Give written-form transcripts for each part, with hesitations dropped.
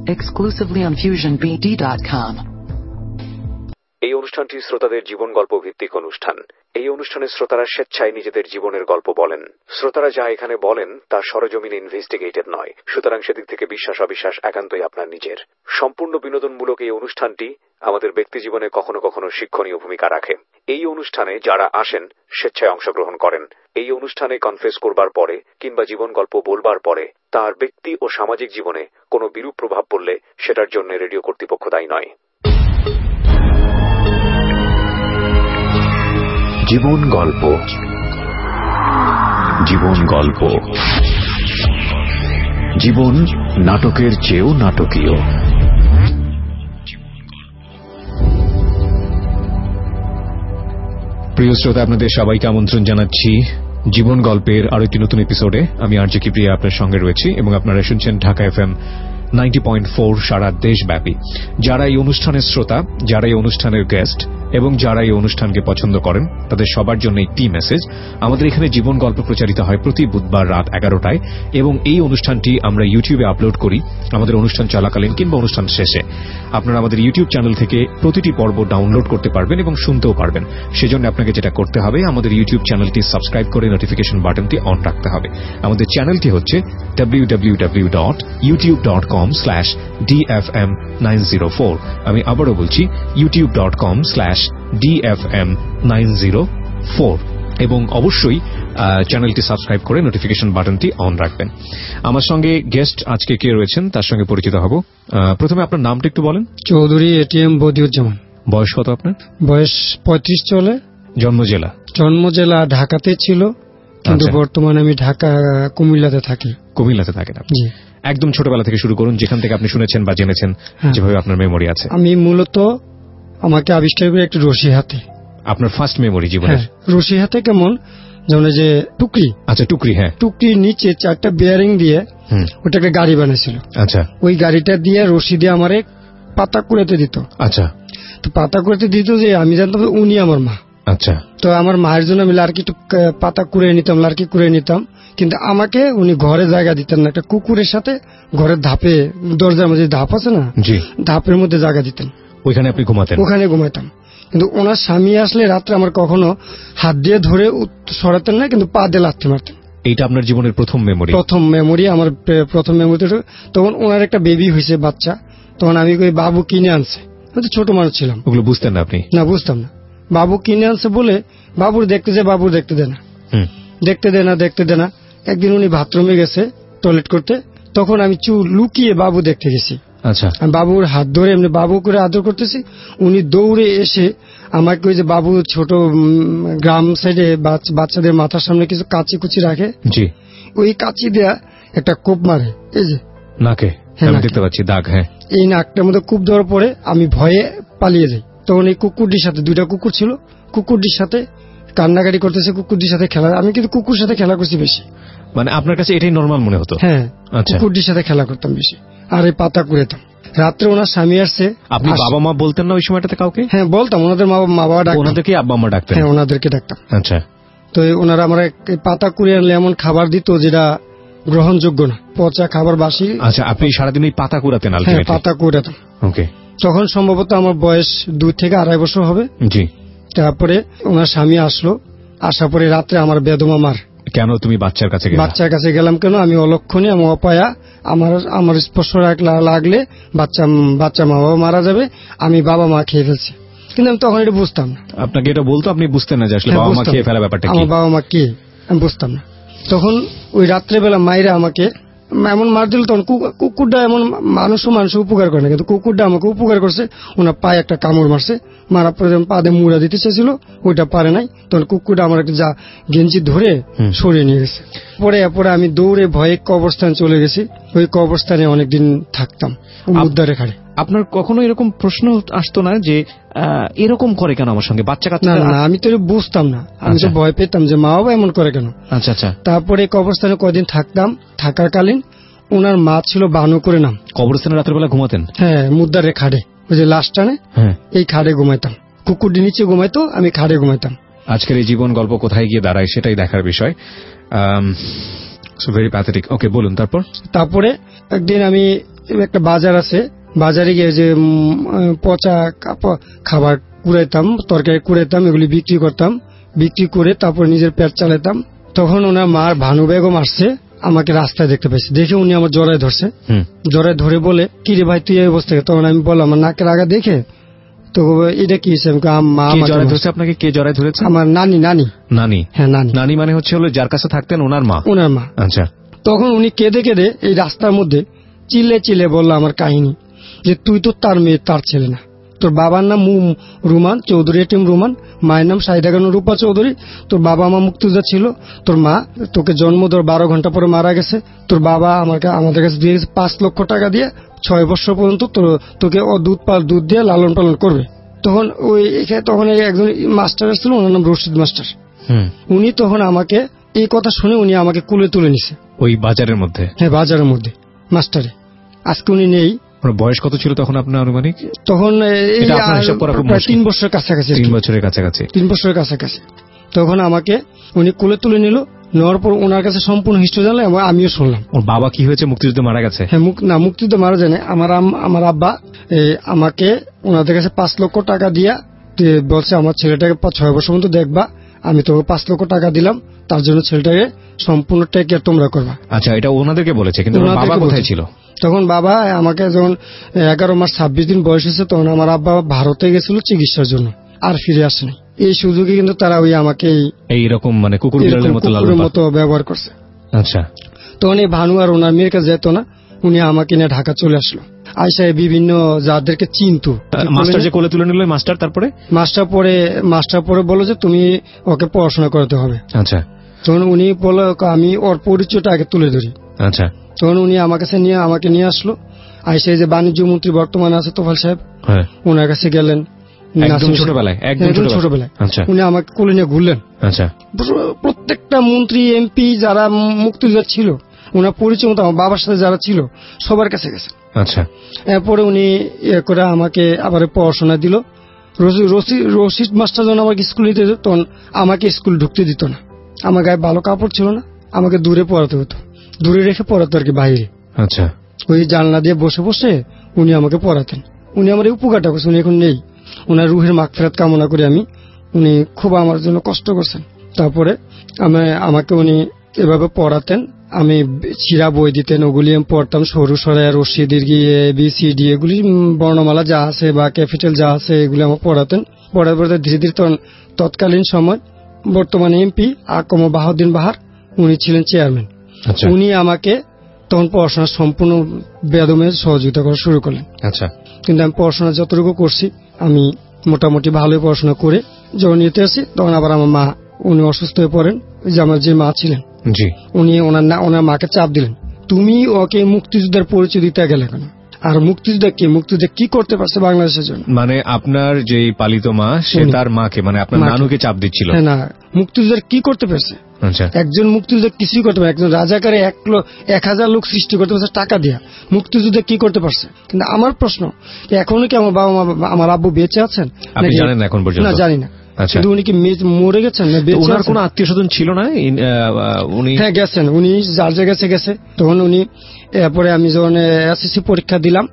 exclusively on FusionBD.com. এই অনুষ্ঠানটি শ্রোতাদের জীবন গল্প ভিত্তিক অনুষ্ঠান। এই অনুষ্ঠানে শ্রোতারা স্বেচ্ছায় নিজেদের জীবনের গল্প বলেন। শ্রোতারা যা এখানে বলেন তা সরেজমিনে ইনভেস্টিগেটেড নয়, সুতরাং সেদিক থেকে বিশ্বাস অবিশ্বাস একান্তই আপনার নিজের। সম্পূর্ণ বিনোদনমূলক এই অনুষ্ঠানটি আমাদের ব্যক্তি জীবনে কখনো কখনো শিক্ষণীয় ভূমিকা রাখে। এই অনুষ্ঠানে যারা আসেন স্বেচ্ছায় অংশগ্রহণ করেন। এই অনুষ্ঠানে কনফেস করবার পরে কিংবা জীবন গল্প বলবার পরে তার ব্যক্তি ও সামাজিক জীবনে কোনো বিরূপ প্রভাব পড়লে সেটার জন্য রেডিও কর্তৃপক্ষ দায়ী নয়। জীবন গল্প, জীবন গল্প, জীবন নাটকের চেয়েও নাটকীয়। প্রিয় শ্রোতা, আপনাদের সবাইকে আমন্ত্রণ জানাচ্ছি জীবন গল্পের আরো একটি নতুন এপিসোডে। আমি আরজে কিপ্রিয়া আপনার সঙ্গে রয়েছি এবং আপনারা শুনছেন ঢাকা FM 90.4 সারা দেশব্যাপী। যারা এই অনুষ্ঠানের শ্রোতা, যারা এই অনুষ্ঠানের গেস্ট এবং যারা এই অনুষ্ঠানকে পছন্দ করেন তাদের সবার জন্য একটি মেসেজ। আমাদের এখানে জীবন গল্প প্রচারিত হয় প্রতি বুধবার রাত 11টায় এবং এই অনুষ্ঠানটি আমরা ইউটিউবে আপলোড করি আমাদের অনুষ্ঠান চলাকালীন কিংবা অনুষ্ঠান শেষে। আপনারা আমাদের ইউটিউব চ্যানেল থেকে প্রতিটি পর্ব ডাউনলোড করতে পারবেন এবং শুনতেও পারবেন। সেজন্য আপনাকে যেটা করতে হবে, আমাদের ইউটিউব চ্যানেলটি সাবস্ক্রাইব করে নোটিফিকেশন বাটনটি অন রাখতে হবে। আমাদের চ্যানেলটি হচ্ছে www.youtube.com/dfm904। আমি আবারও বলছি youtube.com/dfm904 এবং অবশ্যই চ্যানেলটি সাবস্ক্রাইব করে নোটিফিকেশন বাটনটি অন রাখবেন। আমার সঙ্গে গেস্ট আজকে কে রয়েছেন তার সঙ্গে পরিচিত হব। প্রথমে আপনার নামটা একটু বলেন। চৌধুরী এটিএম বদিউজ্জামান। বয়স কত আপনার? বয়স 35 চলে। জন্ম জেলা? জন্ম জেলা ঢাকাতে ছিল, কিন্তু বর্তমানে আমি ঢাকা কুমিল্লাতে থাকি। কুমিল্লাতে থাকেন আপনি? একদম ছোটবেলা থেকে শুরু করুন, যেখান থেকে আপনি শুনেছেন বা জেনেছেন, যেভাবে আপনার মেমোরি আছে। আমি মূলত আমাকে আবিষ্কার করে একটু রশি হাতে। আপনার ফার্স্ট মেমোরি জীবনের? রশি হাতে কেমন, যেমন যে টুকরি। আচ্ছা, টুকরি। হ্যাঁ, টুকরির নিচে 4টা বেয়ারিং দিয়ে ওটা একটা গাড়ি বানাইছিল। আচ্ছা, ওই গাড়িটা দিয়ে রশি দিয়ে আমারে পাতা কুড়াতে দিত। আচ্ছা, তো পাতা কুড়াতে দিত যে আমি জানতাম উনি আমার মা। আচ্ছা, তো আমার মায়ের জন্য আমি লার্কি পাতা কুড়িয়ে নিতাম, লার্কি কুড়িয়ে নিতাম, কিন্তু আমাকে উনি ঘরে জায়গা দিতেন না। একটা কুকুরের সাথে ঘরের ধাপে, দরজার মধ্যে ধাপ আছে না, ধাপের মধ্যে জায়গা দিতেন। ওইখানে আপনি ঘুমাতেন? ওখানে ঘুমাইতাম। কিন্তু ওনার স্বামী আসলে রাত্রে আমার কখনো হাত দিয়ে ধরে সরাতেন না, কিন্তু পা দিয়ে লাথি মারতেন। এইটা আপনার জীবনের প্রথম মেমোরি? প্রথম মেমোরি, আমার প্রথম মেমোরি। তখন ওনার একটা বেবি হয়েছে, বাচ্চা। তখন আমি ওই বাবু কিনে আনছে, ছোট মানুষ ছিলাম। ওগুলো বুঝতেন না আপনি? না, বুঝতাম না। বাবু কিনে আনছে বলে বাবুর দেখতে যায়, বাবুর দেখতে দেয় না, দেখতে দেয় না। একদিন উনি বাথরুমে গেছে টয়লেট করতে, তখন আমি লুকিয়ে বাবু দেখতে গেছি। আচ্ছা, আমি বাবুর হাত ধরে এমনি বাবু করে আদর করতেছি, উনি দৌড়ে এসে আমাকে ওই যে বাবু ছোট গ্রাম সাইডে বাচ্চাদের মাথার সামনে কিছু কাঁচি কুচি রাখে, ওই কাঁচি দেয়া একটা কোপ মারে, এই যে নাকে, দেখতে পাচ্ছি দাগ। হ্যাঁ, এই নাকটার মধ্যে কোপ দেওয়ার পরে আমি ভয়ে পালিয়ে যাই। তখন এই কুকুরটির সাথে, 2টা কুকুর ছিল, কুকুরটির সাথে কান্নাকাটি করতেছে, কুকুরটির সাথে খেলা। আমি কিন্তু কুকুর সাথে খেলা করছি বেশি। মানে আপনার কাছে এটাই নরমাল মনে হতো? হ্যাঁ, কুকুরটির সাথে খেলা করতাম বেশি, আর এই পাতা কুড়াতাম। রাত্রে ওনার স্বামী আসছে। আপনি বাবা মা বলতেন না ওই সময়টাতে কাউকে? হ্যাঁ, বলতাম। ওনাদের মা বাবা ডাকতাম। ওনাদেরকে আব্বা আম্মা ডাকতেন? হ্যাঁ, ওনাদেরকে ডাকতাম। আচ্ছা, তো ওনারা আমার পাতা কুড়িয়ে আনলে এমন খাবার দিত যেটা গ্রহণযোগ্য না, পচা খাবার, বাসি। আচ্ছা, আপনি সারাদিন এই পাতা কুড়াতেন? হ্যাঁ, পাতা কুড়াতাম। ওকে। তখন সম্ভবত আমার বয়স 2 থেকে 2.5 বছর হবে। জি। তারপরে ওনার স্বামী আসলো, আসার পরে রাত্রে আমার বেদমা মার। কেন তুমি বাচ্চার কাছে গেলে? বাচ্চার কাছে গেলাম কেন? আমি অলক্ষণে, আমি অপায়া, আমার স্পর্শ লাগলে বাচ্চা মা বাবা মারা যাবে, আমি বাবা মা খেয়ে ফেলছি। কিন্তু আমি তখন এটা বুঝতাম না। আপনাকে এটা বলতো, আপনি বুঝতেন না যে আসলে বাবা মা খেয়ে ফেলা ব্যাপারটা কি? আমার বাবা মা কে আমি বুঝতাম না। তখন ওই রাত্রেবেলা মায়েরা আমাকে এমন মার দিল, তখন কুকুরটা এমন মানুষ উপকার করে না, কিন্তু কুকুরটা আমাকে উপকার করছে। ওনার পায়ে একটা কামড় মারছে, মারা পরে পা দিয়ে মুড়া দিতে চেয়েছিল, ওইটা পারে নাই। তখন কুকুরটা আমার একটা গেঞ্জি ধরে সরিয়ে নিয়ে গেছে। পরে আমি দৌড়ে ভয়ে কবরস্থানে চলে গেছি। ওই কবরস্থানে অনেকদিন থাকতাম উদ্ধারে খাড়ে। আপনার কখনো এরকম প্রশ্ন আসতো না যে এরকম করে কেন আমার সঙ্গে বাচ্চা কাচ্চা? না, আমি তো বুঝতাম না, আমি তো ভয় পেতাম যে মা বাবা এমন করে কেন। আচ্ছা আচ্ছা। তারপরে কবরস্থানে কদিন থাকতাম, থাকাকালীন ওনার মা ছিল বানু করে নাম। কবরস্থানে রাতের বেলা ঘুমাতেন? হ্যাঁ, মুদ্দারে খাড়ে, ওই যে লাশ টানে, এই খাড়ে ঘুমাইতাম। কুকুরটি নিচে ঘুমাইতো, আমি খাড়ে ঘুমাইতাম। আজকের এই জীবন গল্প কোথায় গিয়ে দাঁড়ায় সেটাই দেখার বিষয়। Very pathetic. ওকে, বলুন। তারপরে একদিন আমি একটা বাজার আছে, বাজারে গিয়ে যে পচা খাবার কুড়াইতাম, তরকারি কুড়াইতাম, এগুলি বিক্রি করতাম। বিক্রি করে তারপর নিজের পেট চালাতাম। তখন ওনার মার ভানু বেগম আসছে, আমাকে রাস্তায় দেখতে পাইছে, দেখে উনি আমার জড়ায় ধরছে। জড়ায় ধরে বলে, কি রে ভাই তুই এই অবস্থা? তখন আমি বললাম আমার নাকের আগা দেখে, তো এটা কি মা জড়ায় ধরছে। আপনাকে কে জড়ায় ধরেছে? আমার নানি। নানি? হ্যাঁ নানি। নানি মানে হচ্ছে হলো যার কাছে থাকতেন ওনার মা? ওনার মা। আচ্ছা। তখন উনি কেঁদে কেঁদে এই রাস্তার মধ্যে চিল্লে চিল্লে বলল আমার কাহিনী, যে তুই তো তার মেয়ে, তার ছেলে না। তোর বাবার নাম রুমান চৌধুরী, এটিএম রুমান, মায়ের নাম শাহিদা খানম রূপা চৌধুরী। তোর বাবা মা মুক্তিযোদ্ধা ছিল। তোর মা তোকে জন্ম ধর 12 ঘন্টা পরে মারা গেছে। তোর বাবা আমাদের কাছে দিয়ে গেছে 5 লক্ষ টাকা দিয়ে, 6 বছর পর্যন্ত তোকে দুধ দিয়ে লালন পালন করবে। তখন তখন একজন মাস্টার ছিল, ওনার নাম রশিদ মাস্টার। উনি তখন আমাকে এই কথা শুনে উনি আমাকে কুলে তুলে নিছে ওই বাজারের মধ্যে। হ্যাঁ, বাজারের মধ্যে মাস্টারে। আজকে উনি নেই। বয়স কত ছিল তখন আপনার আনুমানিক? তখন 3 বছরের কাছাকাছি। 3 বছরের কাছাকাছি। 3 বছরের কাছাকাছি। তখন আমাকে উনি কুলে তুলে নিল। নেওয়ার পর ওনার কাছে সম্পূর্ণ হিস্ট্রি জানলে আমিও শুনলাম। ওর বাবা কি হয়েছে? মুক্তিযুদ্ধে মারা গেছে? হ্যাঁ, না মুক্তিযুদ্ধে মারা যায় না। আমার আব্বা আমাকে ওনাদের কাছে 5 লক্ষ টাকা দিয়া বলছে আমার ছেলেটাকে 6 বছর পর্যন্ত দেখবা, আমি তোকে 5 লক্ষ টাকা দিলাম, তার জন্য ছেলেটাকে সম্পূর্ণ টেক কেয়ার তোমরা করবা। আচ্ছা, এটা ওনাদেরকে বলেছে, কিন্তু বাবা কোথায় ছিল তখন? বাবা আমাকে যখন 11 মাস 26 দিন বয়স হয়েছে, তখন আমার আব্বা ভারতে গেছিল চিকিৎসার জন্য, আর ফিরে আসেনি। এই সুযোগে কিন্তু তারা আমাকে এইরকম মানে কুকুরের মতো ব্যবহার করছে। আচ্ছা। তখন এই ভানু আর ওনার মেয়ের কাছে যেত না, উনি আমাকে নিয়ে ঢাকা চলে আসলো। আইসা বিভিন্ন যাদেরকে চিনতো, মাস্টার যে কোলে তুলে নিল, মাস্টার পরে বলল যে তুমি ওকে পড়াশোনা করাতে হবে। আচ্ছা। তখন উনি বলল আমি ওর পরিচয়টা আগে তুলে ধরি। আচ্ছা। তখন উনি আমাকে নিয়ে আসলো। আইসা যে বাণিজ্য মন্ত্রী বর্তমানে আছে তোফাল সাহেব, ওনার কাছে গেলেন ছোটবেলায়। উনি আমাকে কোলে নিয়ে ঘুরলেন। আচ্ছা। প্রত্যেকটা মন্ত্রী এমপি যারা মুক্তিযোদ্ধা ছিল, ওনার পরিচয় মতো আমার বাবার সাথে যারা ছিল সবার কাছে গেছে। আচ্ছা। এরপরে উনি করে আমাকে আবার পড়াশোনা দিল। রশিদ মাস্টার যখন আমাকে স্কুল নিতে যেত, তখন আমাকে স্কুল ঢুকতে দিত না। আমার গায়ে ভালো কাপড় ছিল না, আমাকে দূরে পড়াতে হতো, দূরে রেখে পড়াতো আর কি, বাইরে। আচ্ছা। ওই জানলা দিয়ে বসে বসে উনি আমাকে পড়াতেন। উনি আমার এই উপকারটা করছেন, উনি এখন নেই। ওনার রুহের মাগফিরাত কামনা করি আমি। উনি খুব আমার জন্য কষ্ট করছেন। তারপরে আমাকে উনি এভাবে পড়াতেন। আমি ছিঁড়া বই দিতেন, ওগুলি আমি পড়তাম। সরু সরাই, রশ্মি, দীর্ঘি, ABCD এগুলি বর্ণমালা যা আছে বা ক্যাপিটাল যা আছে এগুলি আমার পড়াতেন। পড়ার পরে ধীরে ধীরে তৎকালীন সময় বর্তমানে এমপি আকম বাহাউদ্দিন বাহার, উনি ছিলেন চেয়ারম্যান। উনি আমাকে তখন পড়াশোনা সম্পূর্ণ বেদমে সহযোগিতা করা শুরু করলেন। আচ্ছা। কিন্তু আমি পড়াশোনা যতটুকু করছি, আমি মোটামুটি ভালোই পড়াশোনা করে যখন নিতে আসি, তখন আবার আমার মা উনি অসুস্থ হয়ে পড়েন। যে আমার যে মা ছিলেন, উনি ওনার মাকে চাপ দিলেন, তুমি ওকে মুক্তিযুদ্ধের পরিচয় দিতে গেলে কেন? আর মুক্তিযুদ্ধ কি করতে পারছে বাংলাদেশের জন্য? মানে আপনার যে পালিত মা, সে তার মাকে মানে আপনার নানুকে চাপ দিচ্ছিল। হ্যাঁ, না, মুক্তিযুদ্ধ কি করতে পারছে? আচ্ছা। একজন মুক্তিযুদ্ধ কিছুই করতে পারে। একজন রাজাকারে 1000 লোক সৃষ্টি করতে পারছে টাকা দিয়া। মুক্তিযুদ্ধ কি করতে পারছে? কিন্তু আমার প্রশ্ন, এখনো কি আমার বাবা মা, আমার আব্বু বেঁচে আছেন? আপনি জানেন না এখন পর্যন্ত? না, জানি না। আচ্ছা। উনি কি মরে গেছেন না বেঁচে আছেন? ওনার কোনো আত্মীয় স্বজন ছিল না? উনি হ্যাঁ গেছেন, উনি যার জায়গায় গেছে। তখন উনি এরপরে আমি যখন SSC পরীক্ষা দিলাম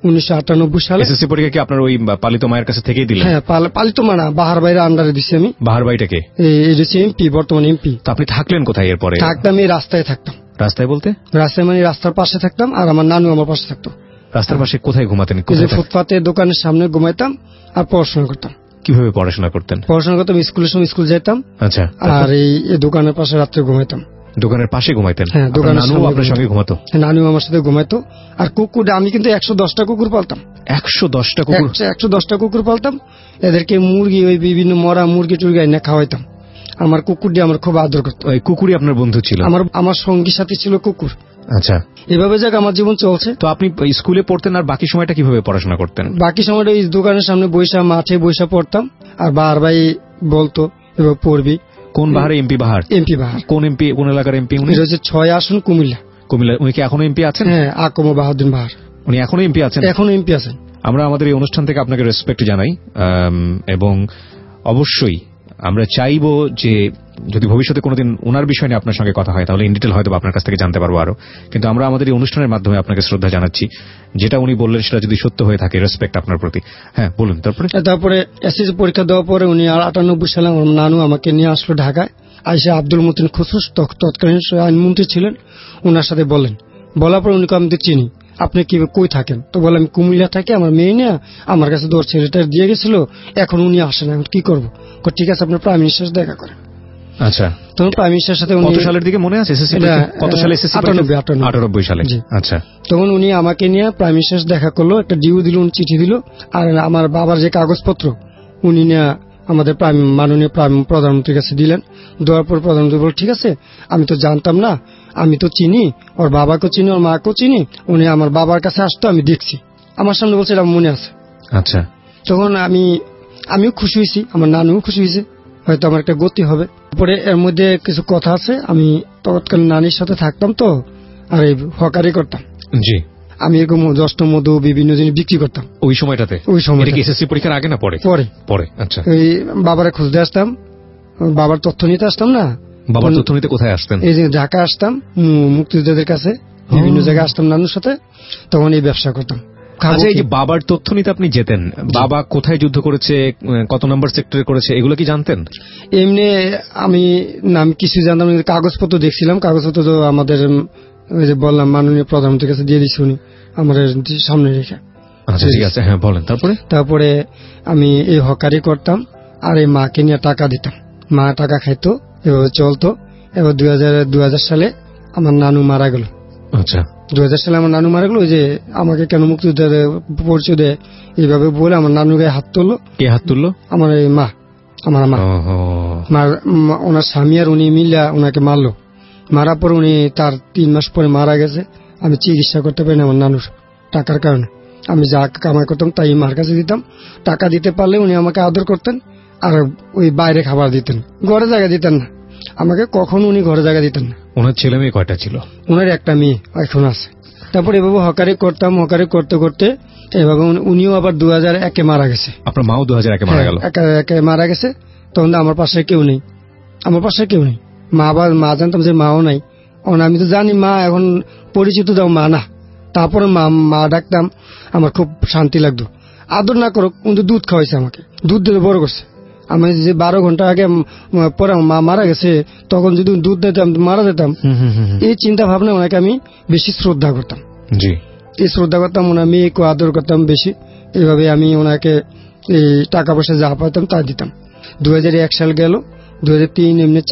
1998 সালে। SSC পরীক্ষা কি আপনার ওই পালিত মায়ের কাছে থেকেই দিলেন? হ্যাঁ, পালিত মা না, বাহার ভাইয়ের আন্ডারে দিছি আমি। বাহার ভাইটাকে এমপি, বর্তমান এমপি। তো আপনি থাকলেন কোথায় এরপরে? থাকতাম এই রাস্তায় থাকতাম। রাস্তায় বলতে? রাস্তায় মানে রাস্তার পাশে থাকতাম, আর আমার নানু আমার পাশে থাকতো। রাস্তার পাশে কোথায় ঘুমাতেন? ফুটপাতে দোকানের সামনে ঘুমাইতাম আর পড়াশোনা করতাম। কিভাবে পড়াশোনা করতেন? পড়াশোনা করতাম, স্কুলের সময় স্কুল যেতাম। আচ্ছা। আর এই দোকানের পাশে রাত্রে ঘুমাইতাম। দোকানের পাশে ঘুমাইতেন? হ্যাঁ, দোকানের সামনে আপনার সঙ্গে ঘুমাতো? নানু আমার সাথে ঘুমাইতো। আর কুকুর, আমি কিন্তু 110টা কুকুর পালতাম। 110টা কুকুর? 110টা কুকুর পালতাম। এদেরকে মুরগি, ওই বিভিন্ন মরা মুরগি টুরগি এনে খাওয়াইতাম। আমার কুকুরটি আমার খুব আদর করতো। ওই কুকুরই আপনার বন্ধু ছিল? আমার সঙ্গী সাথী ছিল কুকুর। আচ্ছা। এভাবে যাক আমার জীবন চলছে। তো আপনি স্কুলে পড়তেন, আর বাকি সময়টা কিভাবে পড়াশোনা করতেন? বাকি সময়টা এই দোকানের সামনে বৈশা, মাঠে বৈশা পড়তাম। আর বাহার ভাই বলতো এবার পড়বি। কোন বাহারে? এমপি বাহার? এমপি বাহার। কোন এমপি, কোন এলাকার এমপি উনি? 6 আসন কুমিল্লা। উনি কি এখনো এমপি আছেন? হ্যাঁ, আকম বাহাউদ্দিন বাহার। উনি এখনো এমপি আছেন? এখনো এমপি আছেন। আমরা আমাদের এই অনুষ্ঠান থেকে আপনাকে রেসপেক্ট জানাই, এবং অবশ্যই আমরা চাইবো যে যদি ভবিষ্যতে কোনোদিন ওনার বিষয় নিয়ে আপনার সঙ্গে কথা হয় তাহলে ইন ডিটেল হয়তো আপনার কাছ থেকে জানতে পারবো আরো, কিন্তু আমরা আমাদের এই অনুষ্ঠানের মাধ্যমে আপনাকে শ্রদ্ধা জানাচ্ছি। যেটা উনি বললেন সেটা যদি সত্য হয়ে থাকে, রেসপেক্ট আপনার প্রতি। হ্যাঁ বলুন। তারপরে এসএসসি পরীক্ষা দেওয়ার পরে উনি 98 সালে আমার নানু আমাকে নিয়ে আসলো ঢাকায়। আইসা আব্দুল মতিন খুসরুস তৎকালীন আইনমন্ত্রী ছিলেন, ওনার সাথে বলার পর উনি আমি তো চিনি, আপনি কি কই থাকেন? তো বলে আমি কুমিল্লা থাকি, আমার মেয়ে নিয়ে আমার কাছে তোর ছেলেটা দিয়ে গেছিল, এখন উনি আসেন, এখন কি করবো? ঠিক আছে আপনার প্রাইম মিনিস্টার দেখা করেন। আচ্ছা, তখন প্রাইম মিনিস্টার সাথে কত সালের দিকে মনে আছে? কত সালে? 98 সালে। আচ্ছা, তখন উনি আমাকে নিয়ে প্রাইম মিনিস্টার দেখা করলো, একটা ডিউ দিল, চিঠি দিল, আর আমার বাবার যে কাগজপত্র উনি নিয়ে আমাদের মাননীয় প্রধানমন্ত্রীর কাছে দিলেন। দেওয়ার পর প্রধানমন্ত্রী বলল ঠিক আছে, আমি তো জানতাম না, আমি তো চিনি, ওর বাবাকেও চিনি, ওর মাকেও চিনি, উনি আমার বাবার কাছে আসতো, আমি দেখছি, আমার সামনে বলছে, এটা মনে আছে। আচ্ছা, তখন আমিও খুশি হয়েছি, আমার নানুও খুশি হয়েছে, হয়তো আমার একটা গতি হবে। পরে এর মধ্যে কিছু কথা আছে, আমি তৎকালীন নানির সাথে থাকতাম তো, আর এই হকারি করতাম। জি, আমি এরকম যষ্ট মধু বিভিন্ন জিনিস বিক্রি করতাম ওই সময়টাতে। এসএসসি পরীক্ষার আগে না পরে? পরে। আচ্ছা, ওই বাবারে খুঁজতে আসতাম, বাবার তথ্য নিতে আসতাম না। বাবার তথ্য নিতে কোথায় আসতেন? এই যে ঢাকা আসতাম, মুক্তিযোদ্ধাদের কাছে বিভিন্ন জায়গায় আসতাম নানুর সাথে, তখন এই ব্যবসা করতাম। আচ্ছা, এই যে বাবার তথ্য নিতে আপনি যেতেন, বাবা কোথায় যুদ্ধ করেছে, কত নম্বর সেক্টরে করেছে, এগুলো কি জানতেন? এমনি আমি নাম কিছু জানতাম, কাগজপত্র দেখছিলাম, কাগজপত্র তো আমাদের ওই যে বললাম মাননীয় প্রধানমন্ত্রীর কাছে দিয়ে দিচ্ছি, উনি আমাদের সামনে রেখে। আচ্ছা ঠিক আছে, হ্যাঁ বলেন। তারপরে আমি এই হকারি করতাম, আর এই মাকে নিয়ে টাকা দিতাম, মা টাকা খাইতো, এভাবে চলতো। এবার 2000 সালে আমার নানু মারা গেল। আচ্ছা, 2000 সালে আমার নানু মারা গেল। ওই যে আমাকে কেন মুক্তিযোদ্ধার পরিচয় দেয় এইভাবে বলে আমার নানু গায়ে হাত তুললো। কে হাত তুললো? আমার এই মা, আমার মা, ওনার স্বামী আর উনি মিলিয়া ওনাকে মারলো। মারার পর উনি তার 3 মাস পরে মারা গেছে। আমি চিকিৎসা করতে পারি না আমার নানুর টাকার কারণে। আমি যা কামাই করতাম তাই মার কাছে দিতাম। টাকা দিতে পারলে উনি আমাকে আদর করতেন, আর ওই বাইরে খাবার দিতেন, ঘরে জায়গা দিতেন না আমাকে, কখনো উনি ঘরে জায়গা দিতেন না। ওনার ছেলে মেয়ে কয়টা ছিল? ওনার একটা মেয়ে এখন আছে। তারপর এভাবে হকারি করতাম, হকারি করতে করতে এভাবে উনিও আবার 2001-এ মারা গেছে। আপনার মাও 2001-এ মারা গেল? একে মারা গেছে। তখন আমার পাশে কেউ নেই, মা জানতাম যে মাও নাই। আমি তো জানি মা এখন পরিচিত দাও মা না, তারপরে মা ডাকতাম, আমার খুব শান্তি লাগতো। আদর না করো কিন্তু দুধ খাওয়াইছে আমাকে, দুধ দিয়ে বড় করছে। আমি যে 12 ঘন্টা আগে পরে মা মারা গেছে, তখন যদি দুধ দিতাম মারা যেতাম, এই চিন্তা ভাবনা ওনাকে আমি বেশি শ্রদ্ধা করতাম। এই শ্রদ্ধা করতাম, ওনার মেয়েকে আদর করতাম বেশি। এইভাবে আমি ওনাকে এই টাকা পয়সা যা পাইতাম তা দিতাম। 2001 সাল গেল, 2003 এমনি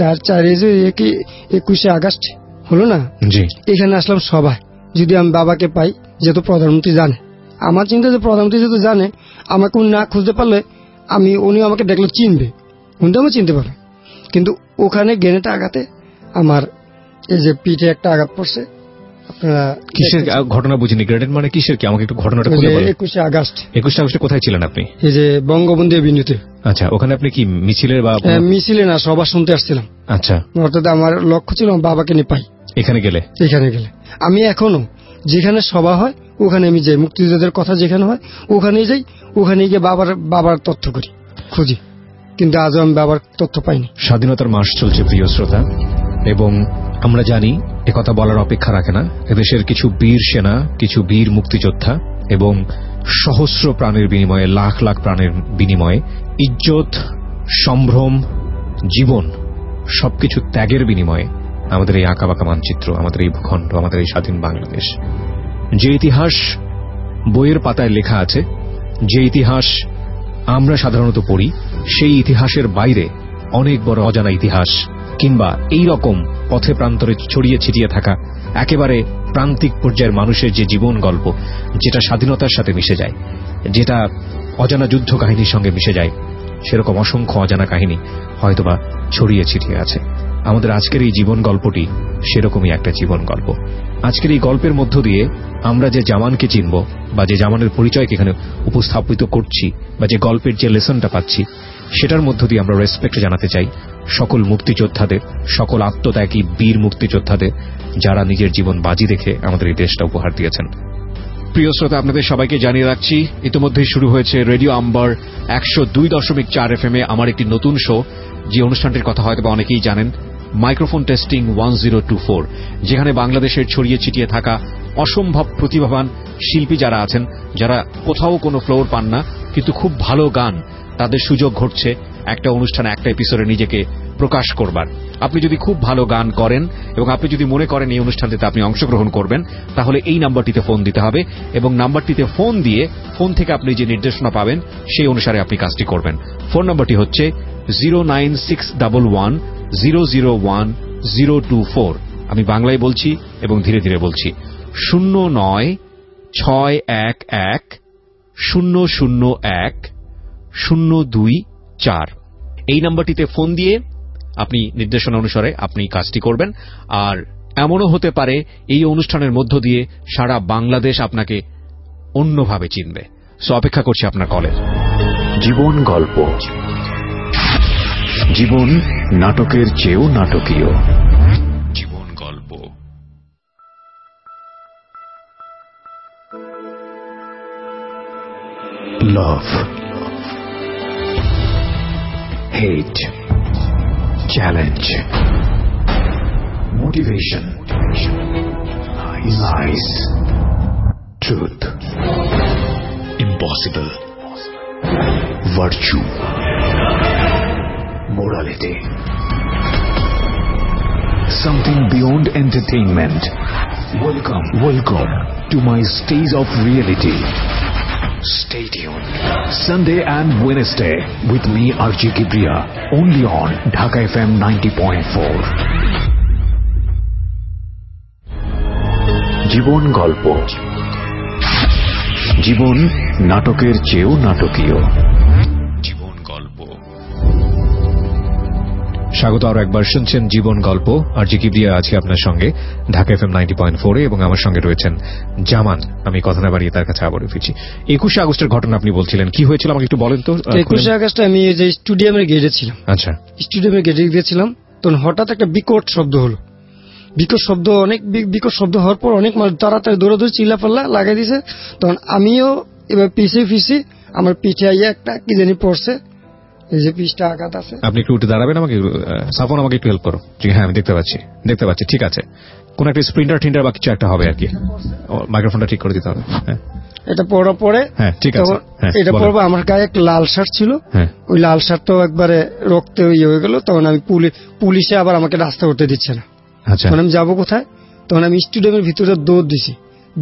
21 আগস্ট হলো না, এখানে আসলাম সবাই। যদি আমি বাবাকে পাই, যেহেতু প্রধানমন্ত্রী জানে, আমার চিন্তা যে প্রধানমন্ত্রী যেহেতু জানে, আমাকে উনি না খুঁজতে পারলে উনি আমাকে দেখলে চিনবে, উনি তো আমি চিনতে পারবো। কিন্তু ওখানে গ্রেনেডটা আঘাতে আমার এই যে পিঠে একটা আঘাত পড়ছে। কিসের ঘটনা বুঝিনি? গ্রেনেড মানে কিসের কি? আমাকে একটু ঘটনাটা বলে বলেন। 21 আগস্টে কোথায় ছিলেন আপনি? এই যে বঙ্গবন্ধু এভিনিউতে। আচ্ছা, ওখানে আপনি কি মিছিলের বা? মিছিলে না, সভা শুনতে আসছিলাম। আচ্ছা, অর্থাৎ আমার লক্ষ্য ছিল বাবাকে নিয়ে পাই। এখানে গেলে আমি এখনো যেখানে সভা হয় ওখানে আমি যাই, মুক্তিযোদ্ধাদের কথা যেখানে হয় ওখানেই যাই, ওখানে গিয়ে বাবার তথ্য করি, খুঁজি, কিন্তু আজও আমি বাবার তথ্য পাইনি। স্বাধীনতার মাস চলছে প্রিয় শ্রোতা, এবং আমরা জানি একথা বলার অপেক্ষা রাখে না, এদেশের কিছু বীর সেনা, কিছু বীর মুক্তিযোদ্ধা এবং সহস্র প্রাণের বিনিময়ে, লাখ লাখ প্রাণের বিনিময়ে, ইজ্জত, সম্ভ্রম, জীবন সবকিছু ত্যাগের বিনিময়ে আমাদের এই আঁকাবাঁকা মানচিত্র, আমাদের এই ভূখণ্ড, আমাদের এই স্বাধীন বাংলাদেশ, যে ইতিহাস বইয়ের পাতায় লেখা আছে, যে ইতিহাস আমরা সাধারণত পড়ি, সেই ইতিহাসের বাইরে অনেক বড় অজানা ইতিহাস, কিংবা এই রকম পথে প্রান্তরে ছড়িয়ে ছিটিয়ে থাকা একেবারে প্রান্তিক পর্যায়ের মানুষের যে জীবন গল্প, যেটা স্বাধীনতার সাথে মিশে যায়, যেটা অজানা যুদ্ধ কাহিনীর সঙ্গে মিশে যায়, সেরকম অসংখ্য অজানা কাহিনী হয়তোবা ছড়িয়ে ছিটিয়ে আছে। আমাদের আজকের এই জীবন গল্পটি সেরকমই একটা জীবন গল্প। আজকের এই গল্পের মধ্য দিয়ে আমরা যে জামানকে চিনব, বা যে জামানের পরিচয়কে এখানে উপস্থাপিত করছি, বা যে গল্পের যে লেসনটা পাচ্ছি, সেটার মধ্য দিয়ে আমরা রেসপেক্ট জানাতে চাই সকল মুক্তিযোদ্ধাদের, সকল আত্মত্যাগী বীর মুক্তিযোদ্ধাদের, যারা নিজের জীবন বাজি রেখে আমাদের এই দেশটা উপহার দিয়েছেন। প্রিয় শ্রোতা, আপনাদের সবাইকে জানিয়ে রাখছি, ইতিমধ্যেই শুরু হয়েছে রেডিও আম্বার 102.4 FM আমার একটি নতুন শো, যে অনুষ্ঠানটির কথা হয়তো অনেকেই জানেন, মাইক্রোফোন টেস্টিং 1024, যেখানে বাংলাদেশের ছড়িয়ে ছিটিয়ে থাকা অসম্ভব প্রতিভাবান শিল্পী যারা আছেন, যারা কোথাও কোনো ফ্লোর পান না কিন্তু খুব ভালো গান, তাদের সুযোগ ঘটছে একটা অনুষ্ঠানে একটা এপিসোডে নিজেকে প্রকাশ করবার। আপনি যদি খুব ভালো গান করেন এবং আপনি যদি মনে করেন এই অনুষ্ঠানটিতে আপনি অংশগ্রহণ করবেন, তাহলে এই নাম্বারটিতে ফোন দিতে হবে এবং নাম্বারটিতে ফোন দিয়ে ফোন থেকে আপনি যে নির্দেশনা পাবেন সেই অনুসারে আপনি কাজটি করবেন। ফোন নাম্বারটি হচ্ছে 09611001024। আমি বাংলায় বলছি এবং ধীরে ধীরে বলছি, 0961001024। এই নাম্বারটিতে ফোন দিয়ে আপনি নির্দেশনা অনুসারে আপনি কাজটি করবেন। আর এমনও হতে পারে এই অনুষ্ঠানের মধ্য দিয়ে সারা বাংলাদেশ আপনাকে অন্যভাবে চিনবে। সো অপেক্ষা করছি আপনার কলের। জীবন গল্প, জীবন নাটকের চেয়েও নাটকীয়। জীবন গল্প। Love, hate, challenge, motivation, lies, truth, impossible, virtue, morality, something beyond entertainment. Welcome to my stage of reality. Stay tuned. Sunday and Wednesday with me RJ Kibriya, only on Dhaka FM 90.4. জীবন গল্প, জীবন নাটকের চেয়েও নাটকীয়। জীবন গল্প। স্বাগত আরো একবার, শুনছেন জীবন গল্প। আরজি কিবরিয়া আছি আপনার সঙ্গে ঢাকা FM 90.4 এবং আমার সঙ্গে রয়েছেন জামান। আমি কথা না বাড়িয়ে তার কাছে আবার ফিরছি। 21শে আগস্টের ঘটনা আপনি বলছিলেন, কি হয়েছিল আমাকে একটু বলেন তো। 21শে আগস্টে আমি যে স্টেডিয়ামের গেটে ছিলাম। আচ্ছা, স্টেডিয়ামের গেটে গিয়েছিলাম, তখন হঠাৎ একটা বিকট শব্দ হলো। বিকট শব্দ হওয়ার পর অনেক মানুষ তাড়াতাড়ি দৌড়াদৌড়ি চিল্লাপাল্লা লাগাই দিয়েছে। তখন আমিও এবার পিছিয়ে আমার পিঠে আইয়া একটা কি জানি পড়ছে, এই যে পিঠটা আঘাত আছে। আপনি একটু উঠে দাঁড়াবেন, আমাকে সাফন আমাকে একটু হেল্প করো। হ্যাঁ, আমি দেখতে পাচ্ছি। ঠিক আছে, কোন একটা স্প্রিন্টার বা কিছু একটা হবে আর কি। মাইক্রোফোনটা ঠিক করে দিতে হবে। হ্যাঁ, এটা পড়ার পরে, হ্যাঁ ঠিক আছে, এটা পড়বো। আমার গায়ে একটা লাল শার্ট ছিল, ওই লাল শার্টটাও একবারে রক্তে ইয়ে হয়ে গেল। তখন আমি পুলিশে আবার আমাকে রাস্তা উঠতে দিচ্ছে না। তখন আমি যাবো কোথায়? তখন আমি স্টেডিয়ামের ভিতরে দৌড় দিছি।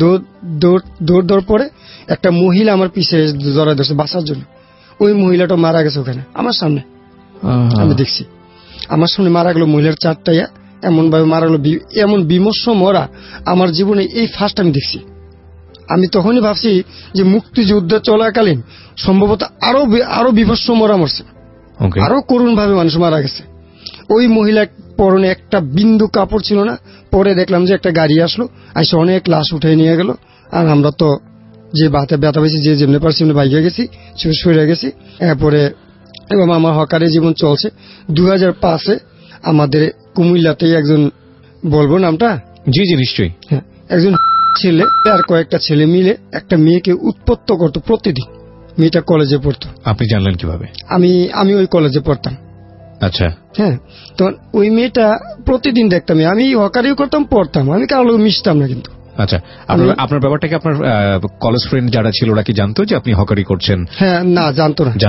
দৌড় দেওয়ার পরে একটা মহিলা আমার পিছিয়ে জড়াই ধরছে বাঁচার জন্য। ওই মহিলাটা মারা গেছে ওখানে আমার সামনে। আমি দেখছি আমার সামনে মারা গেল মহিলার চারটাইয়া, এমন ভাবে মারা গেল, এমন বিমর্ষ মরা আমার জীবনে এই ফার্স্ট আমি দেখছি। আমি তখনই ভাবছি যে মুক্তিযুদ্ধ চলাকালীন সম্ভবত আরো বিভৎস মরা মরছে, আরো করুণ ভাবে মানুষ মারা গেছে। ওই মহিলা পরনে একটা বিন্দু কাপড় ছিল না। পরে দেখলাম যে একটা গাড়ি আসলো, এসে অনেক লাশ উঠে নিয়ে গেল। আর আমরা তো যে ব্যথা পেয়েছি, যে যেমনি পারছি বাইকে গেছি, সরে গেছি। এরপরে এবং আমার হকারের জীবন চলছে। 2005-এ আমাদের কুমিল্লাতেই একজন, বলবো নামটা? জি নিশ্চয়ই। হ্যাঁ, একজন ছেলে আর কয়েকটা ছেলে মিলে একটা মেয়েকে উৎপত্ত করতো প্রতিদিন। মেয়েটা কলেজে পড়তো। আপনি জানলেন কিভাবে? আমি ওই কলেজে পড়তাম। আচ্ছা, হ্যাঁ। তখন ওই মেয়েটা প্রতিদিন দেখতাম। আমি হকারিও করতাম, পড়তাম, আমি কারো মিশতাম না কিন্তু। আচ্ছা, আপনার ব্যাপারটা কি আপনার কলেজ ফ্রেন্ড যারা ছিল ওরা কি জানতো যে আপনি হকারি করছেন? হ্যাঁ, না, জানতো না।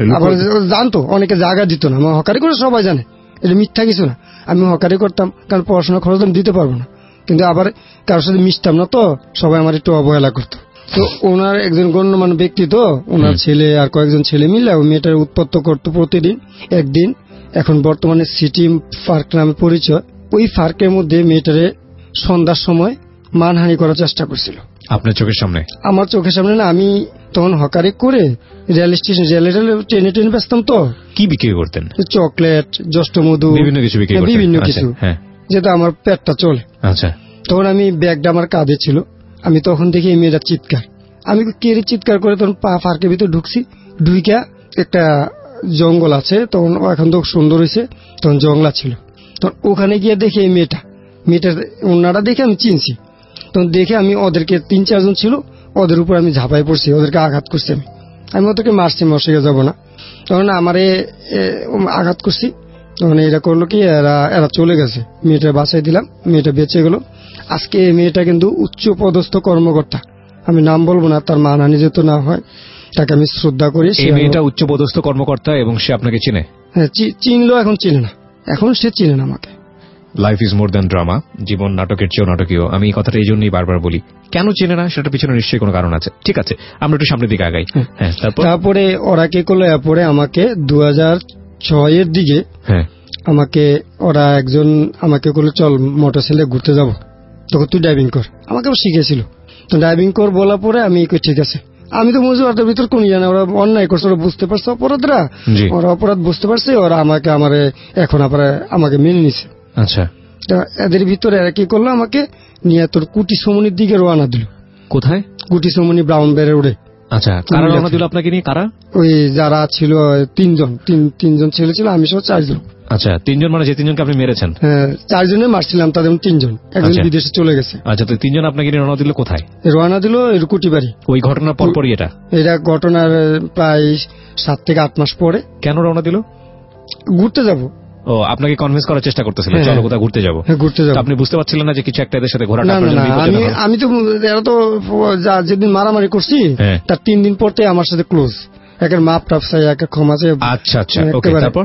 জানতো, অনেকে জায়গা দিত না। আমার হকারি করে সবাই জানে, এটা মিথ্যা কিছু না। আমি হকারি করতাম কারণ পড়াশোনা খরচ আমি দিতে পারবো না, কিন্তু আবার কারোর সাথে মিশতাম না, তো সবাই আমার একটু অবহেলা করতো। তো ওনার একজন গণ্যমান্য ব্যক্তি, তো ওনার ছেলে আর কয়েকজন ছেলে মিলে ওই মেয়েটার উৎপত্ত করতো প্রতিদিন। একদিন, এখন বর্তমানে সিটি পার্ক নামে পরিচয়, ওই পার্কের মধ্যে মেয়েটারে সন্ধ্যার সময় মানহানি করার চেষ্টা করছিল। আপনার চোখের সামনে? আমার চোখের সামনে না। আমি তখন হকারি করে রেল স্টেশন ট্রেনে বেচতাম। তো কি বিক্রি করতেন? চকলেট, জষ্ট মধু, বিভিন্ন কিছু, যেটা আমার পেটটা চলে। আচ্ছা। তখন আমি ব্যাগটা আমার কাঁধে ছিল। আমি তখন দেখি এই মেয়েটার চিৎকার। আমি কেড়ে চিৎকার করে তখন পার্কের ভিতরে ঢুকছি। ঢুইকা একটা জঙ্গল আছে, তখন এখন তো সুন্দর হয়েছে, তখন জঙ্গলা ছিল। তখন ওখানে গিয়ে দেখি এই মেয়েটার ওনারা দেখে আমি চিনছি। তখন দেখে আমি ওদেরকে 3-4 জন ছিল, ওদের উপর আমি ঝাঁপাই পড়ছি, ওদেরকে আঘাত করছি। আমি ওদেরকে মারছি, মশাইয়া যাব না। তখন আমারে আঘাত করছি। তখন এরা করলো কি, এরা চলে গেছে, মেয়েটা বাসায় দিলাম, মেয়েটা বেঁচে গেল। আজকে এই মেয়েটা কিন্তু উচ্চ পদস্থ কর্মকর্তা, আমি নাম বলবো না, তার মানহানি যেহেতু না হয়, তাকে আমি শ্রদ্ধা করি। এই মেয়েটা উচ্চ পদস্থ কর্মকর্তা এবং সে আপনাকে চিনে? হ্যাঁ, চিনলো, এখন চিনে না, এখন সে চিনে না আমাকে। Life is more than drama, জীবন নাটকের চেয়েও নাটকীয়। আমি এই কথাটা এই জন্যই বারবার বলি। কেন চেনে না সেটার পিছনে নিশ্চয়ই কোনো কারণ আছে। ঠিক আছে, আমরা একটু সামনের দিকে আগাই। হ্যাঁ, তারপরে ওরা কি করলো, এরপরে আমাকে 2006 দিকে আমাকে ওরা একজন আমাকে বললো, চল মোটরসাইকেলে ঘুরতে যাব, তখন তুই ড্রাইভিং কর। আমাকে শিখেছিল, তো ড্রাইভিং কর বলার পরে আমি ঠিক আছে। আমি তো বুঝতে ওদের ভিতর কোন জানে, ওরা অন্যায় করছে, ওরা বুঝতে পারছে অপরাধরা, ওরা অপরাধ বুঝতে পারছে, ওরা এখন আমাকে মেনে নিছে। আচ্ছা, এদের ভিতরে এরা কি করলো, আমাকে নিয়ে তোর কুটি সমনির দিকে রওনা দিল। কোথায়? কুটি সমনি ব্রাউন বেড়ে উড়ে। আচ্ছা, কারা রওনা দিল আপনাকে নিয়ে? কারা? ওই যারা ছিল তিনজন ছেলে ছিল, আমি সহ 4 জন। আচ্ছা, 3 জন মানে যে 3 জনকে আপনি মেরেছেন? হ্যাঁ, 4 জনে মারছিলাম, তাদের 3 জন, একজন বিদেশে চলে গেছে। আচ্ছা, তো 3 জন আপনাকে নিয়ে রওনা দিল কোথায়? রওনা দিল কুটিবাড়ি। ওই ঘটনার পরপরই এটা ঘটনার প্রায় 7 থেকে 8 মাস পরে। কেন রওনা দিল? ঘুরতে যাব। ও, আপনাকে কনভিন্স করার চেষ্টা করতেছিল, চলো কোথাও ঘুরতে যাবো। আপনি বুঝতে পারছিলেন না যে কিছু একটা এদের সাথে ঘোরাটা? আমি তো এরা তো যেদিন মারামারি করছি তার 3 দিন পর আমার সাথে ক্লোজ, একের মাপ টাপ চাই, একের ক্ষমা চাই। আচ্ছা আচ্ছা, তারপর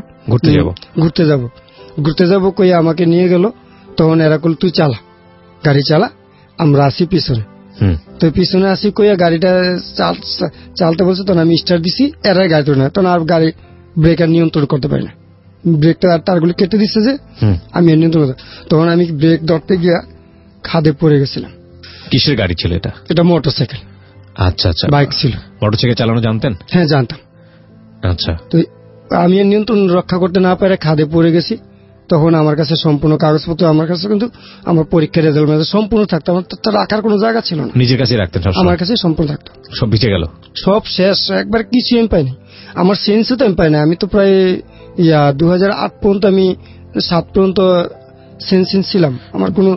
ঘুরতে যাব কই আমাকে নিয়ে গেল। তখন এরা কল, তুই চালা, গাড়ি চালা, আমরা আসি পিছনে। তো পিছনে আসি কইয়া গাড়িটা চালতে বলছে, তখন আমি স্টার্ট দিছি, এরা গাড়ি তো না, তখন আর গাড়ি ব্রেকার নিয়ন্ত্রণ করতে পারি না, ব্রেকটা তারগুলি কেটে দিচ্ছে যে আমি নিয়ন্ত্রণ করতে। তখন আমি ব্রেক ধরতে গিয়া খাদে পড়ে গেছিলাম। কিসের গাড়ি ছিল এটা? এটা মোটরসাইকেল। আচ্ছা আচ্ছা, বাইক ছিল। মোটরসাইকেল চালানো জানতেন? হ্যাঁ, জানতাম। আচ্ছা, তো আমি নিয়ন্ত্রণ রক্ষা করতে না পারে খাদে পড়ে গেছি। তখন আমার কাছে সম্পূর্ণ কাগজপত্র, আমার কাছে কিন্তু আমার পরীক্ষার রেজাল্ট সম্পূর্ণ থাকতো, আমার তো রাখার কোনো জায়গা ছিল না। নিজের কাছে রাখতেন? আমার কাছে সম্পূর্ণ থাকতো। সব ভিজে গেল, সব শেষ, একবার কিছু আমি পাইনি, আমার সেন্সও তো আমি পাই না। আমি তো প্রায় 2008 পর্যন্ত, আমি 7 পর্যন্ত সেন্স ছিলাম, আমার কোনো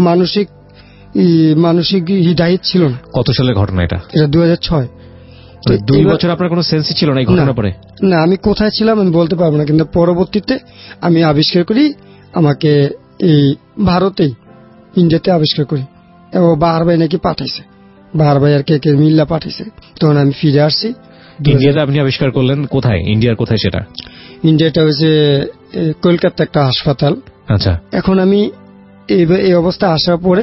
মানসিক হিদায়ত ছিল না। কত সালের ঘটনা এটা? এটা 2006। 2 বছর আপনার কোনো সেন্সই ছিল না এই ঘটনার পরে? না, আমি কোথায় ছিলাম আমি বলতে পারবো না, কিন্তু পরবর্তীতে আমি আবিষ্কার করি, আমাকে এই ভারতেই, ইন্ডিয়াতে আবিষ্কার করি, এবং বাহার ভাই নাকি পাঠাইছে, বাহার ভাই আর কে মিল্লা পাঠাইছে। তখন আমি ফিরে আসছি। ইন্ডিয়াতে আপনি আবিষ্কার করলেন? কোথায়? ইন্ডিয়ার কোথায় সেটা? ইন্ডিয়াটা হচ্ছে কলকাতা একটা হাসপাতাল। আচ্ছা, এখন আমি এই অবস্থা আসার পরে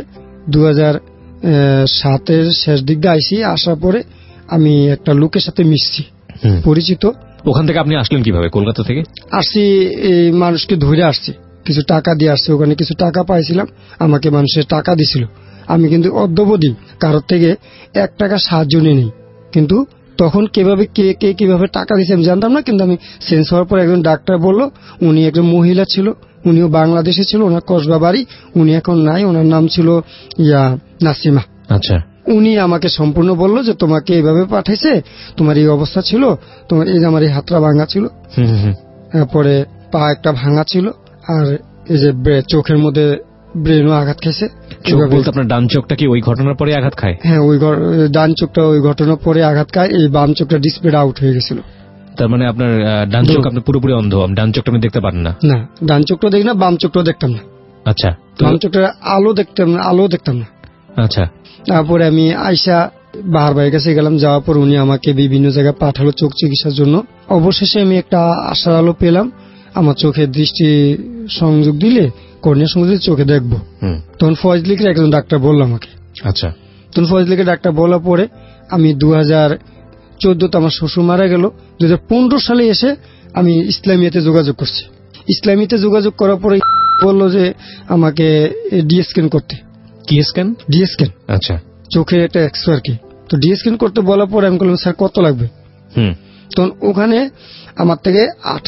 2007-এর শেষ দিক দিয়ে আইসি। আসার পরে আমি একটা লোকের সাথে মিশছি, পরিচিত। ওখান থেকে আপনি আসলেন কিভাবে? কলকাতা থেকে আসছি, এই মানুষকে ধরে আসছি, কিছু টাকা দিয়ে আসছি। ওখানে কিছু টাকা পাইছিলাম, আমাকে মানুষের টাকা দিছিল। আমি কিন্তু অদ্যবধি কারোর থেকে 1 টাকা সাহায্য নিই, কিন্তু তখন কিভাবে টাকা দিচ্ছে আমি জানতাম না। কিন্তু আমি সেন্স হওয়ার পর একজন ডাক্তার বললো, উনি একজন মহিলা ছিল, উনিও বাংলাদেশে ছিল, ওনার কসবা বাড়ি, উনি এখন নাই, ওনার নাম ছিল নাসিমা। আচ্ছা, উনি আমাকে সম্পূর্ণ বলল যে তোমাকে এইভাবে পাঠাইছে, তোমার এই অবস্থা ছিল, তোমার এই যে আমার এই হাতটা ভাঙা ছিল, তারপরে পা একটা ভাঙা ছিল, আর এই যে চোখের মধ্যে ব্রেনও আঘাত খেয়েছে। আপনার ডান চোখটা কি ওই ঘটনার পরে আঘাত খায়? হ্যাঁ, ওই ডান চোখটা ওই ঘটনার পরে আঘাত খায়। এই বাম চোখটা ডিসপ্লে আউট হয়ে গেছিল। তার মানে আপনার ডান চোখ আপনি পুরোপুরি অন্ধ, ডান চোখটা আপনি দেখতে পারেন না? না, ডান চোখটা দেখি না, বাম চোখটাও দেখতাম না। আচ্ছা, বাম চোখটা আলো দেখতাম না। আচ্ছা, তারপরে আমি আইসা বাহার ভাইয়ের কাছে গেলাম। যাওয়ার পর উনি আমাকে বিভিন্ন জায়গায় পাঠালো চোখ চিকিৎসার জন্য। অবশেষে আমি একটা আশার আলো পেলাম, আমার চোখে দৃষ্টি সংযোগ দিলে, কর্নিয়া সংযোগ দিলে চোখে দেখবো। তখন ফজলিকের একজন ডাক্তার বললো আমাকে। আচ্ছা, তখন ফজলিকের ডাক্তার বলার পরে আমি 2014-তে আমার শ্বশুর মারা গেল। 2015 সালে এসে আমি ইসলামিয়াতে যোগাযোগ করছি। ইসলামিয়াতে যোগাযোগ করার পরে বললো যে আমাকে ডিএসক্যান করতে। কি স্ক্যান? ডিএসক্যান। আচ্ছা, চোখের একটা এক্সরে আর কি। তো ডিএসক্যান করতে বলার পরে আমি বললাম, স্যার কত লাগবে? তখন ওখানে আমার থেকে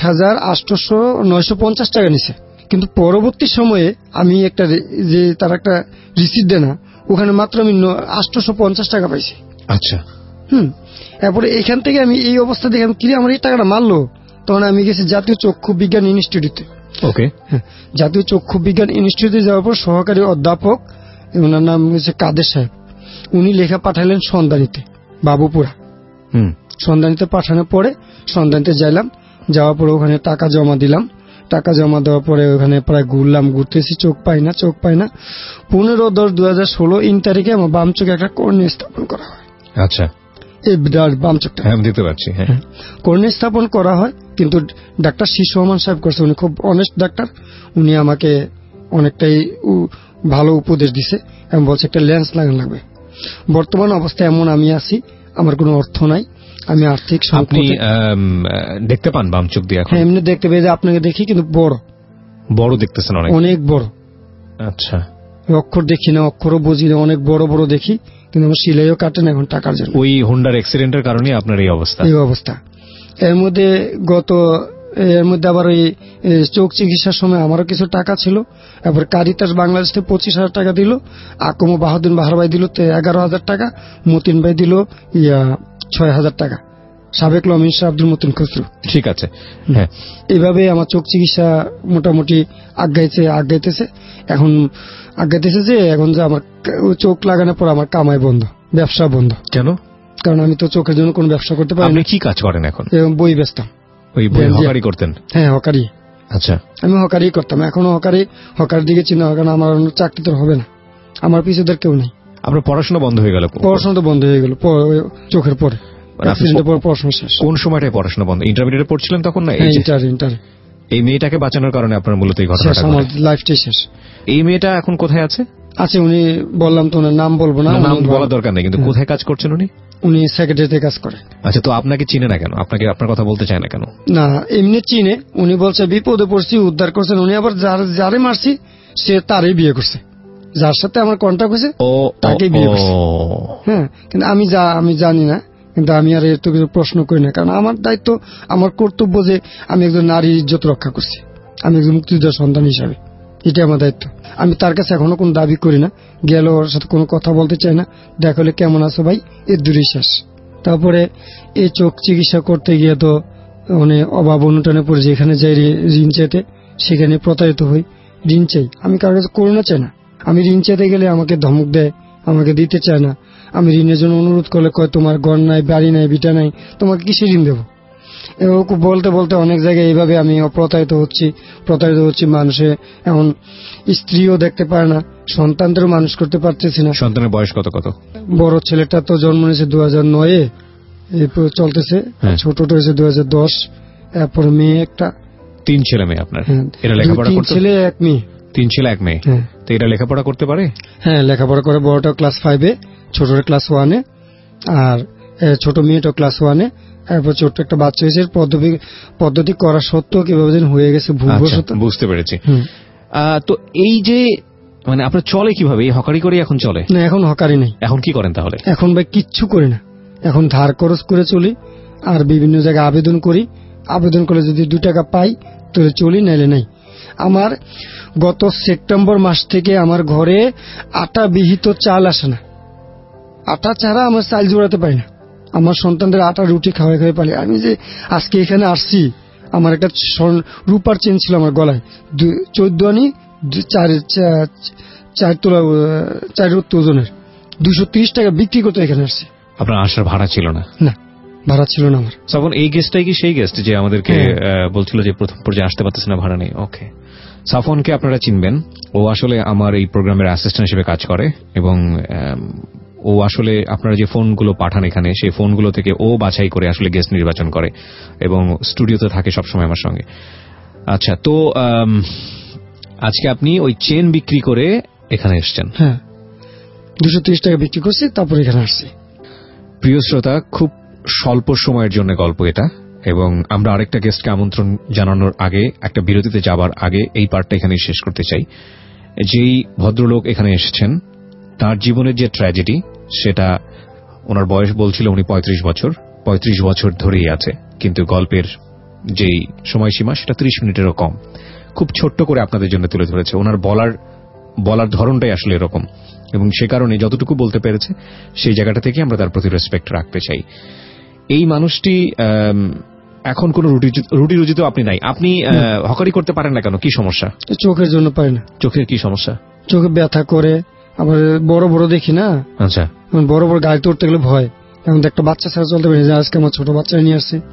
8,800-950 টাকা নিছে। কিন্তু পরবর্তী সময়ে আমি একটা যে তার একটা রিসিপ্ট দেয় না, ওখানে মাত্র আমি 850 টাকা পাইছি। আচ্ছা, এরপরে এখান থেকে আমি এই অবস্থা দেখে আমি আমার এই টাকাটা মারলো। তখন আমি গেছি জাতীয় চক্ষু বিজ্ঞান ইনস্টিটিউটে। ওকে, জাতীয় চক্ষু বিজ্ঞান ইনস্টিটিউটে যাওয়ার পর সহকারী অধ্যাপক, ওনার নাম হচ্ছে কাদের সাহেব, উনি লেখা পাঠালেন সন্ধানীতে, বাবুপুরা। সন্ধানীতে পাঠানোর পরে সন্ধানীতে যাইলাম, যাওয়ার পরে ওখানে টাকা জমা দিলাম। টাকা জমা দেওয়ার পরে ওখানে প্রায় ঘুরতেছি, চোখ পাই না। 15/10/2016 ইন তারিখে আমার বাম চোখে একটা কর্নিয়া স্থাপন করা হয়। আচ্ছা, এই বিরাট বাম চোখটা আমি দেখতে পাচ্ছি। হ্যাঁ, কর্নিয়া স্থাপন করা হয়, কিন্তু ডাক্তার শীর্ষ রহমান সাহেব করছে, উনি খুব অনেস্ট ডাক্তার। উনি আমাকে অনেকটাই ভালো উপদেশ দিছে এবং বলছে একটা লেন্স লাগানো লাগবে। বর্তমান অবস্থায় এমন আমি আছি, আমার কোনো অর্থ নাই, আমি আর্থিক আপনি দেখতে পান বাম চোখ দিয়ে? হ্যাঁ, এমনি দেখতে পেয়ে আপনাকে দেখি, কিন্তু বড় দেখতেছেন, অনেক বড়। আচ্ছা, অক্ষর দেখি না, অক্ষরও বুঝি না, অনেক বড় বড় দেখি, কিন্তু আমার সিলাইও কাটে না এখন টাকার জন্য। ওই হোন্ডার অ্যাক্সিডেন্টের কারণে আপনার এই অবস্থা? এই অবস্থা। এর মধ্যে আবার ওই চোখ চিকিৎসার সময় আমারও কিছু টাকা ছিল। এরপর কারিতাস বাংলাদেশ থেকে 25,000 টাকা দিল, আকমো বাহাদুর বাহার ভাই দিল 11,000 টাকা, মতিন ভাই দিল 6,000 টাকা, সাবেক ল মিনিস্টার আব্দুল মতিন খসরু। ঠিক আছে, হ্যাঁ। এইভাবে আমার চোখ চিকিৎসা মোটামুটি আগাইতেছে যে এখন যে আমার চোখ লাগানোর পর আমার কামাই বন্ধ, ব্যবসা বন্ধ। কেন? কারণ আমি তো চোখের জন্য কোনো ব্যবসা করতে পারি না। আপনি কি কাজ করেন এখন? বই বেচতাম। ওই বই হকারি করতেন? হ্যাঁ, হকারি। আচ্ছা, আমি হকারি করতাম, এখনো হকার দিকে চিন্তা হয়, কারণ আমার চাকরি তো হবে না, আমার পিছুদের কেউ নেই। আপনার পড়াশোনা বন্ধ হয়ে গেল? পড়াশোনা তো বন্ধ হয়ে গেল চোখের পরে, পড়াশোনা শেষ। কোন সময়টায় পড়াশোনা বন্ধ? ইন্টারমিডিয়েটে পড়ছিলেন তখন? না, ইন্টার। এই মেয়েটাকে বাঁচানোর কারণে আপনার মূলত এই ঘটনাটা? আমার লাইফটাই শেষ। এই মেয়েটা এখন কোথায় আছে? উনি বললাম তো, ওনার নাম বলবো না। নাম বলার দরকার নেই, কিন্তু কোথায় কাজ করছেন উনি? উনি সেক্রেটারিতে কাজ করে। আচ্ছা, তো আপনাকে চিনে না কেন? আপনার কথা বলতে চায় না কেন? না, এমনি চিনে। উনি বলছে বিপদে পড়ছি, উদ্ধার করছেন। উনি আবার যারে মারছি সে তারই বিয়ে করছে, যার সাথে আমার কন্ট্যাক্ট হয়েছে তাকে বিয়ে করছে। হ্যাঁ, কিন্তু আমি জানি না, কিন্তু আমি আর এত কিছু প্রশ্ন করি না, কারণ আমার দায়িত্ব, আমার কর্তব্য যে আমি একজন নারীর ইজ্জত রক্ষা করছি, আমি একজন মুক্তিযোদ্ধার সন্তান হিসাবে, এটা আমার দায়িত্ব। আমি তার কাছে এখনো কোনো দাবি করি না, গেল ওর সাথে কোনো কথা বলতে চাই না, দেখা হলে কেমন আছো ভাই, এর দূরই শেষ। তারপরে এই চোখ চিকিৎসা করতে গিয়ে তো অভাব অনুটানে পড়েছে। এখানে যাই ঋণ চাইতে, সেখানে প্রতারিত হই। ঋণ চাই, আমি কারোর কাছে করোনা চাই না। আমি ঋণ চাইতে গেলে আমাকে ধমক দেয়, আমাকে দিতে চায় না। আমি ঋণের জন্য অনুরোধ করলে কয় তোমার ঘর নাই, বাড়ি নাই, বিটা নাই, তোমাকে কিসে ঋণ দেবো? এরকম বলতে বলতে অনেক জায়গায় এইভাবে আমি প্রতারিত হচ্ছি। মানুষে এখন স্ত্রীও দেখতে পারে না, সন্তানদেরও মানুষ করতে পারতেছি না। সন্তানের বয়স কত? বড় ছেলেটা তো জন্ম নিয়েছে 2009-এ, চলতেছে। ছোটটা হয়েছে 2010। এরপর মেয়ে একটা। 3 ছেলে মেয়ে আপনার? এরা লেখাপড়া করতে? 3 ছেলে 1 মেয়ে। 3 ছেলে 1 মেয়ে। তো এরা লেখাপড়া করতে পারে? হ্যাঁ, লেখাপড়া করে। বড়টা ক্লাস 5-এ, ছোটটা ক্লাস 1-এ, আর ছোট মেয়েটা ক্লাস 1-এ। এরপর ছোট্ট একটা বাচ্চা হয়েছে। পদ্ধতি করা সত্ত্বেও কিভাবে যেন হয়ে গেছে ভুলবশত। বুঝতে পেরেছি। তো এই যে আপনার চলে কিভাবে? এই হকারি করে এখন চলে? না, এখন হকারি নেই। এখন কি করেন তাহলে? এখন ভাই কিচ্ছু করি না, এখন ধার খরচ করে চলি, আর বিভিন্ন জায়গায় আবেদন করি। আবেদন করে যদি 2 টাকা পাই তাহলে চলি, নাইলে নাই। আমার গত সেপ্টেম্বর মাস থেকে আমার ঘরে আটা বিহিত চাল আসে না। আটা ছাড়া আমার চাল জোড়াতে পারি না। আমার সন্তানদের আটা রুটি খাওয়াই পারি। আমি যে আজকে এখানে আসছি, আমার একটা রূপার চেন ছিল আমার গলায়, 14 আনি 4 তোলা 4 ওজনের, 230 টাকা বিক্রি করতে এখানে আসছি। আপনার আসার ভাড়া ছিল না? না, ভাড়া ছিল না আমার। তখন এই গেস্টটাই কি সেই গেস্ট যে আমাদেরকে বলছিল যে প্রথম পর্যায়ে আসতে পারতেছে না, ভাড়া নেই? ওকে। সাফনকে আপনারা চিনবেন, ও আসলে আমার এই প্রোগ্রামের অ্যাসিস্ট্যান্ট হিসেবে কাজ করে, এবং ও আসলে আপনারা যে ফোনগুলো পাঠান এখানে, সেই ফোনগুলো থেকে ও বাছাই করে আসলে গেস্ট নির্বাচন করে, এবং স্টুডিওতে থাকে সবসময় আমার সঙ্গে। আচ্ছা, তো আজকে আপনি ওই চেন বিক্রি করে এখানে এসছেন? হ্যাঁ, 230 টাকা বিক্রি করছি, তারপর এখানে আসছি। প্রিয় শ্রোতা, খুব স্বল্প সময়ের জন্য গল্প এটা, এবং আমরা আরেকটা গেস্টকে আমন্ত্রণ জানানোর আগে, একটা বিরতিতে যাবার আগে এই পার্টটা এখানেই শেষ করতে চাই। যেই ভদ্রলোক এখানে এসেছেন, তার জীবনের যে ট্র্যাজেডি, সেটা ওনার বয়স বলছিল উনি 35 বছর ধরেই আছে, কিন্তু গল্পের যেই সময়সীমা সেটা 30 মিনিটেরও কম। খুব ছোট্ট করে আপনাদের জন্য তুলে ধরেছে। ওনার বলার ধরনটাই আসলে এরকম, এবং সে কারণে যতটুকু বলতে পেরেছে সেই জায়গাটা থেকে আমরা তার প্রতি রেসপেক্ট রাখতে চাই। এই মানুষটি এখন কোন রুটি রুজি তো আপনি নাই, আপনি হকারি করতে পারেন না কেন? কি সমস্যা? চোখের জন্য পারি না। চোখের কি সমস্যা? চোখে ব্যথা করে, আবার বড় বড় দেখি না। আচ্ছা, বড় বড় গাড়ি উঠতে গেলে ভয়। এখন একটা বাচ্চা ছাড়া চলতে পারি না। আজকে আমার ছোট বাচ্চা নিয়ে আসছে,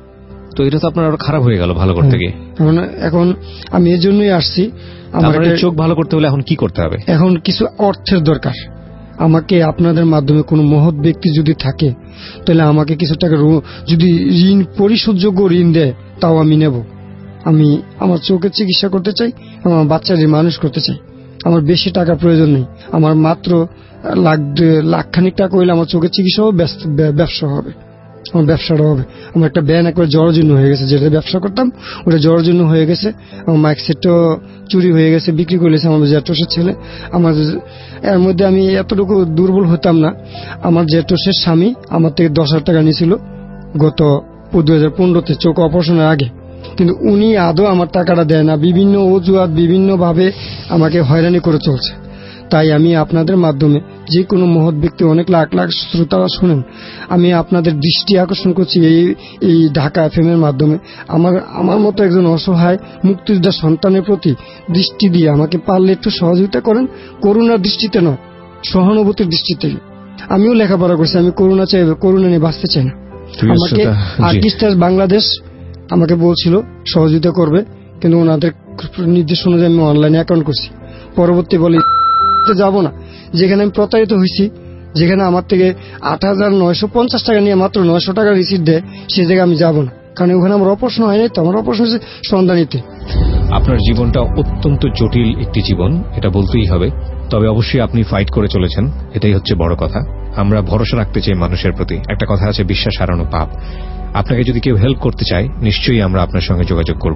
তো এটা তো আপনার আরো খারাপ হয়ে গেল ভালো করতে গিয়ে। এখন আমি এর জন্যই আসছি। আমার চোখ ভালো করতে হলে এখন কি করতে হবে? এখন কিছু অর্থের দরকার। আমাকে আপনাদের মাধ্যমে কোনো মহৎ ব্যক্তি যদি থাকে তাহলে আমাকে কিছু টাকা যদি ঋণ পরিশোধযোগ্য ঋণ দেয় তাও আমি নেব। আমি আমার চোখের চিকিৎসা করতে চাই, আমার বাচ্চাদের মানুষ করতে চাই। আমার বেশি টাকা প্রয়োজন নেই, আমার মাত্র লাখখানিক টাকা হইলে আমার চোখের চিকিৎসা হবে, ব্যবসা হবে, আমার ব্যবসাটা হবে। আমার একটা ব্যান একবার জরাজীর্ণ হয়ে গেছে, যেটা ব্যবসা করতাম ওটা জরাজীর্ণ হয়ে গেছে। আমার মাইক সেটটাও চুরি হয়ে গেছে, বিক্রি করেছে আমার জ্যাঠোসের ছেলে। আমার এর মধ্যে আমি এতটুকু দুর্বল হতাম না। আমার জ্যাঠোসের স্বামী আমার থেকে 10,000 টাকা নিয়েছিল গত 2015-তে চোখ অপারেশনের আগে, কিন্তু উনি আদৌ আমার টাকাটা দেয় না, বিভিন্ন অজুহাত বিভিন্ন ভাবে আমাকে হয়রানি করে চলছে। তাই আমি আপনাদের মাধ্যমে যে কোনো মহৎ ব্যক্তি, অনেক লাখ লাখ শ্রোতারা শুনেন, আমি আপনাদের দৃষ্টি আকর্ষণ করছি এই ঢাকা FM এর মাধ্যমে। আমার মতো একজন অসহায় মুক্তিযোদ্ধা সন্তানের প্রতি দৃষ্টি দিয়ে আমাকে পারলে একটু সহযোগিতা করেন, করুণার দৃষ্টিতে নয়, সহানুভূতির দৃষ্টিতে। আমিও লেখাপড়া করছি, আমি করুণা নিয়ে বাঁচতে চাই না। আমাকে আর্টিস্টার বাংলাদেশ আমাকে বলছিল সহযোগিতা করবে, কিন্তু ওনাদের নির্দেশ অনুযায়ী আমি অনলাইনে অ্যাকাউন্ট করছি। পরবর্তী বলি যাব না, যেখানে আমি প্রতারিত হয়েছি, যেখানে আমার থেকে 8,950 টাকা নিয়ে মাত্র 900 টাকা রিসিট দেয়, সে জায়গায় আমি যাব না। কারণ ওখানে আমার অপারেশন হয় নাই, তো আমার অপারেশন হচ্ছে সন্ধানীতে। আপনার জীবনটা অত্যন্ত জটিল একটি জীবন, এটা বলতেই হবে। তবে অবশ্যই আপনি ফাইট করে চলেছেন, এটাই হচ্ছে বড় কথা। আমরা ভরসা রাখতে চাই মানুষের প্রতি। একটা কথা আছে, বিশ্বাস হারানো পাপ। আপনাকে যদি কেউ হেল্প করতে চায় নিশ্চয়ই আমরা আপনার সঙ্গে যোগাযোগ করব।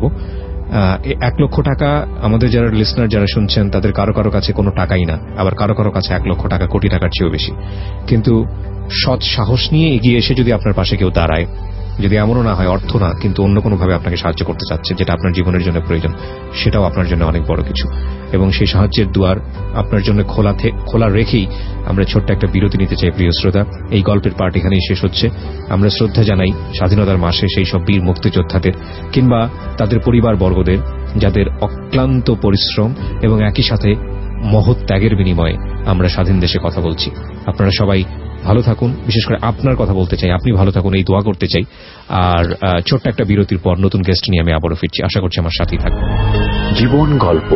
1 লক্ষ টাকা আমাদের যারা লিসনার যারা শুনছেন তাদের কারো কারো কাছে কোনো টাকাই না, আবার কারো কারো কাছে 1 লক্ষ টাকা কোটি টাকার চেয়েও বেশি। কিন্তু সৎ সাহস নিয়ে এগিয়ে এসে যদি আপনার পাশে কেউ দাঁড়ায়, যদি এমনও না হয় অর্থ না কিন্তু অন্য কোনোভাবে আপনাকে সাহায্য করতে চাচ্ছে, যেটা আপনার জীবনের জন্য প্রয়োজন, সেটাও আপনার জন্য অনেক বড় কিছু। এবং সেই সাহায্যের দুয়ার আপনার জন্য খোলা রেখেই আমরা ছোট্ট একটা বিরতি নিতে চাই। প্রিয় শ্রোতা, এই গল্পের পার্ট এখানেই শেষ হচ্ছে। আমরা শ্রদ্ধা জানাই স্বাধীনতার মাসে সেই সব বীর মুক্তিযোদ্ধাদের কিংবা তাদের পরিবার বর্গদের, যাদের অক্লান্ত পরিশ্রম এবং একই সাথে মহৎ ত্যাগের বিনিময়ে আমরা স্বাধীন দেশে কথা বলছি। আপনারা সবাই ভালো থাকুন, বিশেষ করে আপনার কথা বলতে চাই, আপনি ভালো থাকুন, এই দোয়া করতে চাই। আর ছোট্ট একটা বিরতির পর নতুন গেস্ট নিয়ে আমি আবারও ফিরছি, আশা করছি আমার সাথেই থাকবেন। জীবন গল্প,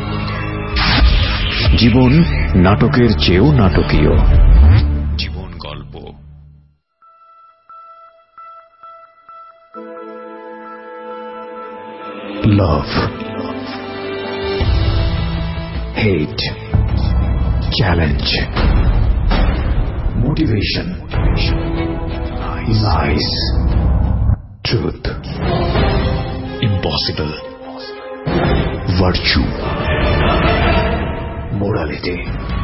জীবন নাটকের চেয়েও নাটকীয়। জীবন গল্প। Love, hate, challenge, motivation, lies, truth, impossible, virtue, morality,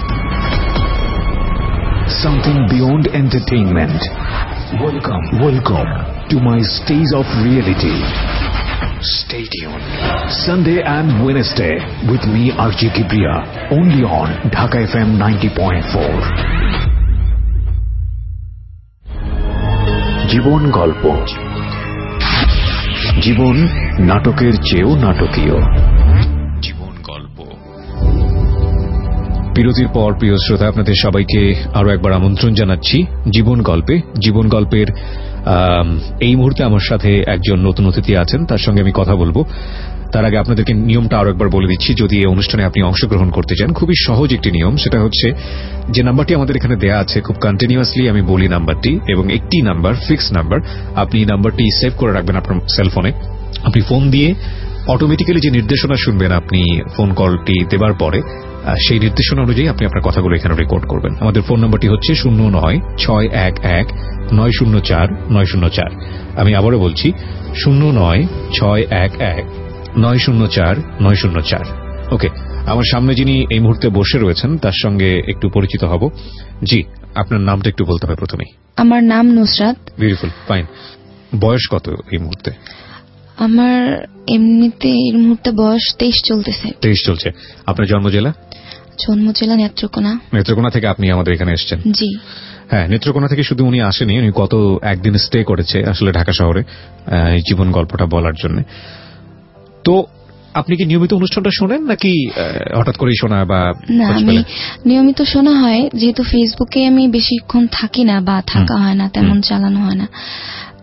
something beyond entertainment. Welcome to my stage of reality. Stay tuned. Sunday and Wednesday with me RJ Kibriya, only on Dhaka FM 90.4. জীবন গল্প, জীবন নাটকের চেয়েও নাটকীয়। জীবন গল্প। বিরতির পর প্রিয় শ্রোতা, আপনাদের সবাইকে আরো একবার আমন্ত্রণ জানাচ্ছি জীবন গল্পে। জীবন গল্পের এই মুহূর্তে আমার সাথে একজন নতুন অতিথি আছেন, তার সঙ্গে আমি কথা বলবো। তার আগে আপনাদেরকে নিয়মটা আরো একবার বলে দিচ্ছি, যদি এই অনুষ্ঠানে আপনি অংশগ্রহণ করতে চান। খুবই সহজ একটি নিয়ম, সেটা হচ্ছে যে নাম্বারটি আমাদের এখানে দেয়া আছে, খুব কন্টিনিউয়াসলি আমি বলি নাম্বারটি, এবং একটি নাম্বার ফিক্স নাম্বার, আপনি নাম্বারটি সেভ করে রাখবেন আপনার সেলফোনে। আপনি ফোন দিয়ে অটোমেটিক্যালি যে নির্দেশনা শুনবেন আপনি ফোন কলটি দেবার পরে, সেই নির্দেশনা অনুযায়ী আপনি আপনার কথাগুলো এখানে রেকর্ড করবেন। আমাদের ফোন নাম্বারটি হচ্ছে 09611904-904। আমি আবারও বলছি 09611904-904। ওকে, আমার সামনে যিনি এই মুহূর্তে বসে রয়েছেন তার সঙ্গে একটু পরিচিত হব। জি, আপনার নামটা একটু বলতে হবে প্রথমেই। আমার নাম নুসরাত। Beautiful, fine. বয়স কত এই মুহূর্তে? আমার এমনিতে এই মুহূর্তে বয়স 23 চলতেছে। 23 চলছে। আপনার জন্ম জেলা? জন্ম জেলা নেত্রকোনা। নেত্রকোনা থেকে আপনি আমাদের এখানে এসেছেন? জি হ্যাঁ, নেত্রকোনা থেকে শুধু উনি আসেনি, উনি গত একদিন স্টে করেছে আসলে ঢাকা শহরে এই জীবন গল্পটা বলার জন্য। তো আপনি কি নিয়মিত অনুষ্ঠানটা শোনেন নাকি হঠাৎ করেই শোনা? বা না, আমি নিয়মিত শোনা হয়, যেহেতু ফেসবুকে আমি বেশিক্ষণ থাকি না বা থাকা হয় না, তেমন চালানো হয় না।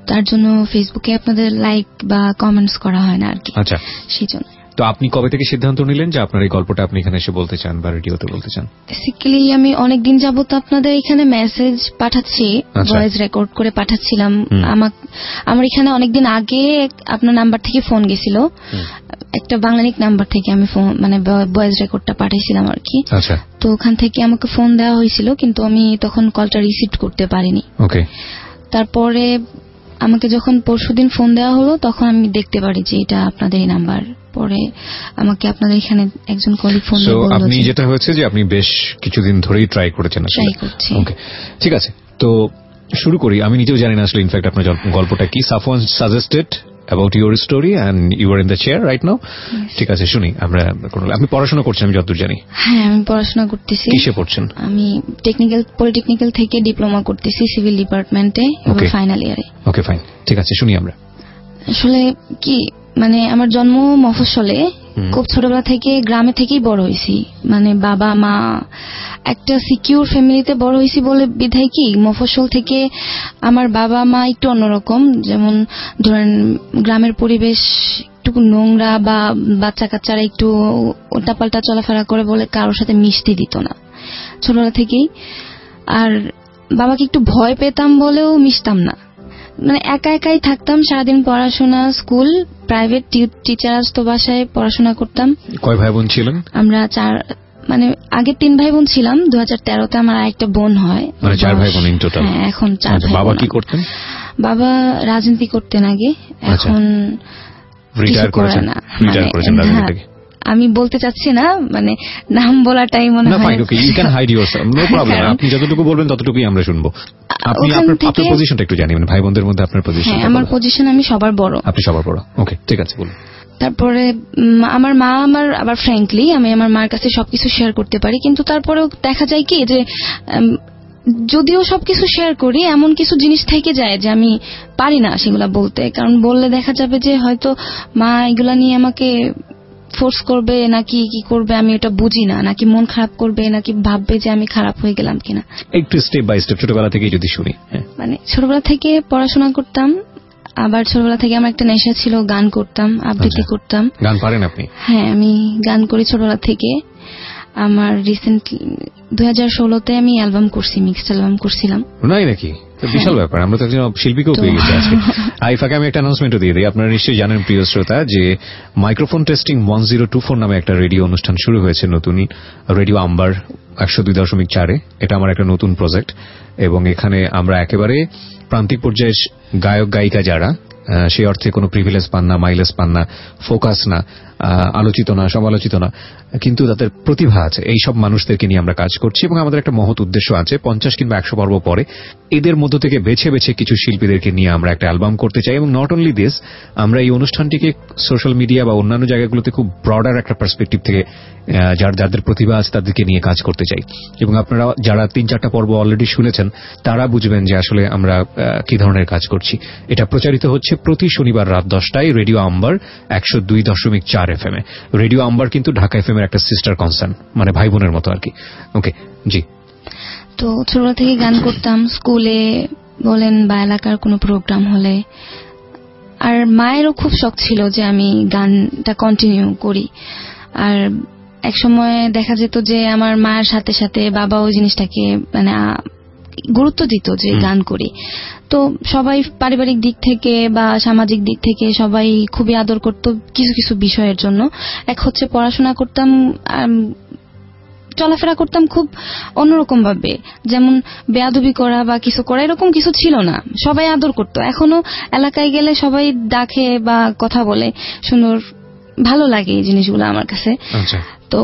তার জন্য ফেসবুকে আপনাদের লাইক বা কমেন্টস করা হয় না আর কি। আচ্ছা, সেই জন্য। তো আপনি কবে থেকে সিদ্ধান্ত নিলেন যে আপনার এই গল্পটা আপনি এখানে এসে বলতে চান বা রেডিওতে বলতে চান? বেসিক্যালি আমি অনেকদিন যাবত আপনাদের এখানে মেসেজ পাঠাচ্ছি, ভয়েস রেকর্ড করে পাঠাচ্ছিলাম। আমার এখানে অনেকদিন আগে আপনার নাম্বার থেকে ফোন গেছিল, একটা বাংলানিক নাম্বার থেকে আমি ফোন মানে ভয়েস রেকর্ডটা পাঠাইছিলাম আর কি। আচ্ছা, তো ওখান থেকে আমাকে ফোন দেওয়া হয়েছিল, কিন্তু আমি তখন কলটা রিসিভ করতে পারিনি। ওকে। তারপরে আমাকে যখন পরশুদিন ফোন দেওয়া হলো তখন আমি দেখতে পারি যে এটা আপনাদেরই নাম্বার। পরে আমাকে আপনাদের এখানে একজন কলিগ ফোন দিয়ে বলল, আপনি যেটা হয়েছে যে আপনি বেশ কিছুদিন ধরেই ট্রাই করেছেন। ট্রাই করছি। ওকে, ঠিক আছে, তো শুরু করি। আমি নিজেও জানি না আসলে ইনফ্যাক্ট আপনার গল্পটা কি। Safwan suggested about your story and you are in the chair right now. ঠিক আছে, শুনি আমরা। আপনি পড়াশোনা করছেন আমি যতদূর জানি? হ্যাঁ, আমি পড়াশোনা করতেছি। কিসে পড়ছেন? আমি পলিটেকনিক্যাল থেকে ডিপ্লোমা করতেছি সিভিল ডিপার্টমেন্টে, এবং ফাইনাল ইয়ারে। ওকে, ফাইন, ঠিক আছে, শুনি আমরা। আসলে কি মানে আমার জন্ম মফস্বলে, খুব ছোটবেলা থেকে গ্রামে থেকেই বড় হয়েছি। মানে বাবা মা একটা সিকিউর ফ্যামিলিতে বড় হয়েছি বলে বিধায় কি মফস্বল থেকে আমার বাবা মা একটু অন্যরকম। যেমন ধরেন গ্রামের পরিবেশ একটু নোংরা, বা বাচ্চা কাচ্চারা একটু উল্টাপাল্টা চলাফেরা করে বলে কারোর সাথে মিশতে দিত না ছোটবেলা থেকেই। আর বাবাকে একটু ভয় পেতাম বলেও মিশতাম না, মানে একা একাই থাকতাম সারাদিন। পড়াশোনা, স্কুল, প্রাইভেট টিচার আসতো বাসায়, পড়াশোনা করতাম। কয় ভাই বোন ছিলেন? আমরা মানে আগে 3 ভাই বোন ছিলাম। 2013-তে আমার আরেকটা বোন হয়, মানে 4 ভাই বোন ইন টোটাল। হ্যাঁ, এখন 4 ভাই। বাবা কি করতেন? বাবা রাজনীতি করতেন আগে, এখন রিটায়ার করেছেন। আমি বলতে চাচ্ছি না, মানে নাম বলাটাই মনে হয়। Fine, okay, you can hide yourself, no problem. আপনি যতটুকু বলবেন ততটুকুই আমরা শুনবো। আপনি আপনার পজিশনটা একটু জানি, মানে ভাই বোনদের মধ্যে আপনার পজিশন? হ্যাঁ, আমার পজিশন, আমি সবার বড়। আপনি সবার বড়, ওকে, ঠিক আছে, বলুন। তারপরে আমার মা আবার ফ্র্যাঙ্কলি আমি আমার মার কাছে সবকিছু শেয়ার করতে পারি, কিন্তু তারপরেও দেখা যায় কি যে যদিও সবকিছু শেয়ার করি, এমন কিছু জিনিস থেকে যায় যে আমি পারি না সেগুলা বলতে। কারণ বললে দেখা যাবে যে হয়তো মা এগুলা নিয়ে আমাকে ফোর্স করবে, নাকি কি করবে আমি এটা বুঝি না, নাকি মন খারাপ করবে, নাকি ভাববে যে আমি খারাপ হয়ে গেলাম কিনা। একটু স্টেপ বাই স্টেপ ছোটবেলা থেকে যদি শুনি। মানে ছোটবেলা থেকে পড়াশোনা করতাম, আবার ছোটবেলা থেকে আমার একটা নেশা ছিল, গান করতাম, আবৃত্তি করতাম। গান পারেন আপনি? হ্যাঁ, আমি গান করি ছোটবেলা থেকে। আমার রিসেন্টলি 2016-তে আমি অ্যালবাম করছি, মিক্সড অ্যালবাম করছিলাম। নাই নাকি? বিশাল ব্যাপার, আমরা তো একজন শিল্পীকেও পেয়ে গেছি আজকে। আইফাকে আমি একটা অ্যানাউন্সমেন্টও দিয়ে দিই। আপনারা নিশ্চয়ই জানেন প্রিয় শ্রোতা যে মাইক্রোফোন টেস্টিং 1024 নামে একটা রেডিও অনুষ্ঠান শুরু হয়েছে নতুন, রেডিও আম্বার 102.4-এ। এটা আমার একটা নতুন প্রজেক্ট, এবং এখানে আমরা একেবারে প্রান্তিক পর্যায়ের গায়ক গায়িকা যারা সেই অর্থে কোনো প্রিভিলেজ পান না, মাইলেজ পান না, ফোকাস না, আলোচিত না, সমালোচিত না, কিন্তু তাদের প্রতিভা আছে, এই সব মানুষদেরকে নিয়ে আমরা কাজ করছি। এবং আমাদের একটা মহৎ উদ্দেশ্য আছে, 50 কিংবা 100 পর্ব পরে এদের মধ্য থেকে বেছে বেছে কিছু শিল্পীদেরকে নিয়ে আমরা একটা অ্যালবাম করতে চাই। এবং নট অনলি দিস, আমরা এই অনুষ্ঠানটিকে সোশ্যাল মিডিয়া বা অন্যান্য জায়গাগুলোতে খুব ব্রডার একটা পার্সপেক্টিভ থেকে যাদের প্রতিভা আছে তাদেরকে নিয়ে কাজ করতে চাই। এবং আপনারা যারা 3-4টা পর্ব অলরেডি শুনেছেন তারা বুঝবেন যে আসলে আমরা কি ধরনের কাজ করছি। এটা প্রচারিত হচ্ছে প্রতি শনিবার রাত 10টায় রেডিও আম্বার 102.4 FM এ। রেডিও আম্বার কিন্তু ঢাকা FM এর একটা সিস্টার কনসার্ন, মানে ভাই বোনের মতো আর কি। ওকে, জি। তো ছোটবেলা থেকে গান করতাম, স্কুলে বলেন বা এলাকার কোনো প্রোগ্রাম হলে। আর মায়েরও খুব শখ ছিল যে আমি গানটা কন্টিনিউ করি। আর এক সময় দেখা যেত যে আমার মায়ের সাথে সাথে বাবা ওই জিনিসটাকে মানে গুরুত্ব দিত যে গান করি। তো সবাই পারিবারিক দিক থেকে বা সামাজিক দিক থেকে সবাই খুবই আদর করত কিছু কিছু বিষয়ের জন্য। এক হচ্ছে পড়াশোনা করতাম, চলাফেরা করতাম খুব অন্যরকম ভাবে, যেমন বেয়াদবি করা বা কিছু করা এরকম কিছু ছিল না, সবাই আদর করত। এখনো এলাকায় গেলে সবাই ডাকে বা কথা বলে, সুন্দর ভালো লাগে এই জিনিসগুলো আমার কাছে। তো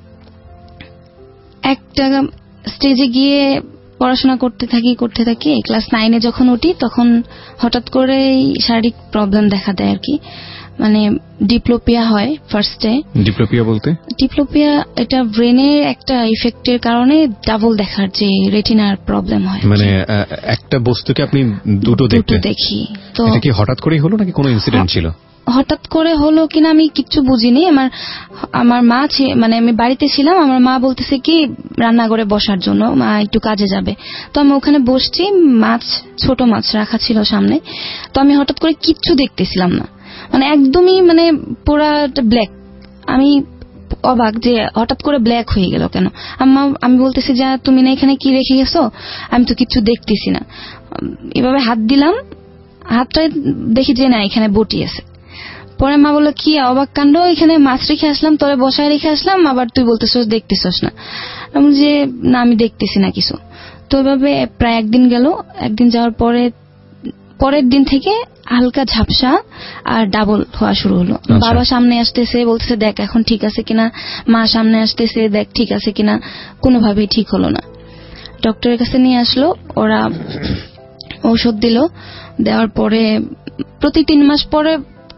একটা স্টেজে গিয়ে পড়াশোনা করতে থাকি। ক্লাস 9-এ যখন উঠি তখন হঠাৎ করে শারীরিক প্রবলেম দেখা দেয় আর কি। মানে ডিপ্লোপিয়া হয় ফার্স্টে। ডিপ্লোপিয়া বলতে? ডিপ্লোপিয়া এটা ব্রেনের একটা ইফেক্টের কারণে ডাবল দেখার যে রেটিনার প্রবলেম হয়, মানে একটা বস্তুকে আপনি দুটো দেখি। তো এটা কি হঠাৎ করেই হলো নাকি কোনো ইনসিডেন্ট ছিল? হঠাৎ করে হলো কিনা আমি কিচ্ছু বুঝিনি। আমার মা, মানে আমি বাড়িতে ছিলাম, আমার মা বলতেছে কি রান্নাঘরে বসার জন্য, মা একটু কাজে যাবে। তো আমি ওখানে বসছি, ছোট মাছ রাখা ছিল সামনে। তো আমি হঠাৎ করে কিচ্ছু দেখতেছিলাম না, মানে একদমই মানে পুরা ব্ল্যাক। আমি অবাক যে হঠাৎ করে ব্ল্যাক হয়ে গেল কেন। আমি বলতেছি যে তুমি না এখানে কি রেখে গেছো, আমি তো কিচ্ছু দেখতেছি না। এভাবে হাত দিলাম, হাতটা দেখি যে না এখানে বটি আছে। পরে মা বললো কি অবাক কাণ্ড, এখানে মাছ রেখে আসলাম, তোরে বসায় রেখে আসলাম, আবার তুই বলতেছস দেখতেছস না। আমি যে না আমি দেখতেছি না কিছু। তো এভাবে প্রায় একদিন গেল। একদিন যাওয়ার পরের দিন থেকে হালকা ঝাপসা আর ডাবল হওয়া শুরু হলো। বাবা সামনে আসতেছে, বলতেছে দেখ এখন ঠিক আছে কিনা, মা সামনে আসতেছে দেখ ঠিক আছে কিনা, কোনোভাবেই ঠিক হলো না। ডক্টরের কাছে নিয়ে আসলো, ওরা ঔষধ দিল। দেওয়ার পরে প্রতি 3 মাস পরে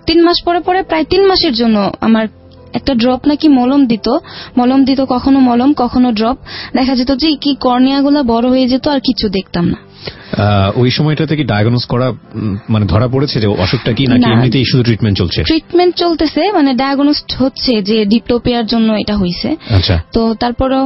প্রায় 3 মাসের জন্য আমার একটা ড্রপ নাকি মলম দিত, কখনো মলম কখনো ড্রপ। দেখা যেত যে কি কর্নিয়াগুলো বড় হয়ে যেত, আর কিছু দেখতাম না। ওই সময়টা থেকে ডায়াগনোজ করা মানে ধরা পড়েছে যে অসুখটা কি, নাকি এমনিতেই শুধু ট্রিটমেন্ট চলছে? ট্রিটমেন্ট চলতেছে, মানে ডায়াগনোজ হচ্ছে যে ডিপ্লোপিয়ার জন্য এটা হয়েছে। আচ্ছা। তো তারপরও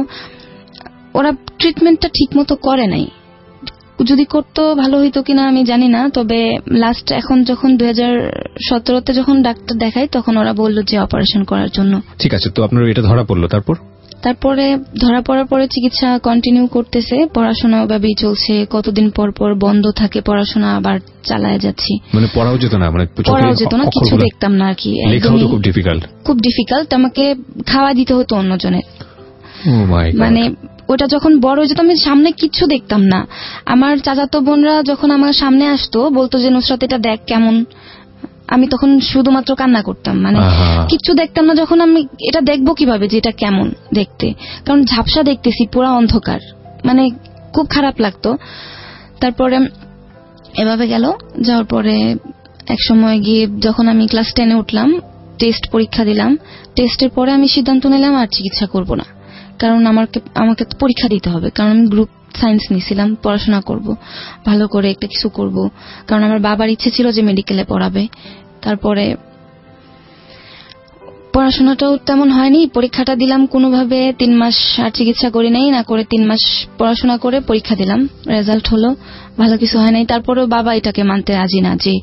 ওরা ট্রিটমেন্টটা ঠিক মতো করে নাই। যদি করতো ভালো হইতো কিনা আমি জানি না। তবে লাস্ট এখন যখন 2017-তে যখন ডাক্তার দেখাই, তখন ওরা বললো যে অপারেশন করার জন্য। ঠিক আছে, তো আপনার এটা ধরা পড়লো, তারপরে ধরা পড়ার পরে চিকিৎসা কন্টিনিউ করতেছে, পড়াশোনা ওভাবেই চলছে। কতদিন পর পর বন্ধ থাকে পড়াশোনা, আবার চালায় যাচ্ছি। মানে পড়াও যেত না, কিছু দেখতাম না আর কি। খুব ডিফিকাল্ট। আমাকে খাওয়া দিতে হতো অন্যজনের। মানে ওটা যখন বড় হয়ে যেত, আমি সামনে কিচ্ছু দেখতাম না। আমার চাচাতো বোনরা যখন আমার সামনে আসতো, বলতো যে নুসরাত এটা দেখ কেমন, আমি তখন শুধুমাত্র কান্না করতাম, মানে কিচ্ছু দেখতাম না। যখন আমি এটা দেখবো কিভাবে যে এটা কেমন দেখতে, কারণ ঝাপসা দেখতেছি, পুরা অন্ধকার, মানে খুব খারাপ লাগতো। তারপরে এভাবে গেল। যাওয়ার পরে এক সময় গিয়ে যখন আমি ক্লাস 10-এ উঠলাম, টেস্ট পরীক্ষা দিলাম। টেস্টের পরে আমি সিদ্ধান্ত নিলাম আর চিকিৎসা করব না, কারণ আমাকে পরীক্ষা দিতে হবে। কারণ আমি গ্রুপ সায়েন্স নিয়েছিলাম, পড়াশোনা করব, ভালো করে একটা কিছু করব। কারণ আমার বাবার ইচ্ছে ছিল যে মেডিকেলে পড়াবে। তারপরে পড়াশোনাটাও তেমন হয়নি, পরীক্ষাটা দিলাম কোনোভাবে। 3 মাস আর চিকিৎসা করি নাই, না করে 3 মাস পড়াশোনা করে পরীক্ষা দিলাম। রেজাল্ট হলো, ভালো কিছু হয় নাই। তারপরেও বাবা এটাকে মানতে রাজি না যে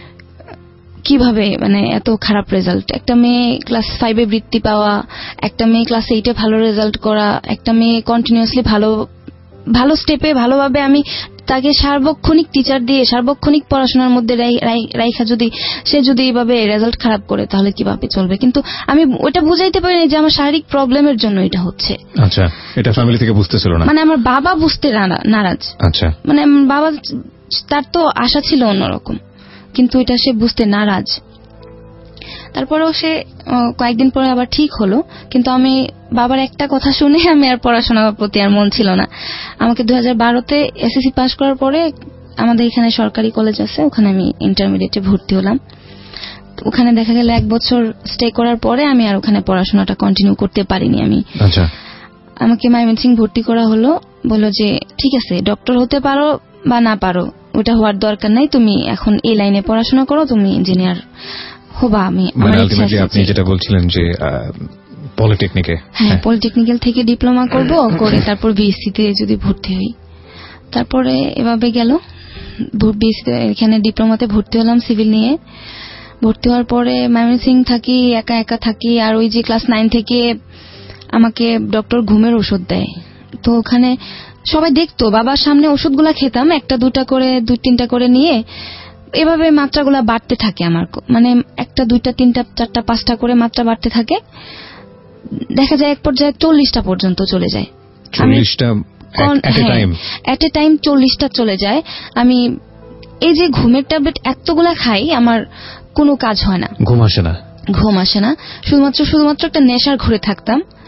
কিভাবে মানে এত খারাপ রেজাল্ট। একটা মেয়ে ক্লাস 5-এ বৃত্তি পাওয়া, একটা মেয়ে ক্লাস 8-এ ভালো রেজাল্ট করা, একটা মেয়ে কন্টিনিউয়াসলি ভালো স্টেপে ভালোভাবে আমি তাকে সার্বক্ষণিক টিচার দিয়ে সার্বক্ষণিক পড়াশোনার মধ্যে রাইখা সে যদি এইভাবে রেজাল্ট খারাপ করে, তাহলে কিভাবে চলবে? কিন্তু আমি ওইটা বুঝাইতে পারিনি যে আমার শারীরিক প্রবলেমের জন্য এটা হচ্ছে। আচ্ছা, এটা ফ্যামিলি থেকে বুঝতেছিল না, মানে আমার বাবা বুঝতে নারাজ। আচ্ছা, মানে আমার বাবা, তার তো আশা ছিল অন্যরকম, কিন্তু এটা সে বুঝতে নারাজ। তারপরেও সে কয়েকদিন পরে আবার ঠিক হলো, কিন্তু আমি বাবার একটা কথা শুনে আমি আর পড়াশোনার প্রতি আর মন ছিল না। আমাকে 2012-তে এসএসসি পাস করার পরে আমাদের এখানে সরকারি কলেজ আছে, ওখানে আমি ইন্টারমিডিয়েটে ভর্তি হলাম। ওখানে দেখা গেল 1 বছর স্টে করার পরে আমি আর ওখানে পড়াশোনাটা কন্টিনিউ করতে পারিনি আমি। আচ্ছা, আমাকে ময়মনসিং ভর্তি করা হলো। বলল যে ঠিক আছে, ডক্টর হতে পারো বা না পারো, ওটা হওয়ার দরকার নাই, তুমি এখন এই লাইনে পড়াশোনা করো, তুমি ইঞ্জিনিয়ার হবা। আমি আপনি যেটা বলছিলেন যে পলিটেকনিকে, হ্যাঁ, পলিটেকনিক্যাল থেকে ডিপ্লোমা করব, করে তারপর বিএসসিতে যদি ভর্তি হই। তারপরে এভাবে গেল, বিএসসিতে এখানে ডিপ্লোমাতে ভর্তি হলাম সিভিল নিয়ে। ভর্তি হওয়ার পরে ময়মনসিং থাকি, একা একা থাকি। আর ওই যে ক্লাস 9 থেকে আমাকে ডক্টর ঘুমের ওষুধ দেয়, তো ওখানে সবাই দেখতো, বাবার সামনে ওষুধগুলা খেতাম, 1-2টা করে 2-3টা করে নিয়ে এভাবে মাত্রাগুলা বাড়তে থাকে আমার, মানে 1টা 2টা 3টা 4টা 5টা করে মাত্রা বাড়তে থাকে। দেখা যায় এক পর্যায়ে 40টা পর্যন্ত চলে যায়। 40টা এট এ টাইম 40টা চলে যায়। আমি এই যে ঘুমের ট্যাবলেট এতগুলা খাই, আমার কোনো কাজ হয় না, ঘুম আসে না, শুধুমাত্র একটা নেশার ঘুরে থাকতাম।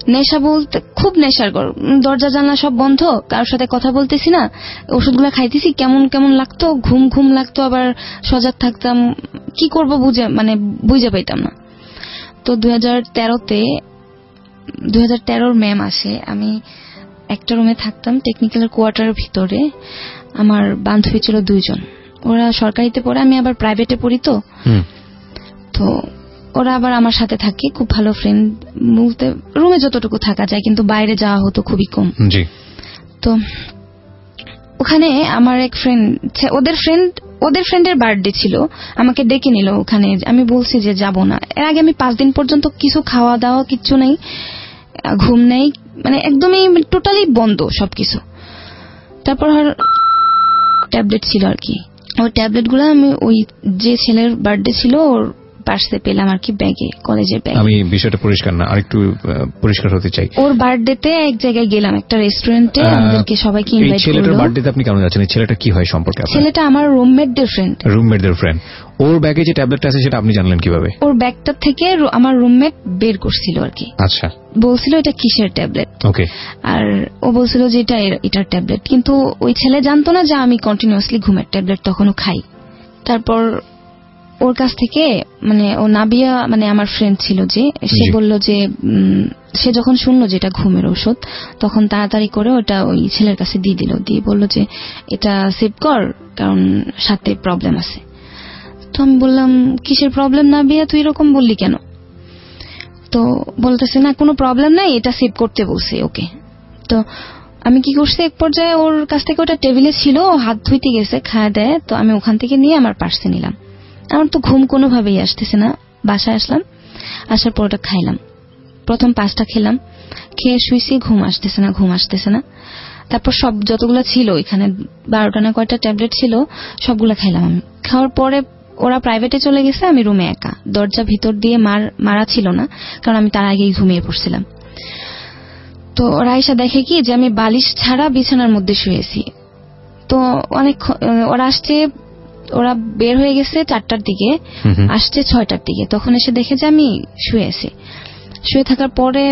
নেশা বলতে খুব নেশার ঘর, দরজা জানলা সব বন্ধ, কারোর সাথে কথা বলতেছি না, ওষুধগুলো খাইতেছি, কেমন কেমন লাগতো, ঘুম ঘুম লাগতো, আবার সজাগ থাকতাম, কি করব বুঝে পাইতাম না। তো 2013 মে মাসে আমি একটা রুমে থাকতাম টেকনিক্যাল কোয়ার্টারের ভিতরে। আমার বান্ধবী ছিল 2 জন, ওরা সরকারিতে পড়ে, আমি আবার প্রাইভেটে পড়ি। তো ওরা আবার আমার সাথে থাকে, খুব ভালো ফ্রেন্ড বলতে রুমে যতটুকু থাকা যায়, কিন্তু বাইরে যাওয়া হতো খুবই কম। তো ওখানে আমার এক ফ্রেন্ড, ওদের ফ্রেন্ডের বার্থডে ছিল, আমাকে ডেকে নিল ওখানে। আমি বলছি যে যাব না। এর আগে আমি 5 দিন পর্যন্ত কিছু খাওয়া দাওয়া কিচ্ছু নেই, ঘুম নেই, একদমই টোটালি বন্ধ সবকিছু। তারপর ট্যাবলেট ছিল আর কি, ওই ট্যাবলেট গুলো আমি ওই যে ছেলের বার্থডে ছিল ওর পার্সে পেলাম আর কি, ব্যাগে, কলেজের ব্যাগে। আমি বিষয়টা পরিষ্কার না, আরেকটু পরিষ্কার হতে চাই। ওর বার্থডেতে এক জায়গায় গেলাম, একটা রেস্টুরেন্টে, আমাদেরকে সবাইকে ইনভাইট করলো। এই ছেলেটার বার্থডেতে আপনি কেন যাচ্ছেন? এই ছেলেটা কি হয় সম্পর্কে? ছেলেটা আমার রুমমেটদের ফ্রেন্ড। ওর ব্যাগে যে ট্যাবলেটটা আছে সেটা আপনি জানলেন কিভাবে? ওর ব্যাগটা থেকে আমার রুমমেট বের করছিল আর কি। আচ্ছা, বলছিল এটা কিসের ট্যাবলেট। ওকে। আর ও বলছিল যে এটার ট্যাবলেট, কিন্তু ওই ছেলে জানতো না যে আমি কন্টিনিউয়াসলি ঘুমের ট্যাবলেট তখনও খাই। তারপর ওর কাছ থেকে ও নাবিয়া আমার ফ্রেন্ড ছিল যে, সে বলল যে সে যখন শুনলো যে এটা ঘুমের ওষুধ, তখন তাড়াতাড়ি করে ওটা ওই ছেলের কাছে দিয়ে দিল, দিয়ে বলল যে এটা সেভ কর, কারণ সাথে প্রবলেম আছে। তো আমি বললাম কিসের প্রবলেম নাবিয়া, তুই এরকম বললি কেন? তো বলতেছে না কোনো প্রবলেম নাই, এটা সেভ করতে বলছে ওকে। তো আমি কি করছি, এক পর্যায়ে ওর কাছ থেকে ওটা টেবিলে ছিল, হাত ধুইতে গেছে, খাওয়া দেয়, তো আমি ওখান থেকে নিয়ে আমার পার্সে নিলাম। আমার তো ঘুম কোনোভাবেই আসতেছে না। বাসায় আসলাম, আসার পর ওটা খাইলাম। প্রথম 5টা খেলাম, খেয়ে শুইছি, ঘুম আসতেছে না। তারপর সব যতগুলো ছিল এখানে 12টা না কয়টা ট্যাবলেট ছিল, সবগুলা খাইলাম আমি। খাওয়ার পরে ওরা প্রাইভেটে চলে গেছে, আমি রুমে একা। দরজা ভিতর দিয়ে মারা ছিল না, কারণ আমি তার আগেই ঘুমিয়ে পড়ছিলাম। তো ওরা এসে দেখে কি যে আমি বালিশ ছাড়া বিছানার মধ্যে শুয়েছি। তো অনেক ওরা বের হয়ে গেছে 4টার দিকে, আসছে 6টার দিকে। তখন এসে দেখে যে আমি শুয়ে থাকার পরে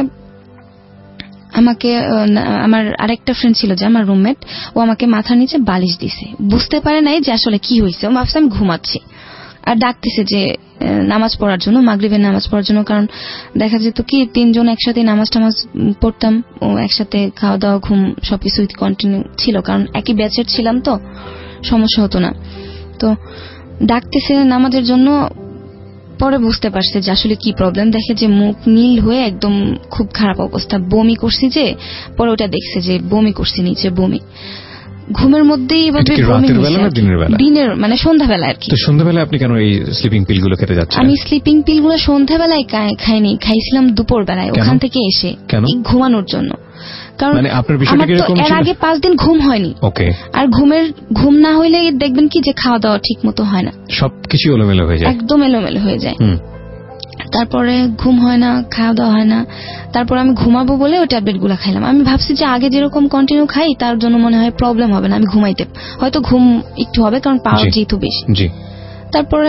আমাকে আমার আরেকটা ফ্রেন্ড ছিল যে আমার রুমমেট, ও আমাকে মাথার নিচে বালিশ দিছে। বুঝতে পারে নাই যে আসলে কি হয়েছে, ও ভাবছে আমি ঘুমাচ্ছি। আর ডাকতেছে যে নামাজ পড়ার জন্য, মাগরিবের নামাজ পড়ার জন্য, কারণ দেখা যেত কি 3 জন একসাথে নামাজ পড়তাম, ও একসাথে খাওয়া দাওয়া ঘুম সবকিছু কন্টিনিউ ছিল, কারণ একই ব্যাচের ছিলাম, তো সমস্যা হতো না। তো ডাকতেছে নামাজের জন্য। পরে বুঝতে পারছে যে আসলে কি প্রবলেম, দেখে যে মুখ নীল হয়ে একদম খুব খারাপ অবস্থা, বমি করছি। যে পরে ওটা দেখছে যে বমি করছি, নিচে বমি, ঘুমের মধ্যেই দিনের সন্ধ্যাবেলা আর কি। তো সন্ধ্যাবেলায় আপনি কেন এই স্লিপিং পিল গুলো খেতে যাচ্ছেন? আমি স্লিপিং পিল গুলো সন্ধ্যাবেলায় খাইনি, খাইছিলাম দুপুর বেলায় ওখান থেকে এসে ঘুমানোর জন্য। কারণ আমার তো এর আগে 5 দিন ঘুম হয়নি। আর ঘুম না হইলে দেখবেন কি যে খাওয়া দাওয়া ঠিক মতো হয় না, সবকিছু এলোমেলো হয়ে যায়, একদম এলোমেলো হয়ে যায়। তারপরে ঘুম হয় না, খাওয়া দাওয়া হয় না। তারপর আমি ঘুমাবো বলে ওই ট্যাবলেট গুলা খাইলাম। আমি ভাবছি যে আগে যেরকম কন্টিনিউ খাই তার জন্য মনে হয় প্রবলেম হবে না, আমি ঘুমাইতে হয়তো ঘুম একটু হবে, কারণ পাওয়ার যেহেতু বেশি। তারপরে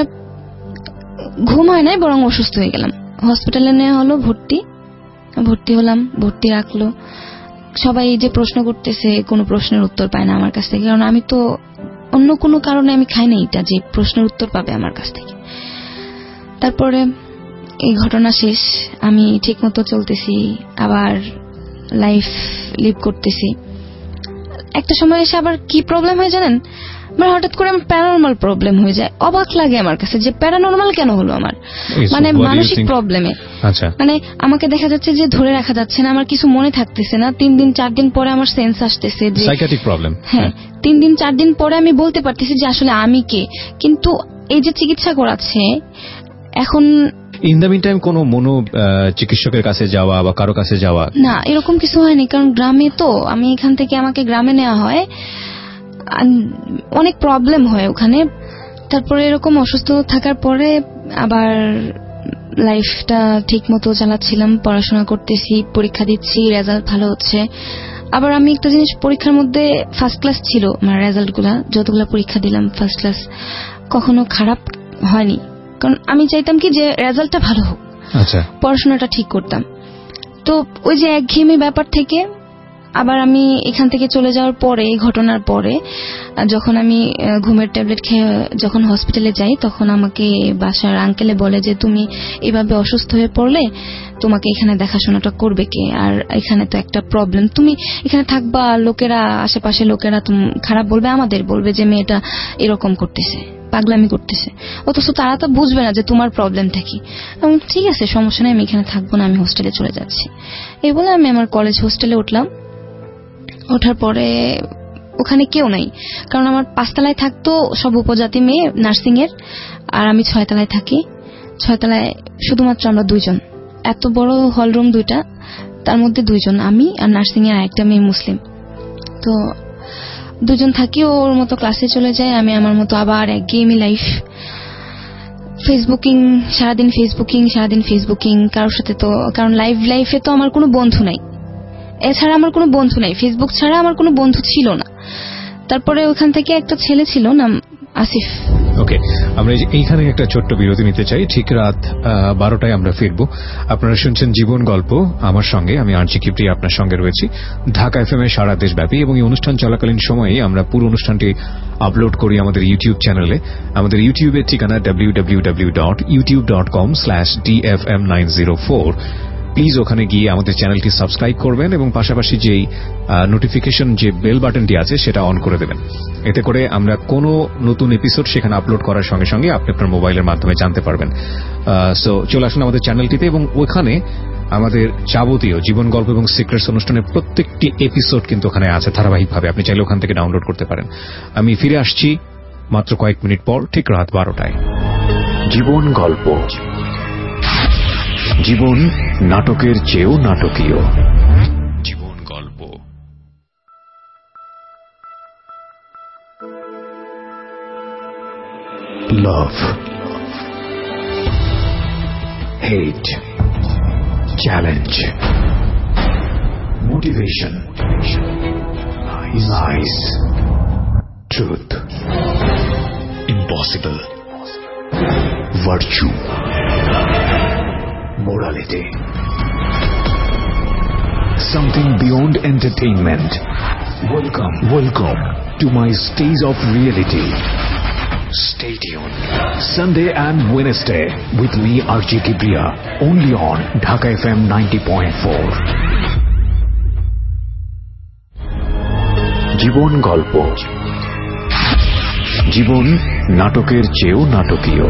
ঘুম হয় নাই, বরং অসুস্থ হয়ে গেলাম। হসপিটালে নেওয়া হলো, ভর্তি হলাম, ভর্তি রাখলো। সবাই যে প্রশ্ন করতেছে, কোনো প্রশ্নের উত্তর পায় না আমার কাছ থেকে, কারণ আমি তো অন্য কোনো কারণে আমি খাই না এটা যে প্রশ্নের উত্তর পাবে আমার কাছ থেকে। তারপরে এই ঘটনা শেষ, আমি ঠিক মতো চলতেছি, আবার লাইফ লিভ করতেছি। একটা সময় এসে আবার কি প্রবলেম হয় জানেন, হঠাৎ করে আমার প্যারানর্মাল প্রবলেম হয়ে যায়। অবাক লাগে আমার কাছে যে প্যারানর্মাল কেন হলো আমার, মানসিক প্রবলেমে। আমাকে দেখা যাচ্ছে যে ধরে রাখা যাচ্ছে না, আমার কিছু মনে থাকতেছে না। 3 দিন 4 দিন পরে আমার সেন্স আসতেছে যে সাইকিয়াট্রিক প্রবলেম। হ্যাঁ, 3 দিন 4 দিন পরে আমি বলতে পারতেছি যে আসলে আমি কে। কিন্তু এই যে চিকিৎসা করাচ্ছে এখন, ইন দ্য মিন টাইম কোন চিকিৎসকের কাছে যাওয়া বা কারো কাছে যাওয়া না, এরকম কিছু হয়নি। কারণ গ্রামে তো, আমি এখান থেকে আমাকে গ্রামে নেওয়া হয়, অনেক প্রবলেম হয় ওখানে। তারপরে এরকম অসুস্থ থাকার পরে আবার লাইফটা ঠিক মতো চালাচ্ছিলাম, পড়াশোনা করতেছি, পরীক্ষা দিচ্ছি, রেজাল্ট ভালো হচ্ছে। আবার আমি একটা জিনিস, পরীক্ষার মধ্যে ফার্স্ট ক্লাস ছিল আমার রেজাল্ট গুলা, যতগুলা পরীক্ষা দিলাম ফার্স্ট ক্লাস, কখনো খারাপ হয়নি। কারণ আমি চাইতাম কি যে রেজাল্টটা ভালো হোক, পড়াশোনাটা ঠিক করতাম। তো ওই যে একঘেয়েমি ব্যাপার থেকে আবার আমি এখান থেকে চলে যাওয়ার পরে, এই ঘটনার পরে যখন আমি ঘুমের ট্যাবলেট খেয়ে যখন হসপিটালে যাই, তখন আমাকে বাসার আঙ্কেলে বলে যে তুমি এভাবে অসুস্থ হয়ে পড়লে তোমাকে এখানে দেখাশোনাটা করবে কে, আর এখানে তো একটা প্রবলেম, তুমি এখানে থাকবা, লোকেরা আশেপাশে লোকেরা খারাপ বলবে, আমাদের বলবে যে মেয়েটা এরকম করতেছে, পাগলামি করতেছে, অথচ তারা তো বুঝবে না যে তোমার প্রবলেমটা কি। ঠিক আছে, সমস্যা নেই, আমি এখানে থাকবো না, আমি হোস্টেলে চলে যাচ্ছি। এই বলে আমি আমার কলেজ হোস্টেলে উঠলাম। ওঠার পরে ওখানে কেউ নাই, কারণ আমার 5 তলায় থাকতো সব উপজাতি মেয়ে নার্সিং এর, আর আমি 6 তলায় থাকি। 6 তলায় শুধুমাত্র আমরা 2 জন, এত বড় হলরুম 2টা, তার মধ্যে 2 জন, আমি আর নার্সিং এর আরেকটা মেয়ে মুসলিম। তো 2 জন থাকি, ওর মতো ক্লাসে চলে যায়, আমি আমার মতো আবার একঘেয়েমি লাইফ, ফেসবুকিং, সারাদিন ফেসবুকিং, কারোর সাথে তো, কারণ লাইফে তো আমার কোনো বন্ধু নাই, এছাড়া আমার কোনো বন্ধু নাই, ফেসবুক ছাড়া আমার কোনো বন্ধু ছিল না। তারপরে ওখান থেকে একটা ছেলে ছিল, নাম আসিফ। ওকে, আমরা এইখানে একটা ছোট্ট বিরতি নিতে চাই। ঠিক রাত 12টায় আমরা ফিরবো। আপনারা শুনছেন জীবন গল্প, আমার সঙ্গে আমি আরজি কিপ্রিয়া আপনার সঙ্গে রয়েছি ঢাকা এফএম এ সারা দেশব্যাপী, এবং এই অনুষ্ঠান চলাকালীন সময়ে আমরা পুরো অনুষ্ঠানটি আপলোড করি আমাদের ইউটিউব চ্যানেলে। আমাদের ইউটিউবের ঠিকানা www.youtube.com/dfm904। প্লিজ ওখানে গিয়ে আমাদের চ্যানেলটি সাবস্ক্রাইব করবেন এবং পাশাপাশি যেই নোটিফিকেশন যে বেল বাটনটি আছে সেটা অন করে দেবেন। এতে করে আমরা কোনো নতুন এপিসোড সেখানে আপলোড করার সঙ্গে সঙ্গে আপনি আপনার মোবাইলের মাধ্যমে জানতে পারবেন। সো চলে আসুন আমাদের চ্যানেলটিতে, এবং ওখানে আমাদের যাবতীয় জীবন গল্প এবং সিক্রেটস অনুষ্ঠানের প্রত্যেকটি এপিসোড কিন্তু ওখানে আছে ধারাবাহিকভাবে, আপনি চাইলে ওখান থেকে ডাউনলোড করতে পারেন। আমি ফিরে আসছি মাত্র কয়েক মিনিট পর, ঠিক রাত 12টায়। জীবন গল্প, জীবন নাটকের চেয়েও নাটকীয়। জীবন গল্প। Love, hate, challenge, motivation, lies, truth, impossible, virtue, morality, something beyond entertainment. Welcome to my stage of reality. Stay tuned Sunday and Wednesday with me RJ Kibriya, only on Dhaka FM 90.4. জীবন গল্প, জীবন নাটকের চেয়েও নাটকীয়।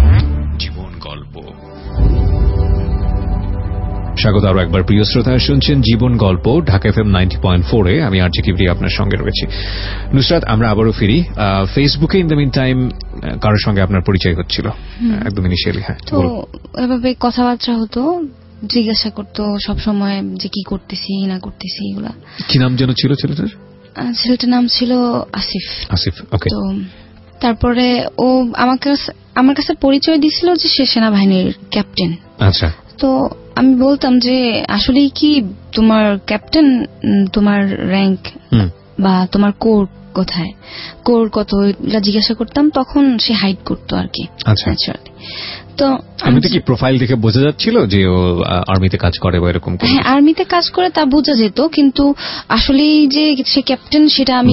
স্বাগত আরো একবার প্রিয় শ্রোতা, শুনছেন জীবন গল্প ঢাকা এফএম 90.4-এ। আমি আরজি কিবরিয়া আপনার সঙ্গে রয়েছি। নুসরাত, আমরা আবারও ফিরি। ফেসবুকে ইন দ্য মিন টাইম কারোর সঙ্গে আপনার পরিচয় হচ্ছিল একদম ইনিশিয়ালি? হ্যাঁ, তো এভাবে কথাবার্তা হতো, জিজ্ঞাসা করতো সব সময় যে কি করতেছি না করতেছি এগুলা। কি নাম যেন ছিল ছেলেটার? ছেলেটার নাম ছিল আসিফ। আসিফ, ওকে। তো তারপরে ও আমার কাছে পরিচয় দিছিল যে সে সেনাবাহিনীর ক্যাপ্টেন। আচ্ছা। তো আমি বলতাম যে আসলে কি তোমার ক্যাপ্টেন, তোমার র্যাঙ্ক বা তোমার কোর কোথায়, কোর কত, এটা জিজ্ঞাসা করতাম। তখন সে হাইড করতো আর কি। আচ্ছা। তো আমি কি প্রোফাইল দেখে বোঝা যাচ্ছিল যে ও আর্মিতে কাজ করে বা এরকম? হ্যাঁ, আর্মিতে কাজ করে তা বোঝা যেত, কিন্তু আসলে যে সে ক্যাপ্টেন সেটা আমি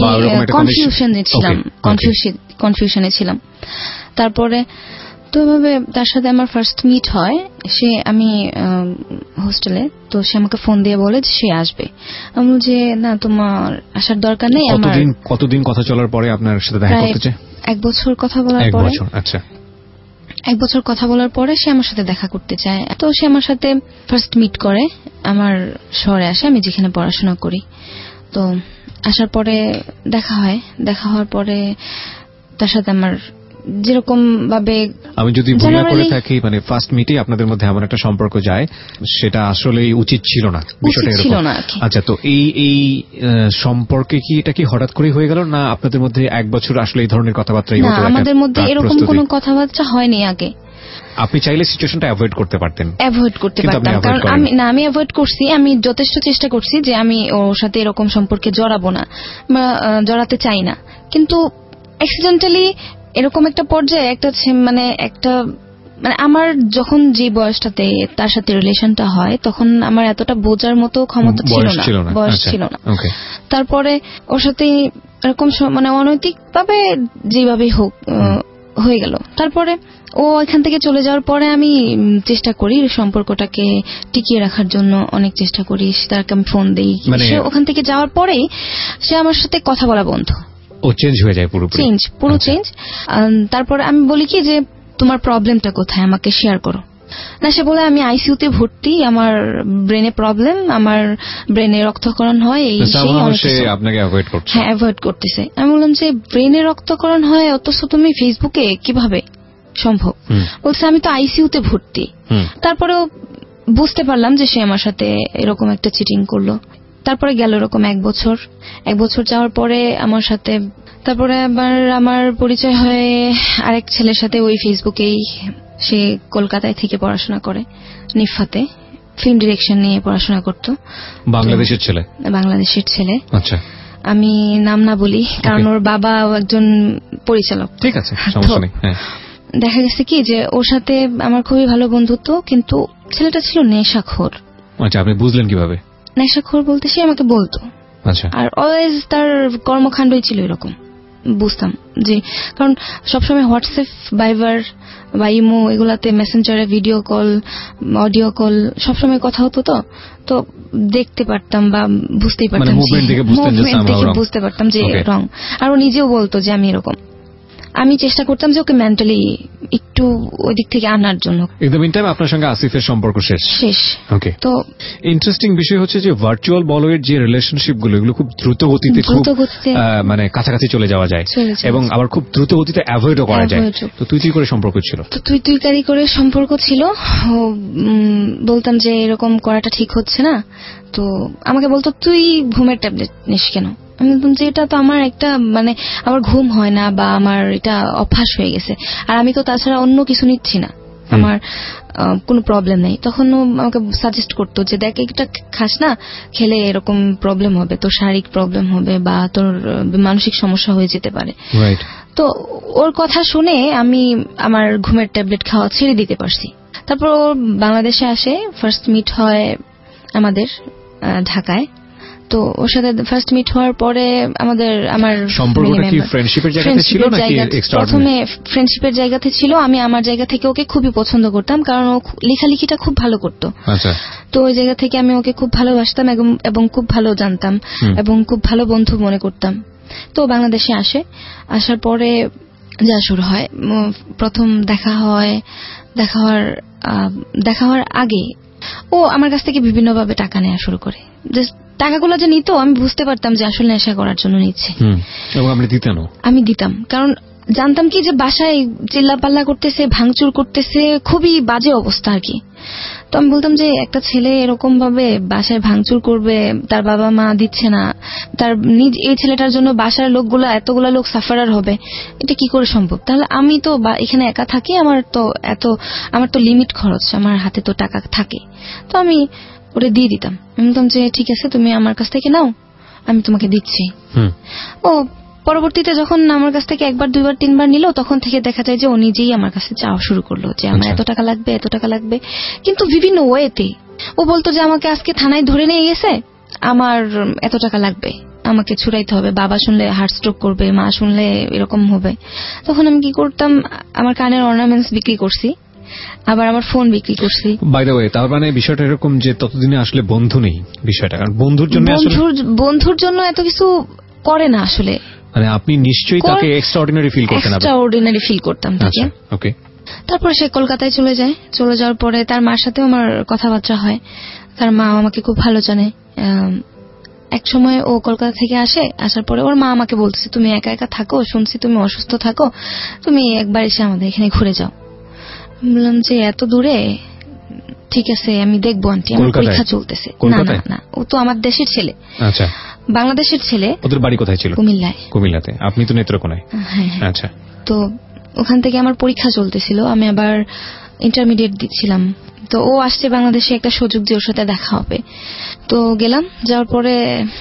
কনফিউশনে ছিলাম। তারপরে তো এভাবে তার সাথে আমার ফার্স্ট মিট হয়। আমি হোস্টেলে, তো সে আমাকে ফোন দিয়ে বলে যে সে আসবে। আমি যে না, তোমার আসার দরকার নেই। কতদিন কথা চলার পরে আপনার সাথে দেখা করতে চায়? 1 বছর কথা বলার পরে। আচ্ছা। 1 বছর কথা বলার পরে সে আমার সাথে দেখা করতে চায়। তো সে আমার সাথে ফার্স্ট মিট করে, আমার শহরে আসে, আমি যেখানে পড়াশোনা করি। তো আসার পরে দেখা হয়। দেখা হওয়ার পরে তার সাথে আমার যেরকম ভাবে, আমি যদি ভুল না করে থাকি, মানে ফার্স্ট মিটে আপনাদের মধ্যে এমন একটা সম্পর্ক যায়, সেটা আসলে উচিত ছিল না, বিষয়টা এরকম। আচ্ছা, তো এই সম্পর্কে কি এটা কি হঠাৎ করে হয়ে গেল, না আপনাদের মধ্যে 1 বছর আসলে এই ধরনের কথাবার্তাই হতো? না, আমাদের মধ্যে এরকম কোনো কথাবার্তা হয়নি আগে। আপনি চাইলে সিচুয়েশনটা অ্যাভয়েড করতে পারতেন? অ্যাভয়েড করতে পারতাম, কারণ আমি অ্যাভয়েড করছি। আমি যথেষ্ট চেষ্টা করছি যে আমি ওর সাথে এরকম সম্পর্কে জড়াবো না বা জড়াতে চাই না, কিন্তু অ্যাক্সিডেন্টালি এরকম একটা পর্যায়ে একটা মানে আমার যখন যে বয়সটাতে তার সাথে রিলেশনটা হয় তখন আমার এতটা বোঝার মতো ক্ষমতা ছিল না, বয়স ছিল না। তারপরে ওর সাথে এরকম মানে অনৈতিক ভাবে যেভাবেই হোক হয়ে গেল। তারপরে ও এখান থেকে চলে যাওয়ার পরে আমি চেষ্টা করি সম্পর্কটাকে টিকিয়ে রাখার জন্য, অনেক চেষ্টা করি, তাকে আমি ফোন দিই। সে ওখান থেকে যাওয়ার পরেই সে আমার সাথে কথা বলা বন্ধ, ও চেঞ্জ হয়ে যায়, পুরো চেঞ্জ। তারপরে আমি বলি কি যে তোমার প্রবলেমটা কোথায়, আমাকে শেয়ার করো। না, সে বলে আমি আইসিইউতে ভর্তি, আমার ব্রেনে প্রবলেম, আমার ব্রেনে রক্তক্ষরণ হয়, এই আপনাকে অ্যাভয়েড করছে। হ্যাঁ, অ্যাভয়েড করতেছে। আমি বললাম যে ব্রেনে রক্তক্ষরণ হয় অথচ তুমি ফেসবুকে কিভাবে সম্ভব? বলছে আমি তো আইসিইউতে ভর্তি। তারপরেও বুঝতে পারলাম যে সে আমার সাথে এরকম একটা চিটিং করলো। তারপরে গেল এরকম এক বছর যাওয়ার পরে আমার সাথে, তারপরে আবার আমার পরিচয় হয় আরেক ছেলের সাথে ওই ফেসবুকেই। সে কলকাতায় থেকে পড়াশোনা করে, নিফাতে ফিল্ম ডিরেকশন নিয়ে পড়াশোনা করতো। বাংলাদেশের ছেলে। আচ্ছা, আমি নাম না বলি কারণ ওর বাবা একজন পরিচালক। ঠিক আছে, সমস্যা নেই। দেখা গেছে কি যে ওর সাথে আমার খুবই ভালো বন্ধুত্ব, কিন্তু ছেলেটা ছিল নেশাখোর। আচ্ছা, আপনি বুঝলেন কিভাবে? নেশাখোর বলতে সে আমাকে বলতো। আচ্ছা। আর অলওয়েজ তার কর্মকাণ্ডই ছিল এরকম, বুঝতাম যে কারণ সবসময় হোয়াটসঅ্যাপ, ভাইবার বা ইমো এগুলাতে মেসেঞ্জারে ভিডিও কল, অডিও কল সবসময় কথা হতো, তো দেখতে পারতাম বা বুঝতেই পারতাম, মুভমেন্ট দেখে বুঝতে পারতাম যে রং। আর ও নিজেও বলতো যে আমি এরকম। আমি চেষ্টা করতাম যে ওকে মেন্টালি একটু ওই দিক থেকে আনার জন্য। ইন দ্য মিনটাইম আপনার সঙ্গে আসিফের সম্পর্ক শেষ। ওকে। তো ইন্টারেস্টিং বিষয় হচ্ছে যে ভার্চুয়াল বলয়ের যে রিলেশনশিপ গুলো, এগুলো খুব দ্রুত গতিতে মানে কাছাকাছি চলে যাওয়া যায় এবং আবার খুব দ্রুত গতিতে অ্যাভয়েডও করা যায়। তো তুই করে সম্পর্ক ছিল? তো তুই করে সম্পর্ক ছিল। বলতাম যে এরকম করাটা ঠিক হচ্ছে না, তো আমাকে বলতো তুই ঘুমের ট্যাবলেট নিস কেন? আমি বলতাম যে এটা তো আমার একটা মানে আমার ঘুম হয় না বা আমার এটা অভ্যাস হয়ে গেছে, আর আমি তো তাছাড়া অন্য কিছু নিচ্ছি না, আমার কোনো প্রবলেম নেই। তখন ও আমাকে সাজেস্ট করতো যে দেখ এটা খাস না, খেলে এরকম প্রবলেম হবে, তোর শারীরিক প্রবলেম হবে বা তোর মানসিক সমস্যা হয়ে যেতে পারে। তো ওর কথা শুনে আমি আমার ঘুমের ট্যাবলেট খাওয়া ছেড়ে দিতে পারছি। তারপর ও বাংলাদেশে আসে, ফার্স্ট মিট হয় আমাদের ঢাকায়। তো ওর সাথে ফার্স্ট মিট হওয়ার পরে আমার সম্পর্কটা কি ফ্রেন্ডশিপের জায়গাতে ছিল নাকি এক্সট্রাঅর্ডিনারি? প্রথমে ফ্রেন্ডশিপের জায়গাতে ছিল। আমি আমার জায়গা থেকে ওকে খুবই পছন্দ করতাম কারণ ও লেখালেখিটা খুব ভালো করতো। আচ্ছা। তো ওই জায়গা থেকে আমি ওকে খুব ভালোবাসতাম এবং খুব ভালো জানতাম এবং খুব ভালো বন্ধু মনে করতাম। তো বাংলাদেশে আসার পরে যা শুরু হয়, প্রথম দেখা হওয়ার আগে ও আমার কাছ থেকে বিভিন্নভাবে টাকা নেওয়া শুরু করে। টাকাগুলো যে নিত আমি বুঝতে পারতাম যে আসলে নেশা করার জন্য নিচ্ছে। আমি দিতাম কারণ জানতাম কি যে বাসায় চিল্লাপাল্লা করতেছে, ভাঙচুর করতেছে, খুবই বাজে অবস্থা আর কি। তো আমি বলতাম যে একটা ছেলে এরকম ভাবে বাসায় ভাঙচুর করবে, তার বাবা মা দিচ্ছে না, তার এই ছেলেটার জন্য বাসার লোকগুলো এতগুলা লোক সাফারার হবে, এটা কি করে সম্ভব? তাহলে আমি তো এখানে একা থাকি, আমার তো লিমিট খরচ, আমার হাতে তো টাকা থাকে। তো আমি ওটা দিয়ে দিতাম। আমি বলতাম যে ঠিক আছে তুমি আমার কাছ থেকে নাও, আমি তোমাকে দিচ্ছি। ও পরবর্তীতে যখন আমার কাছ থেকে একবার, দুইবার, তিনবার নিল, তখন থেকে দেখা যায় যে ও নিজেই আমার কাছে চাওয়া শুরু করলো যে আমার এত টাকা লাগবে, কিন্তু বিভিন্ন ওয়েতে। ও বলতো যে আমাকে আজকে থানায় ধরে নিয়ে গেছে, আমার এত টাকা লাগবে, আমাকে ছুড়াইতে হবে, বাবা শুনলে হার্ট স্ট্রোক করবে, মা শুনলে এরকম হবে। তখন আমি কি করতাম, আমার কানের অর্নামেন্টস বিক্রি করছি, আবার আমার ফোন বিক্রি করছি। বাই দ্য ওয়ে, তার মানে বিষয়টা এরকম যে ততদিনে আসলে বন্ধু নেই বিষয়টা, কারণ বন্ধুর জন্য এত কিছু করে না আসলে। মানে আপনি নিশ্চয়ই তাকে এক্সট্রাঅর্ডিনারি ফিল করতেন? এক্সট্রাঅর্ডিনারি ফিল করতাম তাকে। ওকে। তারপর সে কলকাতায় চলে যাওয়ার পরে তার মার সাথেও আমার কথাবার্তা হয়। তার মা আমাকে খুব ভালো জানে। এক সময় ও কলকাতা থেকে আসার পরে ওর মা আমাকে বলতেছে তুমি একা একা থাকো, শুনছি তুমি অসুস্থ থাকো, তুমি একবার এসে আমাদের এখানে ঘুরে যাও। বললাম যে এত দূরে, ঠিক আছে আমি দেখবো আন্টি, আমার পরীক্ষা চলতেছে। না, ও তো আমার দেশের ছেলে। আচ্ছা। বাংলাদেশের ছেলে। ওদের বাড়ি কোথায় ছিল? কুমিল্লাতে। আপনি তো নেত্রকোনায়। আচ্ছা। তো ওখান থেকে আমার পরীক্ষা চলতেছিল, আমি আবার ইন্টারমিডিয়েট দিচ্ছিলাম। তো ও আসছে বাংলাদেশে, একটা সুযোগ যে ওর সাথে দেখা হবে। তো গেলাম, যাওয়ার পরে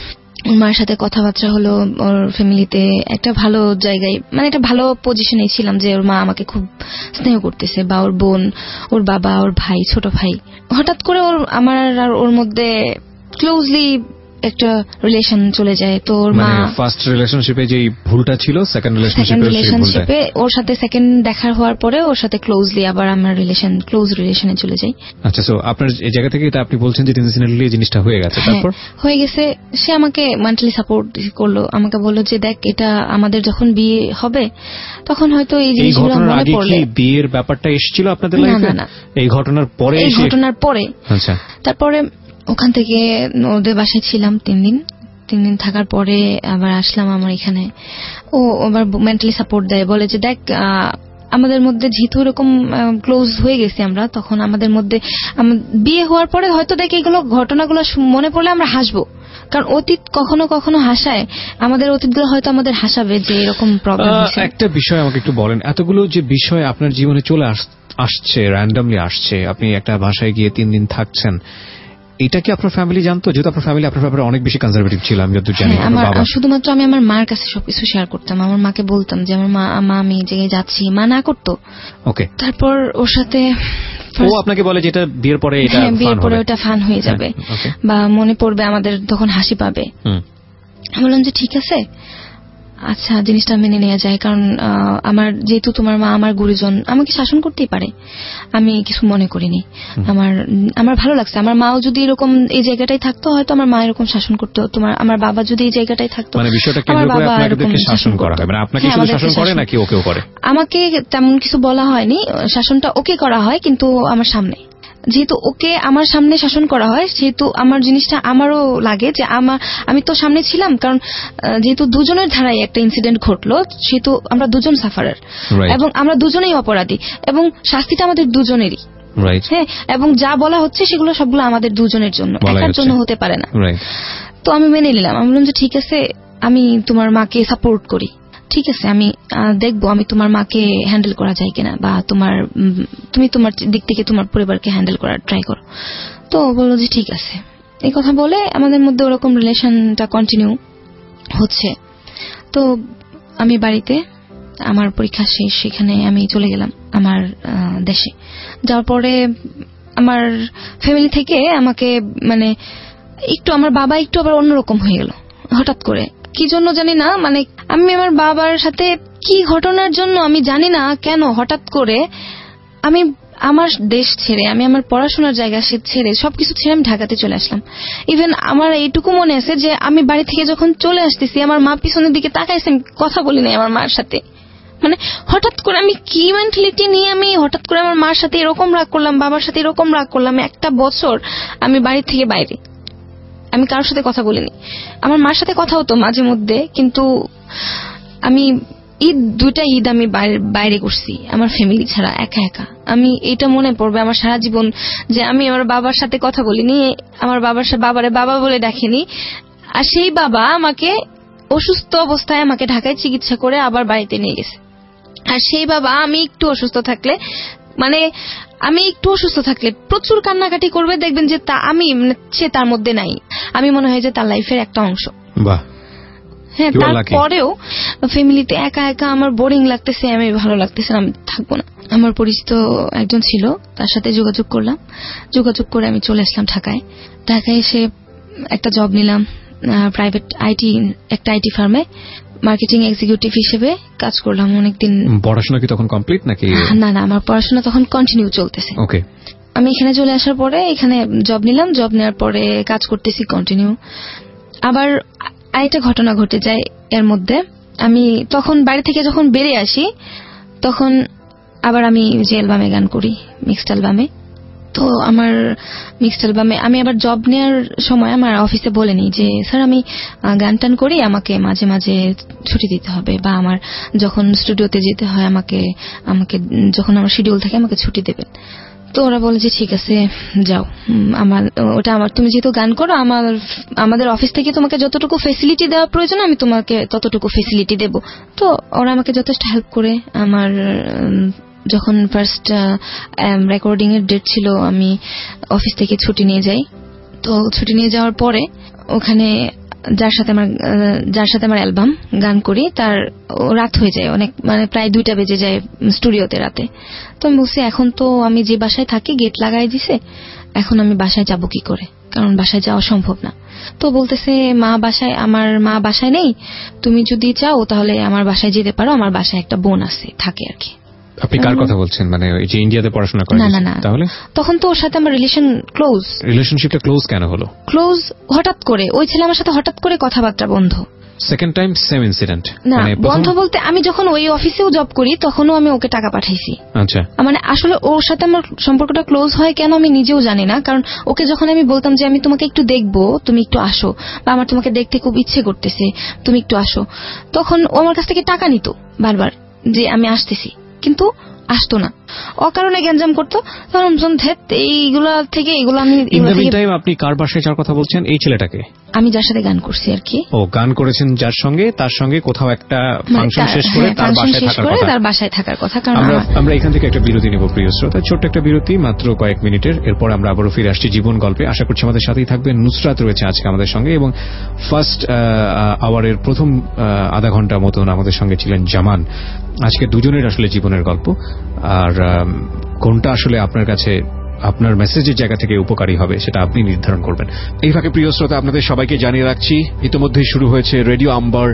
ওর মার সাথে কথাবার্তা হলো, ওর ফ্যামিলিতে একটা ভালো জায়গায়, মানে একটা ভালো পজিশনে ছিলাম যে ওর মা আমাকে খুব স্নেহ করতেছে, বা ওর বোন, ওর বাবা, ওর ভাই, ছোট ভাই। হঠাৎ করে আমার আর ওর মধ্যে ক্লোজলি একটা রিলেশন চলে যায়। তো ওর মা ফার্স্ট রিলেশনশিপে যে ভুলটা ছিল, সেকেন্ড রিলেশনশিপে ওর সাথে সেকেন্ড দেখা হওয়ার পরে ওর সাথে ক্লোজলি আবার আমার ক্লোজ রিলেশনে চলে যাই। আচ্ছা, সো আপনার এই জায়গা থেকে এটা আপনি বলছেন যে ইনসিডেন্টালি জিনিসটা হয়ে গেছে, তারপর হয়ে গেছে। সে আমাকে মেন্টালি সাপোর্ট করলো, আমাকে বললো যে দেখ, এটা আমাদের যখন বিয়ে হবে তখন হয়তো এই জিনিসগুলো মনে পড়লে। বিয়ের ব্যাপারটা এসেছিল আপনাদের লাইফে? না, এই ঘটনার পরে। আচ্ছা, তারপরে ওখান থেকে ওদের বাসায় ছিলাম 3 দিন থাকার পরে আবার আসলাম আমার এখানে। ও আবার মেন্টালি সাপোর্ট দেয়, বলে যে দেখ, আমাদের মধ্যে যেহেতু এরকম ক্লোজ হয়ে গেছি আমরা, তখন আমাদের মধ্যে বিয়ে হওয়ার পরে হয়তো দেখ এইগুলো ঘটনাগুলো মনে পড়লে আমরা হাসবো, কারণ অতীত কখনো কখনো হাসায়, আমাদের অতীতগুলো হয়তো আমাদের হাসাবে যে এরকম প্রবলেম হয়েছে। একটা বিষয় আমাকে একটু বলেন, এতগুলো যে বিষয় আপনার জীবনে চলে আসছে, র্যান্ডমলি আসছে, আপনি একটা বাসায় গিয়ে 3 দিন থাকছেন, এটা কি আপনার ফ্যামিলি জানতো? যেহেতু আপনার ফ্যামিলি আপনার ব্যাপারে অনেক বেশি কনজারভেটিভ ছিল, আমি যতদূর জানি। শুধুমাত্র আমি আমার মার কাছে সবকিছু শেয়ার করতাম, আমার মাকে বলতাম যে আমার মা আমি এই জায়গায় যাচ্ছি, মা না করতো। ওকে, তারপর ওর সাথে ও আপনাকে বলে যে এটা বিয়ের পরে ওটা ফান হয়ে যাবে, বা মনে পড়বে আমাদের, তখন হাসি পাবে। বললাম যে ঠিক আছে, আচ্ছা, জিনিসটা মেনে নেওয়া যায়, কারণ যেহেতু তোমার মা আমার গুরুজন, আমাকে শাসন করতেই পারে, আমি কিছু মনে করিনি। আমার ভালো লাগছে, আমার মাও যদি এরকম এই জায়গাটাই থাকতো হয়তো আমার মা এরকম শাসন করতো, আমার বাবা যদি এই জায়গাটাই থাকতো, আমার বাবা এরকম শাসন করা হয়। আপনাকে শুধু শাসন করে নাকি ওকেও করে? আমাকে তেমন কিছু বলা হয়নি, শাসনটা ওকে করা হয়, কিন্তু আমার সামনে। যেহেতু ওকে আমার সামনে শাসন করা হয়, সেহেতু আমার জিনিসটা আমারও লাগে যে আমি তো সামনে ছিলাম, কারণ যেহেতু দুজনের ধারায় একটা ইনসিডেন্ট ঘটলো, সেহেতু আমরা দুজন সাফারার, এবং আমরা দুজনেই অপরাধী, এবং শাস্তিটা আমাদের দুজনেরই। হ্যাঁ, এবং যা বলা হচ্ছে সেগুলো সবগুলো আমাদের দুজনের জন্য, একার জন্য হতে পারে না। তো আমি মেনে নিলাম, আমি বললাম যে ঠিক আছে, আমি তোমার মাকে সাপোর্ট করি, ঠিক আছে, আমি দেখবো আমি তোমার মাকে হ্যান্ডেল করা যায় কিনা, বা তুমি তোমার দিক থেকে তোমার পরিবারকে হ্যান্ডেল করার ট্রাই করো। তো বললো যে ঠিক আছে। এই কথা বলে আমাদের মধ্যে ওরকম রিলেশনটা কন্টিনিউ হচ্ছে। তো আমি বাড়িতে, আমার পরীক্ষা শেষ, সেখানে আমি চলে গেলাম আমার দেশে। যাওয়ার পরে আমার ফ্যামিলি থেকে আমাকে মানে একটু, আমার বাবা একটু আবার অন্যরকম হয়ে গেল হঠাৎ করে, কি জন্য জানি না। মানে আমি আমার বাবার সাথে কি ঘটনার জন্য আমি জানি না কেন হঠাৎ করে আমি আমার দেশ ছেড়ে, আমি আমার পড়াশোনার জায়গা ছেড়ে, সবকিছু ছেড়ে আমি ঢাকাতে চলে আসলাম। ইভেন আমার এইটুকু মনে আছে যে আমি বাড়ি থেকে যখন চলে আসতেছি, আমার মা পিছনের দিকে তাকাইছে, আমি কথা বলি নাই আমার মার সাথে। মানে হঠাৎ করে আমি কি মেন্টালিটি নিয়ে আমি হঠাৎ করে আমার মার সাথে এরকম রাগ করলাম, বাবার সাথে এরকম রাগ করলাম। 1 বছর আমি বাড়ি থেকে বাইরে, আমি কারোর সাথে কথা বলিনি। আমার মার সাথে কথা হতো মাঝে মধ্যে, কিন্তু আমি 2টা ঈদ আমি বাইরে করছি আমার ফ্যামিলি ছাড়া, একা একা। আমি এটা মনে পড়বে আমার সারা জীবন যে আমি আমার বাবার সাথে কথা বলিনি, আমার বাবারে বাবা বলে ডাকিনি। আর সেই বাবা আমাকে অসুস্থ অবস্থায় আমাকে ঢাকায় চিকিৎসা করে আবার বাড়িতে নিয়ে গেছে। আর সেই বাবা আমি একটু অসুস্থ থাকলে প্রচুর কান্নাকাটি করবে, দেখবেন যে সে তার মধ্যে নাই, আমি মনে হয় যে তার লাইফের একটা অংশ। হ্যাঁ, তারপরেও ফ্যামিলিতে একা একা আমার বোরিং লাগতেছে, আমি ভালো লাগতেছে, আমি থাকবো না। আমার পরিচিত একজন ছিল, তার সাথে যোগাযোগ করে আমি চলে আসলাম ঢাকায় এসে একটা জব নিলাম, প্রাইভেট একটা আইটি ফার্মে মার্কেটিং এক্সিকিউটিভ হিসেবে কাজ করলাম অনেকদিন। পড়াশোনা কি তখন কমপ্লিট নাকি? না, আমার পড়াশোনা তখন কন্টিনিউ চলতেছে। ওকে। আমি এখানে চলে আসার পরে এখানে জব নিলাম, জব নেওয়ার পরে কাজ করতেছি কন্টিনিউ। আবার আরেকটা ঘটনা ঘটে যায় এর মধ্যে। আমি তখন বাড়ি থেকে যখন বেরিয়ে আসি, তখন আবার আমি যে অ্যালবামে গান করি, মিক্সড অ্যালবামে। তো আমার মিক্সড অ্যালবামে আমি আবার জব নেওয়ার সময় আমার অফিসে বলেনি যে স্যার আমি গান টান করি, আমাকে মাঝে মাঝে ছুটি দিতে হবে, বা আমার যখন স্টুডিওতে যেতে হয় আমাকে যখন আমার শিডিউল থাকে আমাকে ছুটি দেবেন। তো ওরা বলে যে ঠিক আছে যাও, তুমি যেহেতু গান করো, আমাদের অফিস থেকে তোমাকে যতটুকু ফেসিলিটি দেওয়া প্রয়োজন আমি তোমাকে ততটুকু ফেসিলিটি দেব। তো ওরা আমাকে যথেষ্ট হেল্প করে। আমার যখন ফার্স্ট রেকর্ডিং এর ডেট ছিল, আমি অফিস থেকে ছুটি নিয়ে যাই। তো ছুটি নিয়ে যাওয়ার পরে ওখানে যার সাথে আমার অ্যালবাম গান করি তার রাত হয়ে যায় অনেক, মানে প্রায় 2টা বেজে যায় স্টুডিওতে রাতে। তো আমি বলছি এখন তো আমি যে বাসায় থাকি গেট লাগাই দিছে, এখন আমি বাসায় যাব কি করে, কারণ বাসায় যাওয়া সম্ভব না। তো বলতেছে আমার মা বাসায় নেই, তুমি যদি চাও তাহলে আমার বাসায় যেতে পারো, আমার বাসায় একটা বোন আছে থাকে আর কি। আপনি কার কথা বলছেন, মানে ওই যে ইন্ডিয়াতে পড়াশোনা করেন? না, তাহলে তখন তো ওর সাথে আমার রিলেশনশিপটা ক্লোজ কেন হলো? ক্লোজ হঠাৎ করে ওই ছেলে আমার সাথে হঠাৎ করে কথাবার্তা বন্ধ। Second time same incident? না, বন্ধ বলতে আমি যখন ওই অফিসেও জব করি তখনও আমি ওকে টাকা পাঠাইছি। আচ্ছা, মানে আসলে ওর সাথে আমার সম্পর্কটা ক্লোজ হয় কেন আমি নিজেও জানি না, কারণ ওকে যখন আমি বলতাম যে আমি তোমাকে একটু দেখবো, তুমি একটু আসো, বা আমার তোমাকে দেখতে খুব ইচ্ছে করতেছে, তুমি একটু আসো, তখন ও আমার কাছ থেকে টাকা নিত বারবার যে আমি আসতেছি, কিন্তু আসতো না, অকারণে গ্যাঞ্জাম করতো। তখন এইগুলা থেকে এগুলো আমি। আপনি কার বাসায় যাওয়ার কথা বলছেন? এই ছেলেটাকে? আমি যার সাথে গান করছি আর কি। ও, গান করেছেন যার সঙ্গে, তার সঙ্গে কোথাও একটা ফাংশন শেষ করে তার বাসায় থাকার কথা। কারণ আমরা এখান থেকে একটা বিরতি নেব প্রিয় শ্রোতা, ছোট্ট একটা বিরতি, মাত্র কয়েক মিনিটের। এরপর আমরা আবারও ফিরে আসছি জীবন গল্পে। আশা করছি আমাদের সাথেই থাকবেন। নুসরাত রয়েছে আজকে আমাদের সঙ্গে, এবং ফার্স্ট আওয়ারের প্রথম আধা ঘন্টা মতন আমাদের সঙ্গে ছিলেন জামান। আজকে দুজনের আসলে জীবনের গল্প, আর কোনটা আসলে আপনার কাছে আপনার মেসেজের জায়গা থেকে উপকারী হবে সেটা আপনি নির্ধারণ করবেন। এই ফাঁকে প্রিয় শ্রোতা, আপনাদের সবাইকে জানিয়ে রাখছি ইতিমধ্যেই শুরু হয়েছে রেডিও আম্বার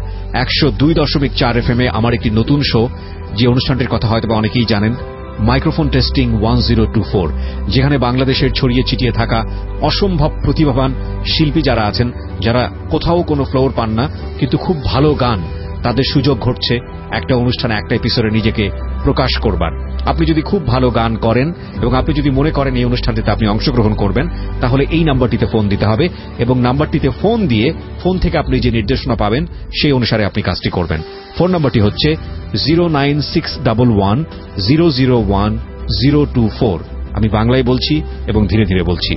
102.4 FM আমার একটি নতুন শো, যে অনুষ্ঠানটির কথা হয়তো অনেকেই জানেন, মাইক্রোফোন টেস্টিং 1024, যেখানে বাংলাদেশের ছড়িয়ে ছিটিয়ে থাকা অসম্ভব প্রতিভাবান শিল্পী যারা আছেন, যারা কোথাও কোনো ফ্লোর পান না কিন্তু খুব ভালো গান, তাদের সুযোগ ঘটছে একটা অনুষ্ঠানে একটা এপিসোডে নিজেকে প্রকাশ করবার। আপনি যদি খুব ভালো গান করেন এবং আপনি যদি মনে করেন এই অনুষ্ঠানটিতে আপনি অংশগ্রহণ করবেন, তাহলে এই নাম্বারটিতে ফোন দিতে হবে, এবং নাম্বারটিতে ফোন দিয়ে ফোন থেকে আপনি যে নির্দেশনা পাবেন সেই অনুসারে আপনি কাজটি করবেন। ফোন নাম্বারটি হচ্ছে 09611001024। আমি বাংলায় বলছি এবং ধীরে ধীরে বলছি,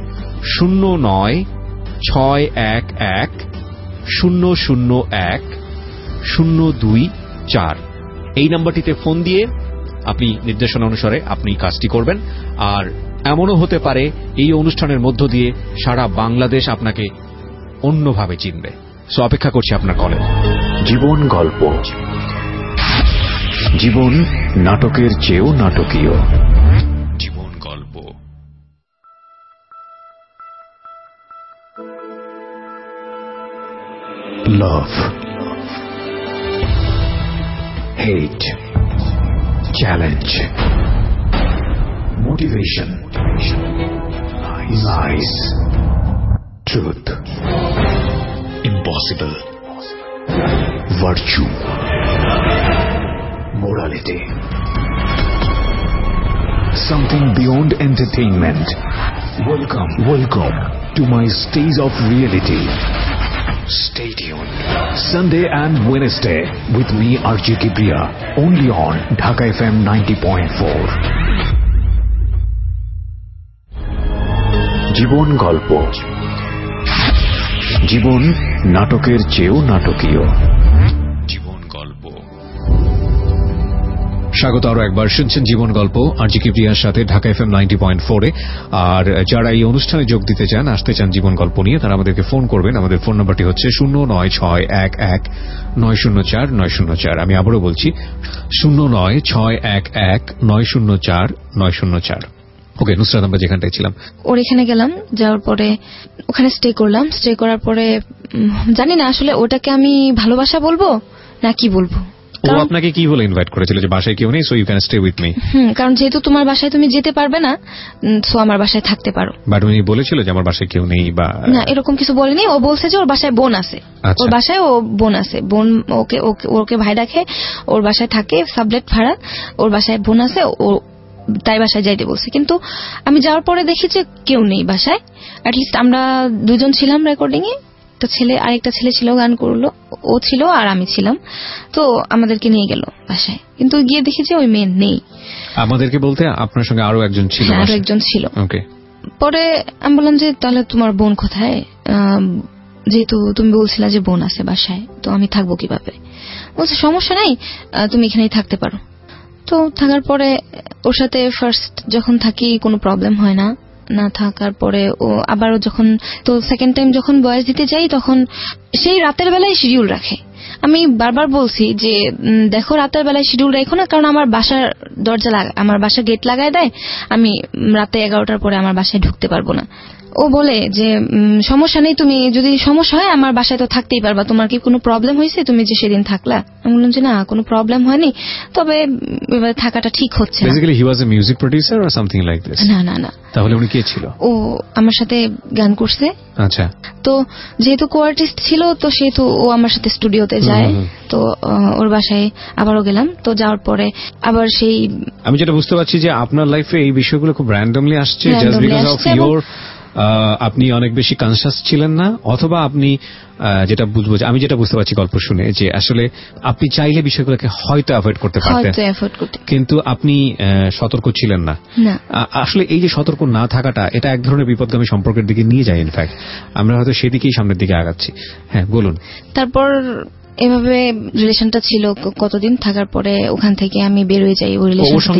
09611001024। এই নাম্বারটিতে ফোন দিয়ে আপনি নির্দেশনা অনুসারে আপনি কাজটি করবেন। আর এমনও হতে পারে এই অনুষ্ঠানের মধ্য দিয়ে সারা বাংলাদেশ আপনাকে অন্যভাবে চিনবে। সো অপেক্ষা করছি আপনার কলে। জীবন গল্প, জীবন নাটকের চেয়েও নাটকীয়। জীবন গল্প। লাভ, hate, challenge, motivation, lies, truth, impossible, virtue, morality, something beyond entertainment. Welcome to my stage of reality. Stay tuned. Sunday and Wednesday with me RJ Kipriya, only on Dhaka FM 90.4. জীবন গল্প, জীবন নাটকের চেয়েও নাটকীয়। জীবন গল্প। স্বাগত আরো একবার, শুনছেন জীবন গল্প আরজি কিপ্রিয়ার সাথে ঢাকা FM 90.4-এ। আর যারা এই অনুষ্ঠানে যোগ দিতে চান, আসতে চান জীবন গল্প নিয়ে, তারা আমাদেরকে ফোন করবেন। আমাদের ফোন নাম্বারটি হচ্ছে 09611904904। আমি আবারও বলছি 09611904904। ওকে নুসরাত, আমরা যেখানটায় ছিলাম, ওর এখানে গেলাম, যাওয়ার পরে ওখানে স্টে করলাম। স্টে করার পরে জানি না আসলে ওটাকে আমি ভালোবাসা বলবো না কি বলবো। ও আপনাকে কি বলে ইনভাইট করেছিল যে বাসায় কেউ নেই, so you can stay with me? কারণ যেহেতু তোমার বাসায় তুমি যেতে পারবে না, সো আমার বাসায় থাকতে পারো। বাট উনি বলেছিল যে আমার বাসায় কেউ নেই বা না, এরকম কিছু বলেনি। ও বলছে যে ওর বাসায় বোন আছে, ওর বাসায় ও বোন আছে, বোন ওকে ভাই ডাকে, ওর বাসায় থাকে, সাবলেট ভাড়া, ওর বাসায় বোন আছে, ও তাই বাসায় যাইতে বলছে। কিন্তু আমি যাওয়ার পরে দেখি যে কেউ নেই বাসায়। অ্যাটলিস্ট আমরা দুজন ছিলাম রেকর্ডিং এ, আরেকটা ছেলে ছিল গান করলো, ও ছিল আর আমি ছিলাম। তো আমাদেরকে নিয়ে গেল বাসায়, কিন্তু গিয়ে দেখি যে ওই মেয়ে নেই। আমাদেরকে বলতে আপনার সঙ্গে আরো একজন ছিল? আরো একজন ছিল। ওকে। পরে আমি বললাম যে তাহলে তোমার বোন কোথায়, যেহেতু তুমি বলছিলা যে বোন আছে বাসায়, তো আমি থাকবো কিভাবে? বলছে সমস্যা নাই, তুমি এখানেই থাকতে পারো। তো থাকার পরে ওর সাথে ফার্স্ট যখন থাকি কোনো প্রবলেম হয় না, না থাকার পরে ও আবারও যখন তো সেকেন্ড টাইম যখন বয়স দিতে যাই তখন সেই রাতের বেলায় শিডিউল রাখে। আমি বারবার বলছি যে দেখো রাতের বেলায় শিডিউল রাখো না, কারণ আমার বাসার আমার বাসার গেট লাগায় দেয়, আমি রাতে 11টার পরে আমার বাসায় ঢুকতে পারবো না। ও বলে যে সমস্যা নেই, তুমি যদি সমস্যা হয় আমার বাসায় তো থাকতেই পারবা, তোমার কি কোনো প্রবলেম হয়েছে তুমি যে সেদিন থাকলা? আমি বললাম যে না কোনো প্রবলেম হয়নি, তবে থাকাটা ঠিক হচ্ছে না। Basically he was a music producer or something like this? না না না। তাহলে উনি কে ছিল? ও আমার সাথে গান করছে। আচ্ছা। তো যেহেতু কো আর্টিস্ট ছিল তো সেহেতু ও আমার সাথে স্টুডিওতে যায়, তো ওর বাসায় আবারও গেলাম। তো যাওয়ার পরে আবার সেই আমি যেটা বুঝতে পারছি যে আপনার লাইফে এই বিষয়গুলো খুব র্যান্ডমলি আসছে, জাস্ট বিকজ অফ ইওর আপনি অনেক বেশি কনসিয়াস ছিলেন না, অথবা আপনি যেটা বুঝবো, আমি যেটা বুঝতে পারছি গল্প শুনে যে আসলে আপনি চাইলে বিষয়গুলোকে হয়তো অ্যাভয়েড করতে পারতেন, কিন্তু আপনি সতর্ক ছিলেন না। আসলে এই যে সতর্ক না থাকাটা, এটা এক ধরনের বিপদগামী সম্পর্কের দিকে নিয়ে যায়। ইনফ্যাক্ট আমরা হয়তো সেদিকেই সামনের দিকে আগাচ্ছি। হ্যাঁ বলুন। তারপর এভাবে রিলেশনটা ছিল কতদিন থাকার পরে ওখান থেকে আমি বের হয়ে যাই। ওই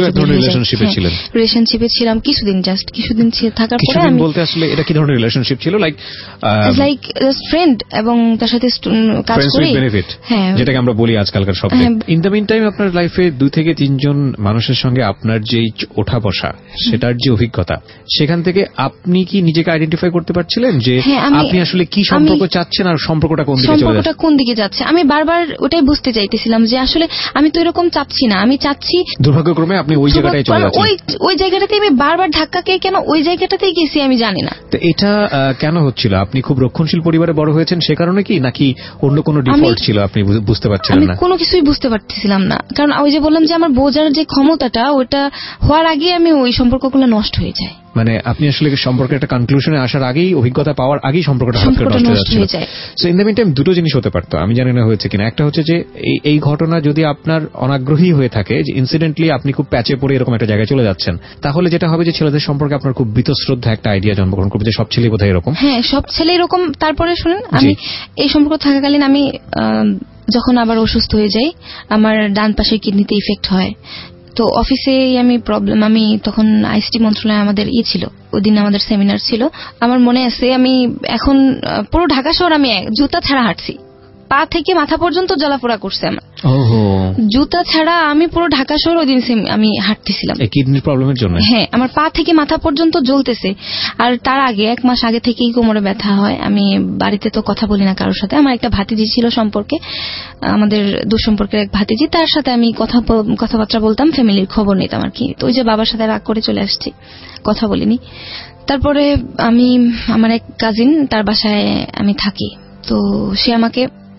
রিলেশনশিপে ছিলাম কিছুদিন, জাস্ট কিছুদিন থাকার পরে আমি বলতে আসলে এটা কি ধরনের রিলেশনশিপ ছিল? লাইক ফ্রেন্ড এবং তার সাথে কাজ করি, হ্যাঁ যেটাকে আমরা বলি আজকালকার শব্দে। ইন দ্য মিন টাইম আপনার লাইফে 2 থেকে 3 জন মানুষের সঙ্গে আপনার যে ওঠা বসা, সেটার যে অভিজ্ঞতা, সেখান থেকে আপনি কি নিজেকে আইডেন্টিফাই করতে পারছিলেন যে আপনি আসলে কি সম্পর্ক চাচ্ছেন আর সম্পর্কটা কোন দিকে যাচ্ছে? আমি বারবার ওটাই বুঝতে চাইতেছিলাম যে আসলে আমি তো এরকম চাচ্ছি না, আমি চাচ্ছি দুর্ভাগ্যক্রমে আপনি ওই জায়গাটায় চলে যাচ্ছেন। ওই জায়গাটাতে আমি বারবার ধাক্কা খেয়ে কেন ওই জায়গাটাতেই গেছি আমি জানি না। তো এটা কেন হচ্ছিল? আপনি খুব রক্ষণশীল পরিবারে বড় হয়েছেন সে কারণে কি, নাকি অন্য কোনো ডিফল্ট ছিল আপনি বুঝতে পারছিলেন না? আমি কোনো কিছুই বুঝতে পারতেছিলাম না, কারণ ওই যে বললাম যে আমার বোঝার যে ক্ষমতাটা ওটা হওয়ার আগে আমি ওই সম্পর্কগুলো নষ্ট হয়ে যায়। মানে আপনি আসলে সম্পর্কের একটা কনক্লুশনে আসার আগেই, অভিজ্ঞতা পাওয়ার আগেই সম্পর্কটা নষ্ট হয়ে যায়। So in the meantime দুটো জিনিস হতে পারতো, আমি জানি না হয়েছে কিনা। একটা হচ্ছে যে এই ঘটনা যদি আপনার অনাগ্রহী হয়ে থাকে, যে ইনসিডেন্টলি আপনি খুব প্যাচে পড়ে এরকম একটা জায়গায় চলে যাচ্ছেন, তাহলে যেটা হবে যে ছেলেদের সম্পর্কে আপনার খুব বীতশ্রদ্ধা একটা আইডিয়া জন্মগ্রহণ করবে যে সব ছেলেই বোধহয় এরকম। হ্যাঁ সব ছেলে এরকম। তারপরে শুনেন, আমি এই সম্পর্ক থাকাকালীন আমি যখন আবার অসুস্থ হয়ে যাই, আমার ডান পাশের কিডনিতে ইফেক্ট হয়। তো অফিসে আমি তখন আইসিটি মন্ত্রণালয়ে আমাদের ছিল, ওই দিন আমাদের সেমিনার ছিল। আমার মনে আছে আমি এখন পুরো ঢাকা শহর আমি জুতা ছাড়া হাঁটছি, পা থেকে মাথা পর্যন্ত জ্বালাপোড়া করছে আমার, জুতা ছাড়া আমি পুরো ঢাকা শহর ওই দিন আমি হাঁটতেছিলাম কিডনির প্রবলেমের জন্য। হ্যাঁ আমার পা থেকে মাথা পর্যন্ত জ্বলতেছে। আর তার আগে 1 মাস আগে থেকেই কোমরে ব্যথা হয়। আমি বাড়িতে তো কথা বলি না কারোর সাথে। আমার একটা ভাতিজি ছিল সম্পর্কে, আমাদের দুঃসম্পর্কের এক ভাতিজি, তার সাথে আমি কথাবার্তা বলতাম, ফ্যামিলির খবর নিতাম আর কি। তো ওই যে বাবার সাথে রাগ করে চলে আসছি, কথা বলিনি। তারপরে আমি আমার এক কাজিন, তার বাসায় আমি থাকি। তো সে আমাকে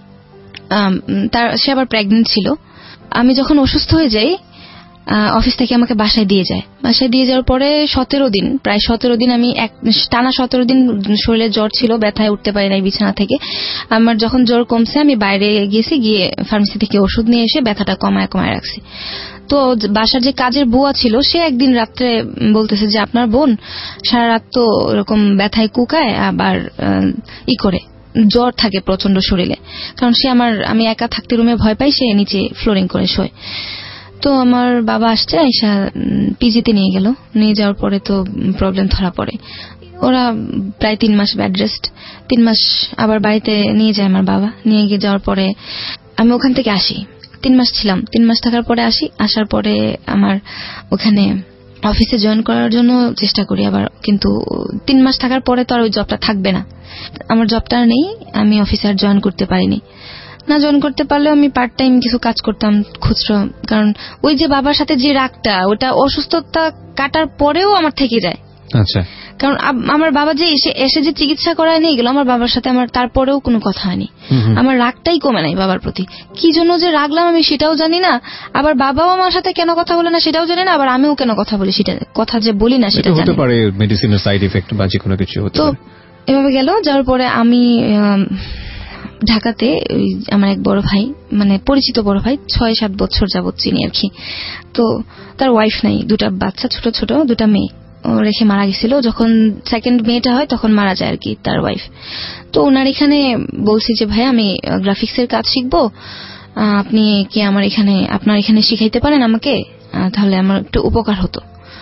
সে আবার প্রেগন্যান্ট ছিল। আমি যখন অসুস্থ হয়ে যাই, অফিস থেকে আমাকে বাসায় দিয়ে যায়। বাসায় দিয়ে যাওয়ার পরে 17 দিন, প্রায় 17 দিন আমি টানা 17 দিন শরীরে জ্বর ছিল, ব্যথায় উঠতে পারি নাই বিছানা থেকে। আমার যখন জ্বর কমছে আমি বাইরে গেছি, গিয়ে ফার্মেসি থেকে ওষুধ নিয়ে এসে ব্যথাটা কমায় রাখছি। তো বাসার যে কাজের বুয়া ছিল, সে একদিন রাত্রে বলতেছে যে আপনার বোন সারা রাত তো এরকম ব্যথায় কুকায়, আবার করে জ্বর থাকে প্রচন্ড শরীরে, কারণ সে আমি একা থাকতে রুমে ভয় পাই, সে নিচে ফ্লোরিং করে শোয়। তো আমার বাবা আসছে, আইসা পিজিতে নিয়ে গেল। নিয়ে যাওয়ার পরে তো প্রবলেম ধরা পড়ে। ওরা প্রায় 3 মাস বেড রেস্ট, 3 মাস আবার বাড়িতে নিয়ে যায় আমার বাবা। নিয়ে গিয়ে যাওয়ার পরে আমি ওখান থেকে আসি। 3 মাস ছিলাম, 3 মাস থাকার পরে আসি। আসার পরে আমার ওখানে অফিসে জয়েন করার জন্য চেষ্টা করি আবার, কিন্তু 3 মাস থাকার পরে তো আর ওই জবটা থাকবে না। আমার জবটা নেই, আমি অফিসে আর জয়েন করতে পারিনি। না জয়েন করতে পারলেও আমি পার্ট টাইম কিছু কাজ করতাম খুচরো, কারণ ওই যে বাবার সাথে যে রাগটা, ওটা অসুস্থতা কাটার পরেও আমার থেকে যায়। আচ্ছা, কারণ আমার বাবা যে এসে যে চিকিৎসা করায় নিয়ে গেল, আমার বাবার সাথে আমার তারপরেও কোনো কথা হয়নি। আমার রাগটাই কমে নাই বাবার প্রতি। কি জন্য যে রাগলাম আমি সেটাও জানি না, আবার বাবাও আমার সাথে কেন কথা বলে না সেটাও জানি না, আবার আমিও কেন কথা বলি সেটা, কথা যে বলি না সেটা হতে পারে মেডিসিনের সাইড এফেক্ট বা যে কোনো কিছু হতে পারে। তো এভাবে গেল। যাওয়ার পরে আমি ঢাকাতে আমার এক বড় ভাই, মানে পরিচিত বড় ভাই, 6-7 বছর যাবত চিনি আর কি। তো তার ওয়াইফ নাই, 2টা বাচ্চা, ছোট ছোট 2টা মেয়ে রেখে মারা গেছিল। যখন সেকেন্ড মেয়েটা হয় তখন মারা যায় আর কি তার ওয়াইফ। তো ওনার এখানে বলছি যে ভাই আমি গ্রাফিক্সের কাজ শিখবো, আপনি কি আপনার এখানে শিখাইতে পারেন আমাকে, তাহলে আমার একটু উপকার হতো।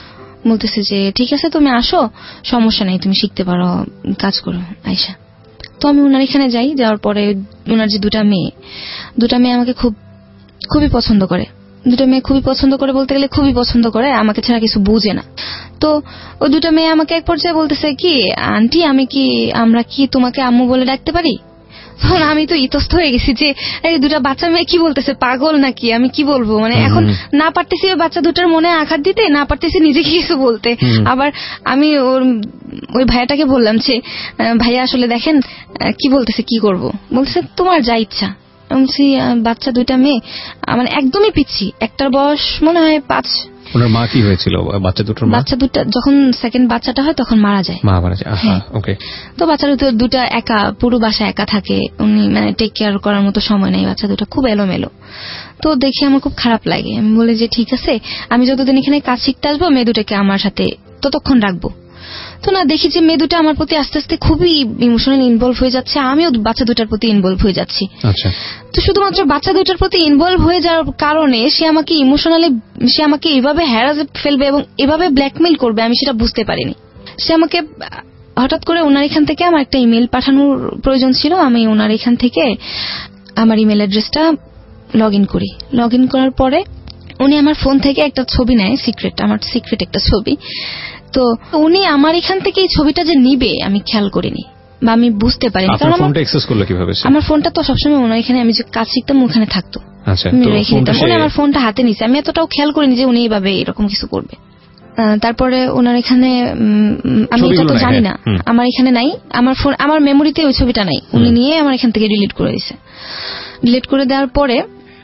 বলতেছে যে ঠিক আছে তুমি আসো, সমস্যা নেই, তুমি শিখতে পারো, কাজ করো আয়শা। তো আমি ওনার এখানে যাই। যাওয়ার পরে ওনার যে দুটা মেয়ে আমাকে খুবই পছন্দ করে। দুটা মেয়ে খুবই পছন্দ করে বলতে গেলে খুবই পছন্দ করে, আমাকে ছাড়া কিছু বুঝে না। তো ওই দুটা মেয়ে আমাকে এক পর্যায়ে বলতেছে কি, আন্টি আমরা কি তোমাকে আম্মু বলে ডাকতে পারি? তখন আমি তো ইতস্ত হয়ে গেছি যে এই দুটা বাচ্চা মেয়ে কি বলতেছে, পাগল নাকি, আমি কি বলবো, মানে এখন না পারতেছি ওই বাচ্চা দুটার মনে আঘাত দিতে, না পারতেছি নিজেকে কিছু বলতে। আবার আমি ওই ভাইয়াটাকে বললাম যে ভাইয়া আসলে দেখেন কি বলতেছে, কি করব? বলতেছে তোমার যা ইচ্ছা। বলছি বাচ্চা দুইটা মেয়ে মানে একদমই পিচ্ছি, একটার বয়স মনে হয় 5। ওনার মা কি হয়েছিল? বাচ্চা দুটা যখন সেকেন্ড বাচ্চাটা হয় তখন মারা যায়। ওকে। তো বাচ্চা দুটা একা, পুরো বাসা একা থাকে, উনি মানে টেক কেয়ার করার মতো সময় নেই, বাচ্চা দুটা খুব এলোমেলো। তো দেখে আমার খুব খারাপ লাগে। আমি বলি যে ঠিক আছে, আমি যতদিন এখানে কাজ শিখতে আসবো মেয়ে দুটাকে আমার সাথে ততক্ষণ রাখবো। তো না, দেখি যে মেয়ে দুটা আমার প্রতি আস্তে আস্তে খুবই ইমোশনালি ইনভলভ হয়ে যাচ্ছে, আমিও বাচ্চা দুটার প্রতি ইনভলভ হয়ে যাচ্ছি। তো শুধুমাত্র বাচ্চা দুটার প্রতি ইনভলভ হয়ে যাওয়ার কারণে সে আমাকে এইভাবে হ্যারাস ফেলবে এবং এভাবে ব্ল্যাকমেইল করবে আমি সেটা বুঝতে পারিনি। সে আমাকে হঠাৎ করে ওনার এখান থেকে আমার একটা ইমেল পাঠানোর প্রয়োজন ছিল। আমি ওনার এখান থেকে আমার ইমেল অ্যাড্রেসটা লগ ইন করার পরে উনি আমার ফোন থেকে একটা ছবি নেয়, আমার সিক্রেট একটা ছবি। তো উনি আমার এখান থেকে এই ছবিটা যে নিবে আমি খেয়াল করিনি বা আমি বুঝতে পারিনি। কারণ ফোনটা অ্যাক্সেস করলো কিভাবে? আমার ফোনটা তো সবসময় ওনার এখানে, আমি যে কাজ শিখতাম ওখানে থাকতো, আমি রেখে দিতাম। উনি আমার ফোনটা হাতে নিছে, আমি এতটাও খেয়াল করিনি যে উনি এইভাবে এরকম কিছু করবে। তারপরে ওনার এখানে আমি এটা তো জানি না, আমার এখানে নাই, আমার মেমোরিতে ওই ছবিটা নাই। উনি নিয়ে আমার এখান থেকে ডিলিট করে দিয়েছে। ডিলিট করে দেওয়ার পরে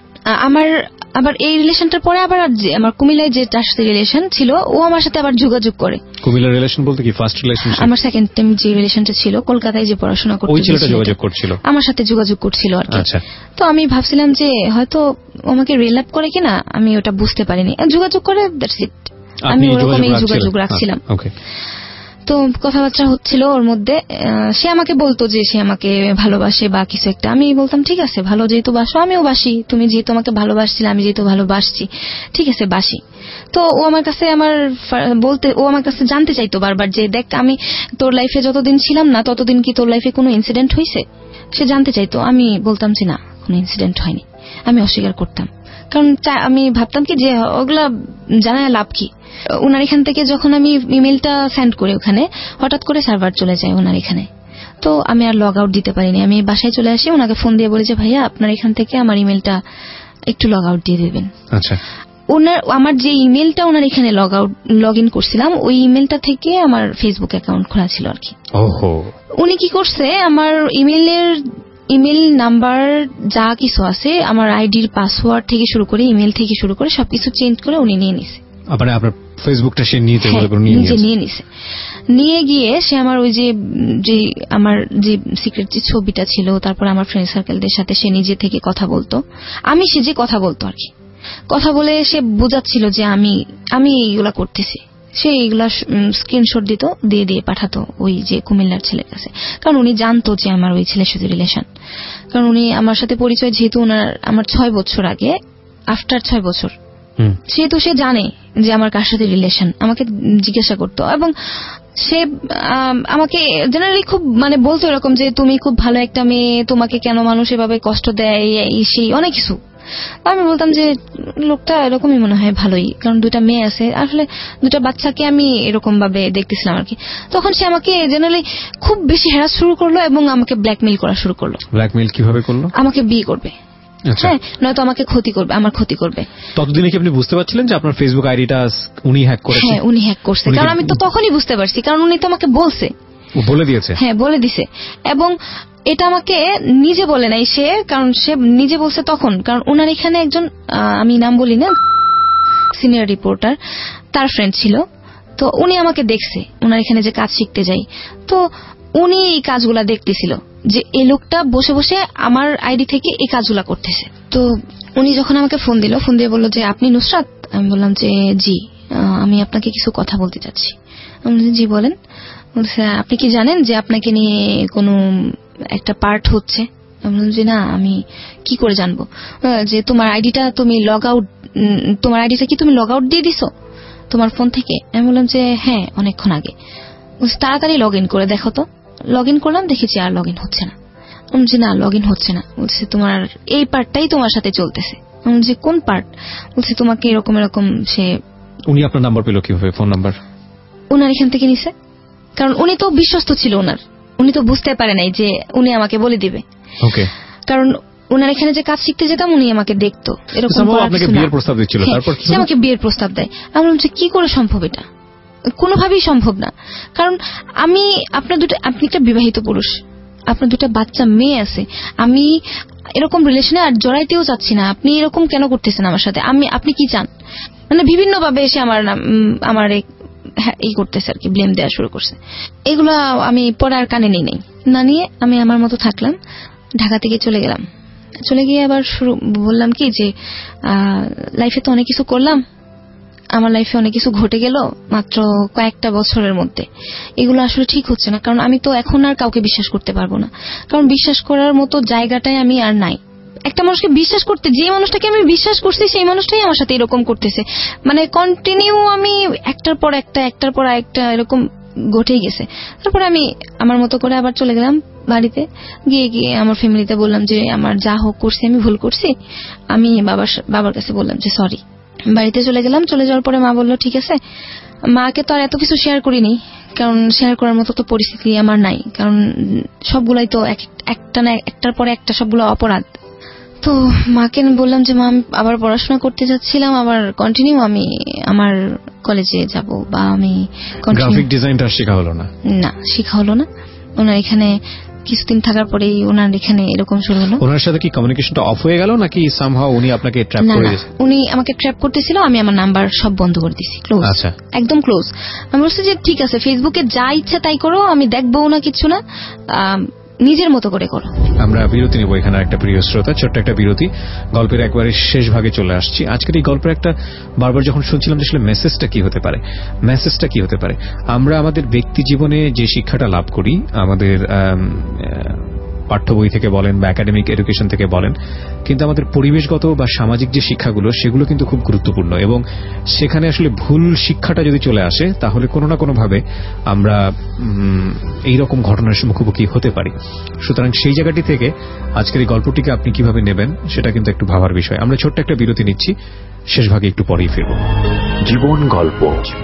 আবার এই রিলেশনটার পরে আবার আমার কুমিল্লায় যে তার সাথে রিলেশন ছিল ও আমার সাথে আবার যোগাযোগ করে। কুমিল্লার রিলেশন বলতে কি ফার্স্ট রিলেশন? আমার সেকেন্ড টাইম যে রিলেশনটা ছিল, কলকাতায় যে পড়াশোনা করতে, ওই ছেলেটা যোগাযোগ করছিল আমার সাথে, যোগাযোগ করছিল আর কি। তো আমি ভাবছিলাম যে হয়তো আমাকে রিলেট করে কিনা, আমি ওটা বুঝতে পারিনি। যোগাযোগ করে, দ্যাটস ইট, আমি ওরকমই যোগাযোগ রাখছিলাম। তো কথাবার্তা হচ্ছিল ওর মধ্যে। সে আমাকে বলতো যে সে আমাকে ভালোবাসে বা কিছু একটা। আমি বলতাম ঠিক আছে, ভালো যেহেতু বাসো আমিও বাসি, তুমি যেহেতু আমাকে ভালোবাসছিলে আমি যেহেতু ভালোবাসছি, ঠিক আছে বাসি। তো ও আমার কাছে জানতে চাইতো বারবার যে দেখ আমি তোর লাইফে যতদিন ছিলাম না ততদিন কি তোর লাইফে কোনো ইনসিডেন্ট হয়েছে, সে জানতে চাইতো। আমি বলতাম যে না, কোনো ইনসিডেন্ট হয়নি, আমি অস্বীকার করতাম। কারণ আমি ভাবতাম কি যে ওগুলা জানায় লাভ কি। ওনার এখান থেকে যখন আমি ইমেলটা সেন্ড করি ওখানে, হঠাৎ করে সার্ভার চলে যায় ওনার এখানে। তো আমি আর লগ আউট দিতে পারিনি। আমি বাসায় চলে আসি, ওনাকে ফোন দিয়ে বলি যে ভাইয়া আপনার এখান থেকে আমার ইমেলটা একটু লগ আউট দিয়ে দেবেন। আমার যে ইমেলটা ওনার এখানে লগ ইন করছিলাম ওই ইমেলটা থেকে আমার ফেসবুক অ্যাকাউন্ট খোলা ছিল আর কি। উনি কি করছে, আমার ইমেল নাম্বার যা কিছু আছে, আমার আইডির পাসওয়ার্ড থেকে শুরু করে ইমেল থেকে শুরু করে সবকিছু চেঞ্জ করে উনি নিয়ে নিছে। আপনার ফেসবুকটা সে নিয়ে নিছে। নিয়ে গিয়ে সে আমার ওই যে আমার যে সিক্রেট যে ছবিটা ছিল, তারপর আমার ফ্রেন্ড সার্কেলদের সাথে সে নিজে থেকে কথা বলতো, সে যে কথা বলতো আর কি। কথা বলে সে বোঝাচ্ছিল যে আমি এইগুলা করতেছি। সে এইগুলা স্ক্রিনশট দিত, দিয়ে পাঠাতো ওই যে কুমিল্লার ছেলের কাছে। কারণ উনি জানতো যে আমার ওই ছেলের সাথে রিলেশন। কারণ উনি আমার সাথে পরিচয় যেহেতু আমার 6 বছর আগে, আফটার 6 বছর, সেহেতু সে জানে যে আমার কার সাথে রিলেশন, আমাকে জিজ্ঞাসা করতো। এবং সে আমাকে জেনারেলি খুব বলতো এরকম যে তুমি খুব ভালো একটা মেয়ে, তোমাকে কেন মানুষ এভাবে কষ্ট দেয়, সেই অনেক কিছু। আমি বলতাম যে লোকটা এরকমই মনে হয় ভালোই, কারণ 2টা মেয়ে আছে, আসলে 2টা বাচ্চাকে আমি এরকম ভাবে দেখতেছিলাম আর কি। তখন সে আমাকে জেনারেলি খুব বেশি হ্যারাস শুরু করলো এবং আমাকে ব্ল্যাকমেইল করা শুরু করলো। ব্ল্যাকমেইল কিভাবে করলো? আমাকে বিয়ে করবে, নয়তো আমাকে ক্ষতি করবে, আমার ক্ষতি করবে। ততদিনে কি আপনি বুঝতে পারছিলেন যে আপনার ফেসবুক আইডিটা উনি হ্যাক করেছে? হ্যাঁ, উনি হ্যাক করছে। কারণ আমি তো তখনই বুঝতে পারছি, কারণ উনি তো আমাকে বলছে, বলে দিয়েছে। হ্যাঁ, বলে দিছে। এবং এটা আমাকে নিজে বলে নাই সে, কারণ সে নিজে বলছে তখন, কারণ ওনার এখানে একজন, আমি নাম বলি না, সিনিয়র রিপোর্টার, তার ফ্রেন্ড ছিল। তো উনি আমাকে দেখছে, ওনার এখানে যে কাজ শিখতে যাই, তো উনি এই কাজগুলা দেখতেছিল যে এই লোকটা বসে বসে আমার আইডি থেকে এই কাজগুলা করতেছে। তো উনি যখন আমাকে ফোন দিয়ে বললো যে আপনি নুসরাত? আমি বললাম যে জি, আমি আপনাকে কিছু কথা বলতে চাচ্ছি। আমি বললাম জি বলেন। বলছে আপনি কি জানেন যে আপনাকে নিয়ে কোনো একটা পার্ট হচ্ছে? আমি বললাম যে না, আমি কি করে জানবো? যে তোমার আইডিটা কি তুমি লগ আউট দিয়ে দিছো? তোমার ফোন থেকে? আমি বললাম যে হ্যাঁ, অনেকক্ষণ আগে। তাড়াতাড়ি লগ ইন করে দেখো তো। লগ ইন করলাম, দেখেছি আর লগ ইন হচ্ছে না। যে না, লগ ইন হচ্ছে না। বলছে তোমার এই পার্টটাই তোমার সাথে চলতেছে। যে কোন পার্ট? বলছে তোমাকে এরকম এরকম। সে উনি আপনার নাম্বার পেল কিভাবে? ফোন নাম্বার উনার এখান থেকে নিছে, কারণ উনি তো বিশ্বস্ত ছিল ওনার। উনি তো বুঝতে পারে নাই যে উনি আমাকে বলে দিবে। ওকে। কারণ ওনার এখানে যে কাজ শিখতে যেতাম, উনি আমাকে দেখতো। এরকম আপনাকে বিয়ের প্রস্তাব দিচ্ছিল? তারপর সে আমাকে বিয়ের প্রস্তাব দেয়। আমি বললাম যে কি করে সম্ভব? এটা কোনোভাবেই সম্ভব না। কারণ আপনি একটা বিবাহিত পুরুষ, আপনার 2টা বাচ্চা মেয়ে আছে। আমি এরকম রিলেশনে আর জড়াইতেও চাচ্ছি না। আপনি এরকম কেন করতেছেন আমার সাথে? আপনি কি চান? মানে বিভিন্ন ভাবে এসে আমার এই করতেছে আর কি, ব্লেম দেওয়া শুরু করছে। এগুলো আমি পরে আর কানে নেই না নিয়ে আমি আমার মতো থাকলাম। ঢাকা থেকে চলে গেলাম। চলে গিয়ে আবার বললাম কি যে লাইফে তো অনেক কিছু করলাম, আমার লাইফে অনেক কিছু ঘটে গেল মাত্র কয়েকটা বছরের মধ্যে। এগুলো আসলে ঠিক হচ্ছে না। কারণ আমি তো এখন আর কাউকে বিশ্বাস করতে পারবো না। কারণ বিশ্বাস করার মতো জায়গাটাই আমি আর নাই। একটা মানুষকে বিশ্বাস করতে, যে মানুষটাকে আমি বিশ্বাস করছি সেই মানুষটাই আমার সাথে এরকম করতেছে। মানে কন্টিনিউ আমি একটার পর একটা এরকম ঘটেই গেছে। তারপরে আমি আমার মতো করে আবার চলে গেলাম বাড়িতে। গিয়ে আমার ফ্যামিলিতে বললাম যে আমার যা হোক করছি, আমি ভুল করছি। আমি বাবার কাছে বললাম যে সরি। বাড়িতে চলে গেলাম। চলে যাওয়ার পরে মা বলল ঠিক আছে। মাকে তো আর এত কিছু শেয়ার করিনি, কারণ শেয়ার করার মতো তো পরিস্থিতি আমার নাই। কারণ সবগুলাই তো একটার পরে একটা সবগুলো অপরাধ। তো মাকে বললাম যে মা, আমি আবার পড়াশোনা করতে যাচ্ছিলাম, আবার কন্টিনিউ আমি আমার কলেজে যাব, বা আমি গ্রাফিক ডিজাইনটা শেখা হলো না। না, শেখা হলো না। ওনার এখানে কিছুদিন থাকার পরেই ওনার এখানে এরকম শুরু হলো। ওনার সাথে কি কমিউনিকেশনটা অফ হয়ে গেল, নাকি সামহাউ উনি আপনাকে ট্র্যাপ করে দিয়েছে? উনি আমাকে ট্র্যাপ করতেছিল। আমি আমার নাম্বার সব বন্ধ করে দিয়েছি, ক্লোজ। আচ্ছা, একদম ক্লোজ। আমি বলছি যে ঠিক আছে, ফেসবুকে যা ইচ্ছা তাই করো, আমি দেখবো না, কিছু না, নিজের মতো করে করো। আমরা বিরতি নেব এখানে। একটা প্রিয় শ্রোতা, ছোট্ট একটা বিরতি। গল্পের একবারে শেষ ভাগে চলে আসছি। আজকের এই গল্পের একটা বারবার যখন শুনছিলাম আসলে মেসেজটা কি হতে পারে। আমরা আমাদের ব্যক্তি জীবনে যে শিক্ষাটা লাভ করি, আমাদের পাঠ্য বই থেকে বলেন বা একাডেমিক এডুকেশন থেকে বলেন, কিন্তু আমাদের পরিবেশগত বা সামাজিক যে শিক্ষাগুলো, সেগুলো কিন্তু খুব গুরুত্বপূর্ণ। এবং সেখানে আসলে ভুল শিক্ষাটা যদি চলে আসে, তাহলে কোনো না কোনো ভাবে আমরা এইরকম ঘটনার মুখোমুখি হতে পারি। সুতরাং সেই জায়গাটি থেকে আজকের এই গল্পটিকে আপনি কিভাবে নেবেন, সেটা কিন্তু একটু ভাবার বিষয়। আমরা ছোট্ট একটা বিরতি নিচ্ছি, শেষ ভাগে একটু পরেই ফিরব। জীবন গল্প।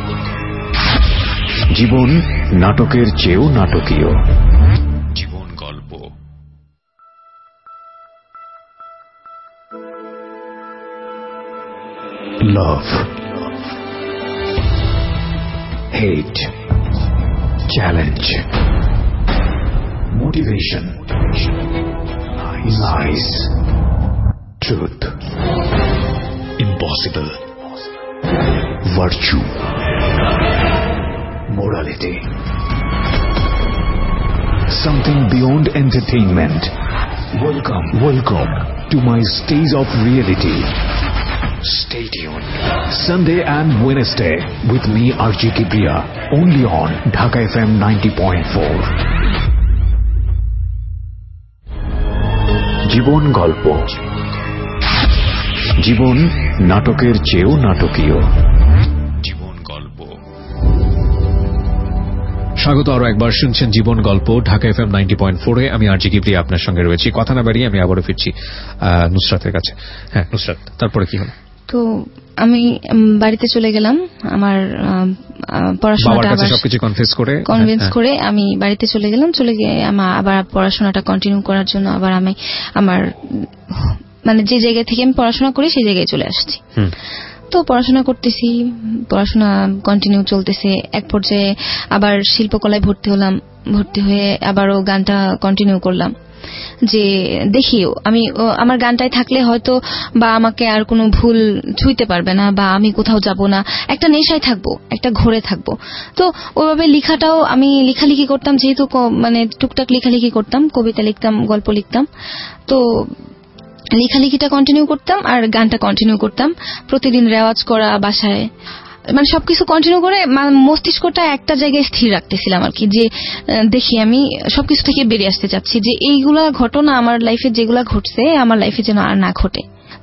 জীবন নাটকের চেয়েও নাটকীয়। জীবন গল্প। Love, hate, challenge, motivation, lies, truth, impossible, virtue, morality, something beyond entertainment. Welcome to my stage of reality. Stay tuned. Sunday and Wednesday with me, RJ Kibriya, only on Dhaka FM 90.4. জীবন গল্প। জীবন নাটকের চেয়েও নাটকীয়। জীবন গল্প। স্বাগত আরো একবার। শুনছেন জীবন গল্প, ঢাকা FM 90.4 এ। আমি RJ কিবরিয়া আপনার সঙ্গে রয়েছি। কথা না বাড়িয়ে আমি আবারও ফিরছি নুসরাতের কাছে। হ্যাঁ নুসরাত, তারপরে কি হলো? তো আমি বাড়িতে চলে গেলাম। আমার পড়াশোনাটা সবকিছু কনভিন্স করে আমি বাড়িতে চলে গেলাম। চলে গিয়ে আবার পড়াশোনাটা কন্টিনিউ করার জন্য আবার আমি আমার মানে যে জায়গা থেকে আমি পড়াশোনা করি সেই জায়গায় চলে আসছি। তো পড়াশোনা করতেছি, পড়াশোনা কন্টিনিউ চলতেছে। এক পর্যায়ে আবার শিল্পকলায় ভর্তি হলাম। ভর্তি হয়ে আবারও গানটা কন্টিনিউ করলাম, যে দেখি আমি আমার গানটাই থাকলে হয়তো বা আমাকে আর কোনো ভুল ছুঁইতে পারবে না, বা আমি কোথাও যাব না, একটা নেশায় থাকবো, একটা ঘোরে থাকবো। তো ওইভাবে লেখাটাও আমি লেখালেখি করতাম, যেহেতু মানে টুকটাক লেখালেখি করতাম, কবিতা লিখতাম, গল্প লিখতাম। তো লেখালেখিটা কন্টিনিউ করতাম আর গানটা কন্টিনিউ করতাম। প্রতিদিন রেওয়াজ করা বাসায়, মানে সবকিছু কন্টিনিউ করে মস্তিষ্কটা একটা জায়গায় স্থির রাখতেছিলাম আর কি, যে দেখি আমি সবকিছু থেকে বেরিয়ে আসতে চাচ্ছি, যে এইগুলা ঘটনা আমার লাইফে যেগুলা ঘটছে আমার লাইফে যেন আর না ঘটে।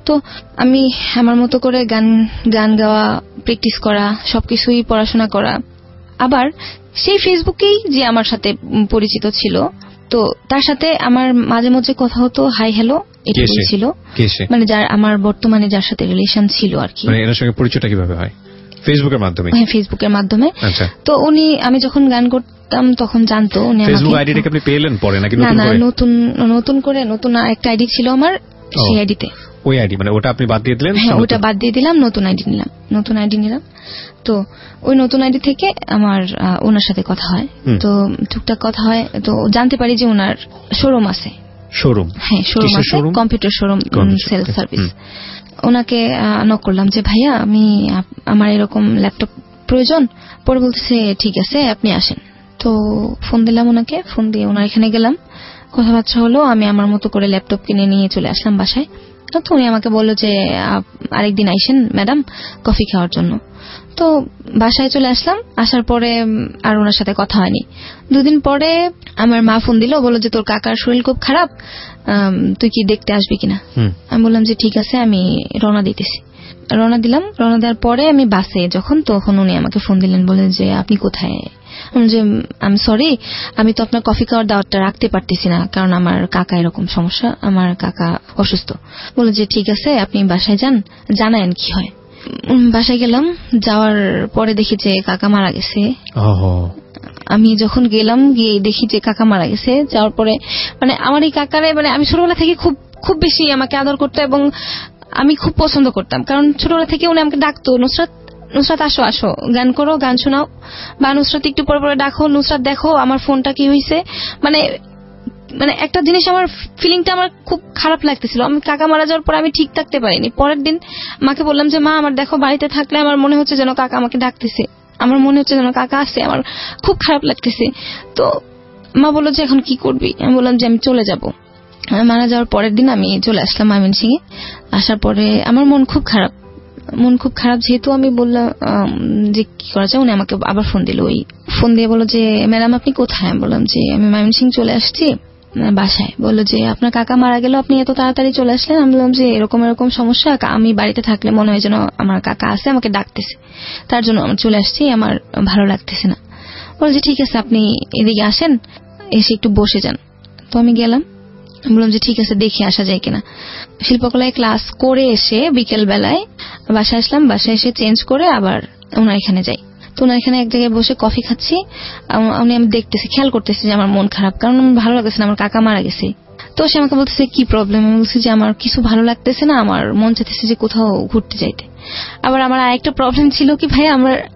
তো আমি আমার মতো করে গান গাওয়া, প্র্যাকটিস করা, সবকিছুই পড়াশোনা করা। আবার সেই ফেসবুকেই যে আমার সাথে পরিচিত ছিল, তো তার সাথে আমার মাঝে মাঝে কথা হতো, হাই হ্যালো এটুকুই ছিল। মানে যার আমার বর্তমানে যার সাথে রিলেশন ছিল আর কি। মানে এর সঙ্গে পরিচয়টা কিভাবে হয়? ফেসবুকের মাধ্যমে? হ্যাঁ, ফেসবুকের মাধ্যমে। আচ্ছা। তো আমি যখন গান করতাম তখন জানতো উনি আমাকে। ফেসবুক আইডিটাকে আপনি পেলেন পরে নাকি নতুন করে? না, নতুন একটা আইডি ছিল আমার, সেই আইডিতে। ওই আইডি মানে ওটা আপনি বাদ দিয়ে দিলেন? হ্যাঁ, ওটা বাদ দিয়ে দিলাম, নতুন আইডি নিলাম। তো ওই নতুন আইডি থেকে আমার ওনার সাথে কথা হয়, তো টুকটাক কথা হয়, তো জানতে পারি যে ওনার শোরুম আছে। শোরুম? হ্যাঁ, শোরুম আছে, কম্পিউটার শোরুম, সেলস সার্ভিস। ওনাকে নক করলাম যে ভাইয়া আমার এরকম ল্যাপটপ প্রয়োজন। পরে বলতেছে ঠিক আছে আপনি আসেন। তো ফোন দিলাম ওনাকে, ফোন দিয়ে ওনার এখানে গেলাম, কথাবার্তা হলো। আমি আমার মতো করে ল্যাপটপ কিনে নিয়ে চলে আসলাম বাসায়। তো উনি আমাকে বললো যে আরেকদিন আইসেন ম্যাডাম কফি খাওয়ার জন্য। তো বাসায় চলে আসলাম। আসার পরে আর ওনার সাথে কথা হয়নি। 2 দিন পরে আমার মা ফোন দিল, বললো যে তোর কাকার শরীর খুব খারাপ, তুই কি দেখতে আসবি কিনা? আমি বললাম যে ঠিক আছে, আমি রওনা দিতেছি। রওনা দিলাম। রওনা দেওয়ার পরে আমি বাসে তখন উনি আমাকে ফোন দিলেন, বলেন যে আপনি কোথায়? যে আমি সরি, আমি তো আপনার কফি খাওয়ার দাওয়াতটা রাখতে পারতেছি না, কারণ আমার কাকা এরকম সমস্যা, আমার কাকা অসুস্থ। বলে যে ঠিক আছে আপনি বাসায় যান, জানায়েন কি হয়। বাসায় গেলাম, যাওয়ার পরে দেখি যে কাকা মারা গেছে। আমি যখন গেলাম, গিয়ে দেখি যে কাকা মারা গেছে। যাওয়ার পরে মানে আমার এই কাকারে মানে আমি ছোটবেলা থেকে খুব বেশি আমাকে আদর করতো এবং আমি খুব পছন্দ করতাম, কারণ ছোটবেলা থেকে উনি আমাকে ডাকতো, নুসরাত আসো গান করো, গান শোনাও, বা নুসরাত একটু পরে পরে ডাকো, নুসরাত দেখো আমার ফোনটা কি হয়েছে। মানে একটা জিনিস আমার ফিলিংটা আমার খুব খারাপ লাগতেছিল। আমি কাকা মারা যাওয়ার পর আমি ঠিক থাকতে পারিনি। পরের দিন মাকে বললাম যে মা, আমার দেখো বাড়িতে থাকলে আমার মনে হচ্ছে যেন কাকা আমাকে ডাকতেছে, আমার মনে হচ্ছে যেন কাকা আসছে, আমার খুব খারাপ লাগতেছে। তো মা বললো যে এখন কি করবি? আমি বললাম যে আমি চলে যাব। মারা যাওয়ার পরের দিন আমি চলে আসলাম ময়মনসিংহে। আসার পরে আমার মন খুব খারাপ যেহেতু আমি বললাম যে কি করা যায়। উনি আমাকে আবার ফোন দিল, ওই ফোন দিয়ে বললো যে ম্যাডাম আপনি কোথায়? আমি বললাম যে আমি ময়মনসিংহ চলে আসছি বাসায়। বললো যে আপনার কাকা মারা গেল, আপনি এত তাড়াতাড়ি চলে আসলেন? আমি বললাম যে এরকম সমস্যা, আমি বাড়িতে থাকলে মনে হয় যেন আমার কাকা আছে, আমাকে ডাকতেছে, তার জন্য আমি চলে আসছি, আমার ভালো লাগতেছে না। বললো যে ঠিক আছে আপনি এদিকে আসেন, এসে একটু বসে যান। তো আমি গেলাম, বললাম যে ঠিক আছে দেখে আসা যায় কিনা। শিল্পকলায় ক্লাস করে এসে বিকেল বেলায় বাসায় আসলাম। বাসায় এসে চেঞ্জ করে আবার ওনার এখানে যাই। তো ওনার এখানে এক জায়গায় বসে কফি খাচ্ছি। আমি দেখতেছি, খেয়াল করতেছি যে আমার মন খারাপ, কারণ আমার ভালো লাগতেছে না, আমার কাকা মারা গেছে। তো সে আমাকে বলতেছে কি প্রবলেম? আমি বলছি যে আমার কিছু ভালো লাগতেছে না, আমার মন চাইতেছে যে কোথাও ঘুরতে যাইতে। আবার আমার আরেকটা প্রবলেম ছিল কি ভাই,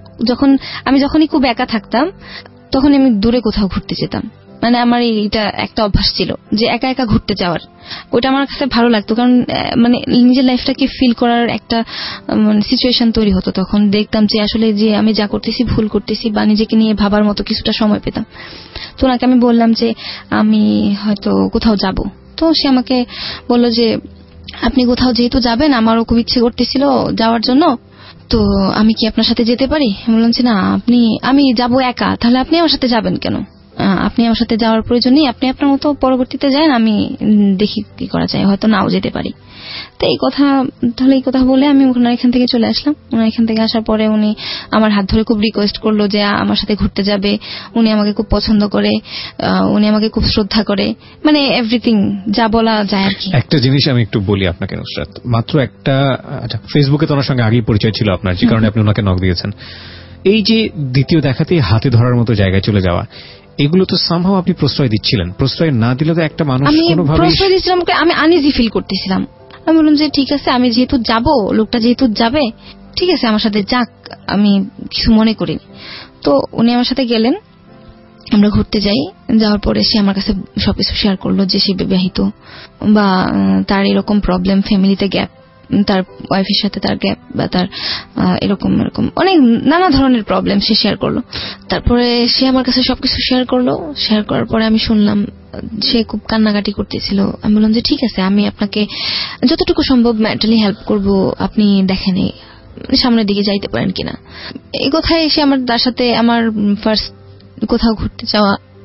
আমি যখনই খুব একা থাকতাম তখন আমি দূরে কোথাও ঘুরতে যেতাম। মানে আমার এটা একটা অভ্যাস ছিল যে একা একা ঘুরতে যাওয়ার, ওটা আমার কাছে ভালো লাগতো, কারণ মানে নিজের লাইফটাকে ফিল করার একটা সিচুয়েশন তৈরি হতো। তখন দেখতাম যে আসলে যে আমি যা করতেছি ভুল করতেছি, বা নিজেকে নিয়ে ভাবার মতো কিছুটা সময় পেতাম। তো ওনাকে আমি বললাম যে আমি হয়তো কোথাও যাব। তো সে আমাকে বললো যে আপনি কোথাও যেহেতু যাবেন, আমারও খুব ইচ্ছে করতেছিল যাওয়ার জন্য, তো আমি কি আপনার সাথে যেতে পারি? বললাম যে না, আমি যাব একা, তাহলে আপনি আমার সাথে যাবেন কেন? আপনি আমার সাথে যাওয়ার প্রয়োজন নেই, আপনি আপনার মতো পরবর্তীতে যান, আমি দেখি কি করা যায়, হয়তো নাও যেতে পারি। তো এই কথা বলে আমি ওনার এখান থেকে চলে আসলাম। ওনার এখান থেকে আসার পরে উনি আমার হাত ধরে খুব রিকোয়েস্ট করলো যে আমার সাথে ঘুরতে যাবে। উনি আমাকে খুব পছন্দ করে, উনি আমাকে খুব শ্রদ্ধা করে, মানে এভরিথিং যা বলা যায় আর কি। একটা জিনিস আমি একটু বলি আপনাকে নুসরাত, মাত্র একটা ফেসবুকে তো ওনার সঙ্গে আগেই পরিচয় ছিল আপনার, যে কারণে আপনি ওনাকে নক দিয়েছেন। এই যে দ্বিতীয় দেখাতেই হাতে ধরার মতো জায়গায় চলে যাওয়া, এগুলো তো সামহাও আপনি প্রশ্রয় দিচ্ছিলেন। প্রশ্রয় না দিলে তো একটা মানুষ কোনোভাবে প্রশ্রয় দিচ্ছিলাম, আমি আনইজি ফিল করতেছিলাম। আমি বললাম যে ঠিক আছে, আমি যেহেতু যাব, লোকটা যেহেতু যাবে, ঠিক আছে আমার সাথে যাক, আমি কিছু মনে করিনি। তো উনি আমার সাথে গেলেন, আমরা ঘুরতে যাই। যাওয়ার পরে সে আমার কাছে সবকিছু শেয়ার করলো যে সে বিবাহিত, বা তার এরকম প্রবলেম, ফ্যামিলিতে গ্যাপ, তার ওয়াইফের সাথে তার গ্যাপ, বা তার এরকম অনেক নানা ধরনের প্রবলেম সে শেয়ার করলো। তারপরে সে আমার কাছে সবকিছু শেয়ার করলো। শেয়ার করার পরে আমি শুনলাম সে খুব কান্নাকাটি করতেছিল। আমি বললাম যে ঠিক আছে, আমি আপনাকে যতটুকু সম্ভব মেন্টালি হেল্প করব, আপনি দেখেন সামনের দিকে যাইতে পারেন কিনা। এই কথায় এসে তার সাথে আমার ফার্স্ট কোথাও ঘুরতে যাওয়া,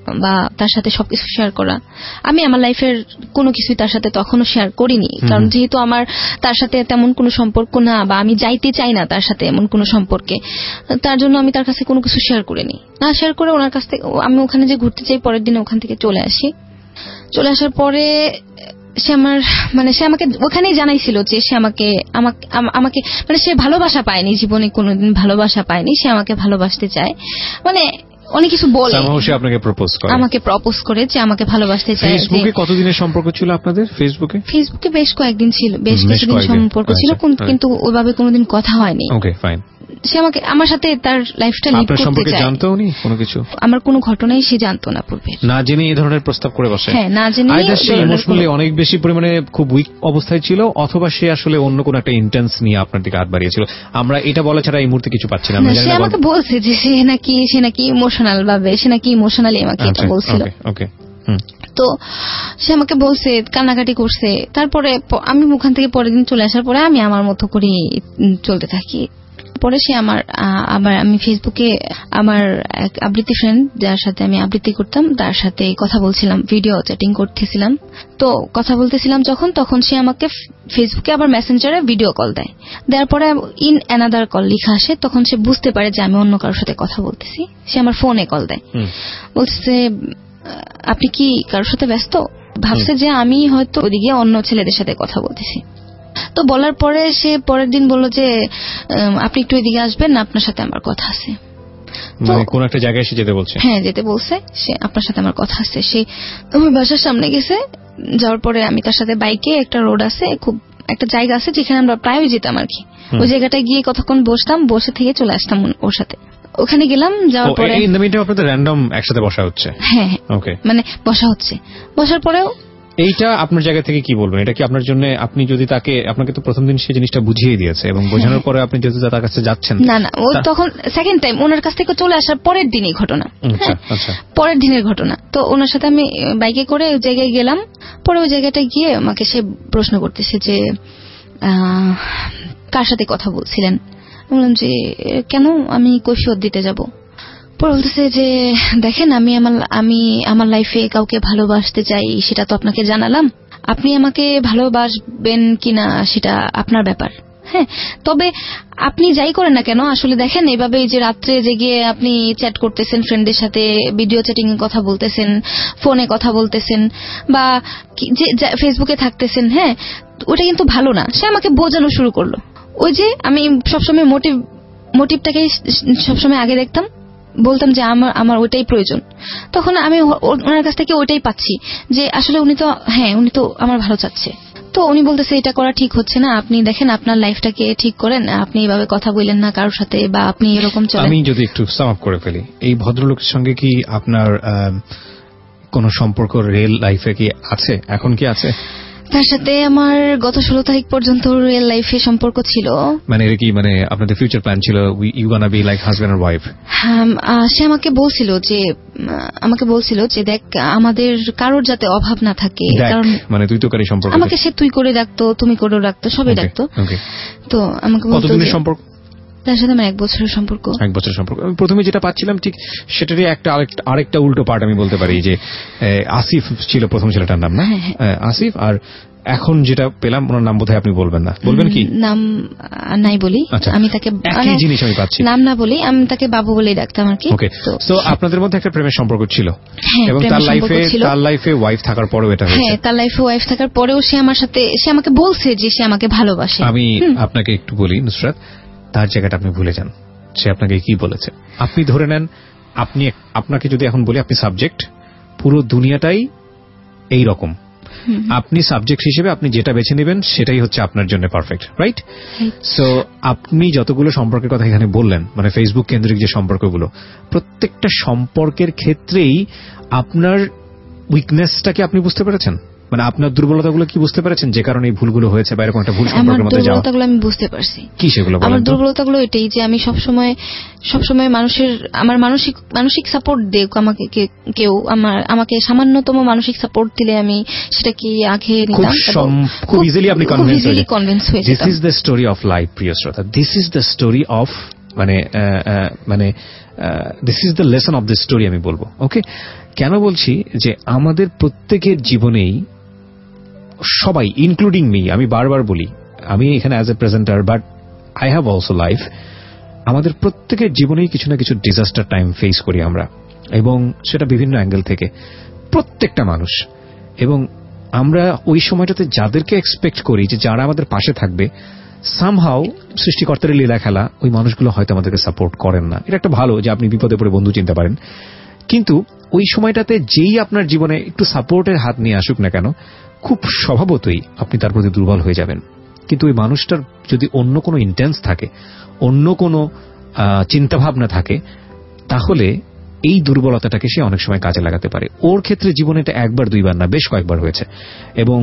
বা তার সাথে সবকিছু শেয়ার করা। আমি আমার লাইফের কোনো কিছুই তার সাথে তখনও শেয়ার করিনি, কারণ যেহেতু আমার তার সাথে তেমন কোনো সম্পর্ক না, বা আমি যাইতে চাই না তার সাথে এমন কোনো সম্পর্কে, তার জন্য আমি তার কাছে কোনো কিছু শেয়ার করিনি। না শেয়ার করে ওনার কাছ থেকে আমি ওখানে যে ঘুরতে চাই, পরের দিনে ওখান থেকে চলে আসি। চলে আসার পরে সে আমাকে ওখানেই জানাইছিল যে সে আমাকে মানে সে ভালোবাসা পায়নি, জীবনে কোনোদিন ভালোবাসা পায়নি, সে আমাকে ভালোবাসতে চায়, মানে অনেক কিছু বলে। আপনাকে আমাকে প্রপোজ করে যে আমাকে ভালোবাসতে চায়। ফেসবুকে কতদিনের সম্পর্ক ছিল আপনাদের? ফেসবুকে বেশ কয়েকদিন ছিল, বেশ কিছুদিন সম্পর্ক ছিল, কিন্তু ওইভাবে কোনোদিন কথা হয়নি। ওকে, ফাইন। সে আমাকে আমার সাথে তার লাইফটা লিড করতে চায়। জানতো উনি কোনো কিছু? আমার কোনো ঘটনাই সে জানতো না পূর্বে। না জেনে এই ধরনের প্রস্তাব করে বসে? হ্যাঁ, না জেনে। সে ইমোশনালি অনেক বেশি পরিমাণে খুব উইক অবস্থায় ছিল, অথবা সে আসলে অন্য কোনো একটা ইন্টেন্স নিয়ে আপনার দিকে হাত বাড়িয়েছিল। আমরা এটা বলা ছাড়া এই মুহূর্তে কিছু পাচ্ছি না। সে আমাকে বলছে যে সে নাকি ইমোশনাল ভাবে, সে নাকি ইমোশনালি আমাকে এটা বলছিল। ওকে। তো সে আমাকে বলছে, কান্নাকাটি করছে। তারপরে আমি ওখান থেকে পরের দিন চলে আসার পরে আমি আমার মতো করে চলতে থাকি। পরে সে আমি ফেসবুকে আমার এক আবৃত্তি ফ্রেন্ড, যার সাথে আমি আবৃত্তি করতাম, তার সাথে কথা বলছিলাম, ভিডিও চ্যাটিং করতেছিলাম। তো কথা বলতেছিলাম তখন সে আমাকে ফেসবুকে আবার মেসেঞ্জারে ভিডিও কল দেওয়ার পরে ইন অ্যানাদার কল লেখা আসে। তখন সে বুঝতে পারে যে আমি অন্য কারোর সাথে কথা বলতেছি। সে আমার ফোনে কল দেয়, বলছে আপনি কি কারোর সাথে ব্যস্ত? ভাবছে যে আমি হয়তো ওদিকে অন্য ছেলেদের সাথে কথা বলতেছি। তো বলার পরে সে পরের দিন বলল যে আপনি একটু এদিকে আসবেন, আপনার সাথে আমার কথা আছে। কোন একটা জায়গায় সে যেতে বলছে? হ্যাঁ, যেতে বলছে। সে আপনার সাথে আমার কথা আছে। সে আমার বাসার সামনে গেছে। যাওয়ার পরে আমি তার সাথে বাইকে, একটা রোড আছে, খুব একটা জায়গা আছে যেখানে আমরা প্রায়ই যেতাম আর কি, ওই জায়গাটায় গিয়ে কতক্ষণ বসতাম, বসে থেকে চলে আসতাম ওর সাথে। ওখানে গেলাম, যাওয়ার পরে আপনাদের র্যান্ডম একসাথে বসা হচ্ছে? হ্যাঁ, ওকে, মানে বসা হচ্ছে। বসার পরেও এইটা আপনার জায়গা থেকে কি বলবেন? এটা কি আপনার জন্য, আপনি যদি আপনাকে তো প্রথম দিন সেই জিনিসটা বুঝিয়ে দিয়েছে, এবং বোঝানোর পরে আপনি যদি তার কাছে যাচ্ছেন? না, ও তখন সেকেন্ড টাইম ওনার কাছ থেকে চলে আসার পরের দিনই ঘটনা। পরের দিনের ঘটনা। তো ওনার সাথে আমি বাইকে করে ওই জায়গায় গেলাম। পরে ওই জায়গাটায় গিয়ে আমাকে সে প্রশ্ন করতেছে যে কার সাথে কথা বলছিলেন। বললাম যে কেন, আমি কৈফিয়ত দিতে যাব। বলতেছে যে দেখেন, আমি আমার লাইফে কাউকে ভালোবাসতে চাই, সেটা তো আপনাকে জানালাম। আপনি আমাকে ভালোবাসবেন কিনা সেটা আপনার ব্যাপার। হ্যাঁ, তবে আপনি যাই করেন না কেন, আসলে দেখেন এভাবে যে রাত্রে জেগে আপনি চ্যাট করতেছেন, ফ্রেন্ডের সাথে ভিডিও চ্যাটিং এ কথা বলতেছেন, ফোনে কথা বলতেছেন, বা ফেসবুকে থাকতেছেন, হ্যাঁ, ওটা কিন্তু ভালো না। সে আমাকে বোঝানো শুরু করলো। ওই যে আমি সবসময় মোটিভটাকে সবসময় আগে দেখতাম, বলতাম যে আমার ওইটাই প্রয়োজন। তখন আমি ওনার কাছ থেকে ওইটাই পাচ্ছি যে আসলে উনি তো আমার ভালো চাচ্ছে। তো উনি বলতেছে এটা করা ঠিক হচ্ছে না, আপনি দেখেন আপনার লাইফটাকে ঠিক করেন, আপনি এইভাবে কথা বললেন না কারোর সাথে, বা আপনি এরকম চলেন। আমি যদি একটু সাম আপ করে ফেলি, এই ভদ্রলোকের সঙ্গে কি আপনার কোন সম্পর্ক রিয়েল লাইফে কি আছে? এখন কি আছে? তার সাথে আমার গত 16 তারিখ পর্যন্ত রিয়েল লাইফে সম্পর্ক ছিল। মানে এর কি মানে আপনাদের ফিউচার প্ল্যান ছিল, you gonna be like husband আর ওয়াইফ? সে আমাকে বলছিল যে দেখ, আমাদের কারোর যাতে অভাব না থাকে, কারণ মানে তুই তো কারি সম্পর্ক। আমাকে সে তুই করে ডাকতো, তুমি করে ডাকতো, সবাই ডাকতো। তো আমাকে বলতো কতদিনের সম্পর্ক তার সাথে? আমার 1 বছরের সম্পর্ক। 1 বছরের সম্পর্ক। আমি প্রথমে যেটা পাচ্ছিলাম ঠিক সেটারই আরেকটা উল্টো পার্ট আমি বলতে পারি, যে আসিফ ছিল প্রথম ছেলেটার নাম, না? আসিফ। আর এখন যেটা পেলাম ওনার নাম বোধহয় আপনি বলবেন না, বলবেন কি? নাম নাই বলি, আমি তাকে একই জিনিস আমি পাচ্ছি, নাম না বলি, আমি তাকে বাবু বলেই ডাকতাম আর কি। ওকে, তো আপনাদের মধ্যে একটা প্রেমের সম্পর্ক ছিল, এবং তার লাইফে ওয়াইফ থাকার পরেও এটা হয়েছে? হ্যাঁ, তার লাইফে ওয়াইফ থাকার পরেও সে আমাকে বলছে যে সে আমাকে ভালোবাসে। আমি আপনাকে একটু বলি নুসরাত, তার জায়গাটা আপনি ভুলে যান। সে আপনাকে কি বলেছে? আপনি ধরে নেন, আপনাকে যদি এখন বলি আপনি সাবজেক্ট, পুরো দুনিয়াটাই এই রকম, আপনি সাবজেক্ট হিসেবে আপনি যেটা বেছে নেবেন সেটাই হচ্ছে আপনার জন্য পারফেক্ট, রাইট? সো আপনি যতগুলো সম্পর্কের কথা এখানে বললেন, মানে ফেসবুক কেন্দ্রিক যে সম্পর্কগুলো, প্রত্যেকটা সম্পর্কের ক্ষেত্রেই আপনার উইকনেসটাকে আপনি বুঝতে পেরেছেন? মানে আপনার দুর্বলতাগুলো কি বুঝতে পেরেছেন, যে কারণে এই ভুলগুলো হয়েছে বা এরকম একটা ভুল সম্পর্কের মধ্যে যাওয়া? আমার দুর্বলতাগুলো আমি বুঝতে পারছি। কি সেগুলো? আমার দুর্বলতাগুলো এটাই যে আমি সবসময় আমার মানসিক সাপোর্ট দেয় আমাকে কেউ, আমাকে সামান্যতম মানসিক সাপোর্ট দিলে আমি সেটাকে আগে নিতাম, খুব ইজিলি আপনি কনভিন্স হয়ে যেতাম। This is the story of life, প্রিয় শ্রোতা। This is the story of মানে this is the lesson of the story আমি বলবো। ওকে, কেন বলছি যে আমাদের প্রত্যেকের জীবনেই সবাই, ইনক্লুডিং মি, আমি বারবার বলি আমি এখানে as a presenter, but I have also life, আমাদের প্রত্যেকের জীবনেই কিছু না কিছু ডিজাস্টার টাইম ফেস করি আমরা, এবং সেটা বিভিন্ন অ্যাঙ্গেল থেকে, প্রত্যেকটা মানুষ। এবং আমরা ওই সময়টাতে যাদেরকে এক্সপেক্ট করি যে যারা আমাদের পাশে থাকবে, সামহাও সৃষ্টিকর্তার লীলা খেলা, ওই মানুষগুলো হয়তো আমাদেরকে সাপোর্ট করেন না। এটা একটা ভালো যে আপনি বিপদে পড়ে বন্ধু চিনতে পারেন, কিন্তু ওই সময়টাতে যেই আপনার জীবনে একটু সাপোর্টের হাত নিয়ে আসুক না কেন, খুব স্বভাবতই আপনি তার প্রতি দুর্বল হয়ে যাবেন। কিন্তু ওই মানুষটার যদি অন্য কোনো ইন্টেন্স থাকে, অন্য কোনো চিন্তাভাবনা থাকে, তাহলে এই দুর্বলতাটাকে সে অনেক সময় কাজে লাগাতে পারে। ওর ক্ষেত্রে জীবনে এটা একবার দুইবার না, বেশ কয়েকবার হয়েছে, এবং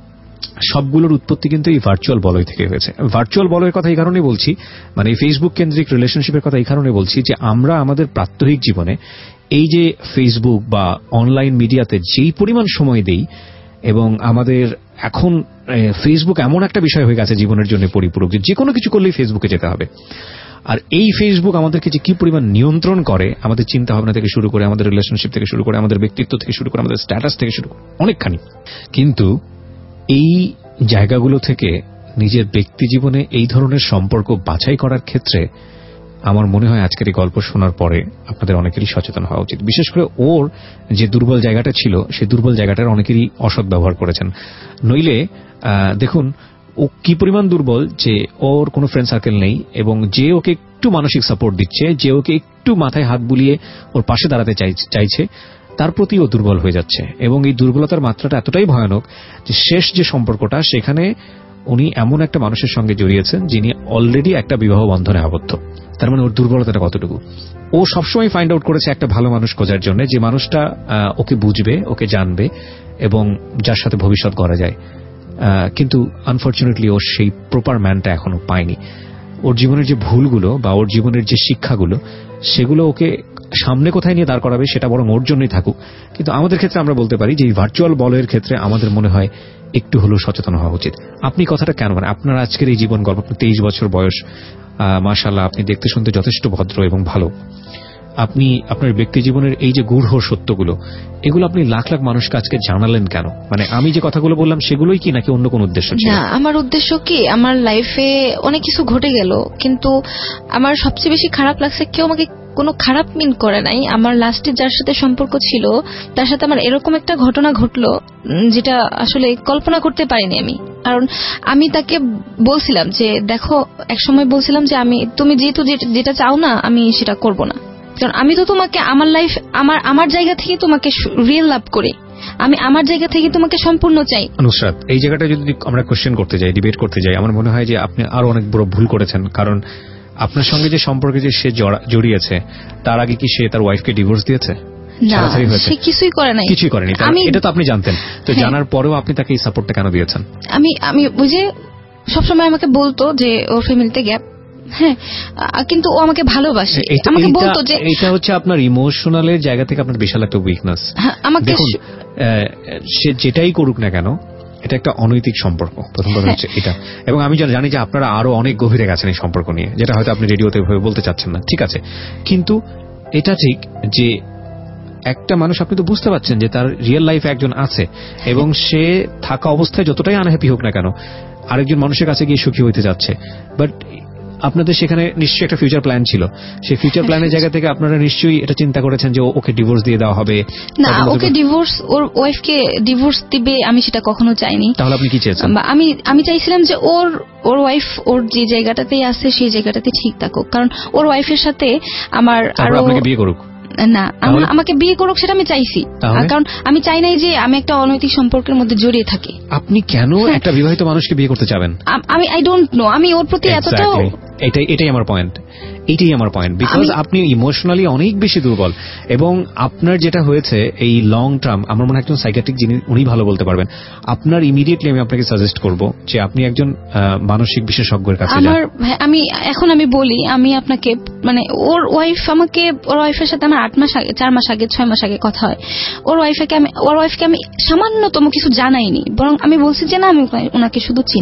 সবগুলোর উৎপত্তি কিন্তু এই ভার্চুয়াল বলয় থেকে হয়েছে। ভার্চুয়াল বলয়ের কথা এই কারণে বলছি, মানে ফেসবুক কেন্দ্রিক রিলেশনশিপের কথা এই কারণে বলছি যে আমরা আমাদের প্রাত্যহিক জীবনে এই যে ফেসবুক বা অনলাইন মিডিয়াতে যেই পরিমাণ সময় দেই, এবং আমাদের এখন ফেসবুক এমন একটা বিষয় হয়ে গেছে জীবনের জন্য পরিপূরক যে কোনো কিছু করলেই ফেসবুকে যেতে হবে। আর এই ফেসবুক আমাদেরকে যে কি পরিমাণ নিয়ন্ত্রণ করে, আমাদের চিন্তা ভাবনা থেকে শুরু করে, আমাদের রিলেশনশিপ থেকে শুরু করে, আমাদের ব্যক্তিত্ব থেকে শুরু করে, আমাদের স্ট্যাটাস থেকে শুরু করে, অনেকখানি। কিন্তু এই জায়গাগুলো থেকে নিজের ব্যক্তি জীবনে এই ধরনের সম্পর্ক বাছাই করার ক্ষেত্রে আমার মনে হয় আজকের এই গল্প শোনার পরে আপনাদের অনেকেরই সচেতন হওয়া উচিত। বিশেষ করে ওর যে দুর্বল জায়গাটা ছিল, সেই দুর্বল জায়গাটার অনেকেরই অসৎ ব্যবহার করেছেন। নইলে দেখুন ও কি পরিমাণ দুর্বল, যে ওর কোনো ফ্রেন্ড সার্কেল নেই, এবং যে ওকে একটু মানসিক সাপোর্ট দিচ্ছে, যে ওকে একটু মাথায় হাত বুলিয়ে ওর পাশে দাঁড়াতে চাইছে, তার প্রতি ও দুর্বল হয়ে যাচ্ছে। এবং এই দুর্বলতার মাত্রাটা এতটাই ভয়ানক যে শেষ যে সম্পর্কটা, সেখানে উনি এমন একটা মানুষের সঙ্গে জড়িয়েছেন যিনি অলরেডি একটা বিবাহ বন্ধনে আবদ্ধ। তার মানে ওর দুর্বলতাটা কতটুকু। ও সবসময় ফাইন্ড আউট করেছে একটা ভালো মানুষ খোঁজার জন্য, যে মানুষটা ওকে বুঝবে, ওকে জানবে, এবং যার সাথে ভবিষ্যৎ গড়া যায়। কিন্তু আনফরচুনেটলি ও সেই প্রপার ম্যানটা এখনো পায়নি। ওর জীবনের যে ভুলগুলো বা ওর জীবনের যে শিক্ষাগুলো, সেগুলো ওকে সামনে কোথায় নিয়ে দাঁড় করাবে সেটা বরং ওর জন্যই থাকুক। কিন্তু আমাদের ক্ষেত্রে আমরা বলতে পারি যে এই ভার্চুয়াল বলয়ের ক্ষেত্রে আমাদের মনে হয় একটু হলেও সচেতন হওয়া উচিত। আপনি কথাটা কেন, মানে আপনার আজকের এই জীবন গল্প, 23 বছর বয়স, মাশাআল্লাহ, আপনি দেখতে শুনতে যথেষ্ট ভদ্র এবং ভালো। আপনি আপনার ব্যক্তি জীবনের এই যে গূঢ় সত্যগুলো, এগুলো আপনি লাখ লাখ মানুষকে আজকে জানালেন কেন? মানে আমি যে কথাগুলো বললাম সেগুলোই কি, নাকি অন্য কোনো উদ্দেশ্য ছিল? না, আমার উদ্দেশ্য কি, আমার লাইফে অনেক কিছু ঘটে গেল, কিন্তু আমার সবচেয়ে বেশি খারাপ লাগছে কেউ আমাকে কোনো খারাপ মিন করে নাই। আমার লাস্টে যার সাথে সম্পর্ক ছিল, তার সাথে আমার এরকম একটা ঘটনা ঘটলো যেটা আসলে কল্পনা করতে পারিনি আমি। কারণ আমি তাকে বলছিলাম যে দেখো, একসময় বলছিলাম যে তুমি যেহেতু যেটা চাও না, আমি সেটা করব না। কারণ আমি তো তোমাকে আমার লাইফ, আমার জায়গা থেকে তোমাকে রিয়েল লাভ করে, আমি আমার জায়গা থেকে তোমাকে সম্পূর্ণ চাই। নুসরাত, এই জায়গাটা যদি আমরা কোশ্চেন করতে যাই, ডিবেট করতে যাই, আমার মনে হয় যে আপনি আরো অনেক বড় ভুল করেছেন। কারণ আপনার সঙ্গে যে সম্পর্কে যে সে জড়িয়েছে, তার আগে কি সে তার ওয়াইফকে ডিভোর্স দিয়েছে? না, সে কিছুই করে নাই। কিছুই করেনি। এটা তো আপনি জানতেন। তো জানার পরেও আপনি তাকে এই সাপোর্টটা কেন দিয়েছেন? আমি বুঝে সবসময় আমাকে বলতো যে ওর ফ্যামিলিতে গ্যাপ, হ্যাঁ, কিন্তু ও আমাকে ভালোবাসে। আমাকে বলতো যে এটা হচ্ছে আপনার ইমোশনালের জায়গা থেকে আপনার বিশাল একটা উইকনেস। দেখুন, সে যেটাই করুক না কেন, এটা একটা অনৈতিক সম্পর্ক, প্রথম কথা হচ্ছে এটা। এবং আমি জানি যে আপনারা আরো অনেক গভীরে গেছেন এই সম্পর্ক নিয়ে, যেটা হয়তো আপনি রেডিওতে বলতে চাচ্ছেন না, ঠিক আছে। কিন্তু এটা ঠিক যে একটা মানুষ, আপনি তো বুঝতে পারছেন যে তার রিয়েল লাইফে একজন আছে, এবং সে থাকা অবস্থায় যতটাই আনহ্যাপি হোক না কেন, আরেকজন মানুষের কাছে গিয়ে সুখী হইতে যাচ্ছে। বাট আপনাদের সেখানে নিশ্চয়ই একটা ফিউচার প্ল্যান ছিল। সেই ফিউচার প্ল্যানের জায়গা থেকে আপনারা নিশ্চয়ই এটা চিন্তা করেছেন যে ওকে ডিভোর্স দিয়ে দেওয়া হবে। না, ওকে ডিভোর্স, ওর ওয়াইফকে ডিভোর্স দিবে আমি সেটা কখনো চাইনি। তাহলে আপনি কি চেয়েছেন? আমি চাইছিলাম যে ওর ওয়াইফ ওর যে জায়গাটাতেই আছে সেই জায়গাটাতে ঠিক থাকুক। কারণ ওর ওয়াইফের সাথে আমার আরো, আপনাকে বিয়ে করুক না, আমাকে বিয়ে করুক সেটা আমি চাইছি। কারণ আমি চাই নাই যে আমি একটা অনৈতিক সম্পর্কের মধ্যে জড়িয়ে থাকি। আপনি কেন একটা বিবাহিত মানুষকে বিয়ে করতে চাবেন? আই ডোন্ট নো, আমি ওর প্রতি এতটা, এটাই আমার পয়েন্ট। বিকজ আপনি ইমোশনালি অনেক বেশি দুর্বল। এবং আপনার যেটা হয়েছে এই লং টার্ম, আমার মনে হয় একজন সাইকিয়াট্রিক যিনি, উনি ভালো বলতে পারবেন। আপনার ইমিডিয়েটলি আমি আপনাকে সাজেস্ট করব যে আপনি একজন মানসিক বিশেষজ্ঞের কাছে যান। আমি বলি, আমি আপনাকে, মানে ওর ওয়াইফের সাথে আমার 8 মাস আগে, 4 মাস আগে, 6 মাস আগে কথা হয়। ওর ওয়াইফকে আমি সামান্যতম কিছু জানাইনি, বরং আমি বলছি যে না, আমি ওনাকে শুধু চিনি।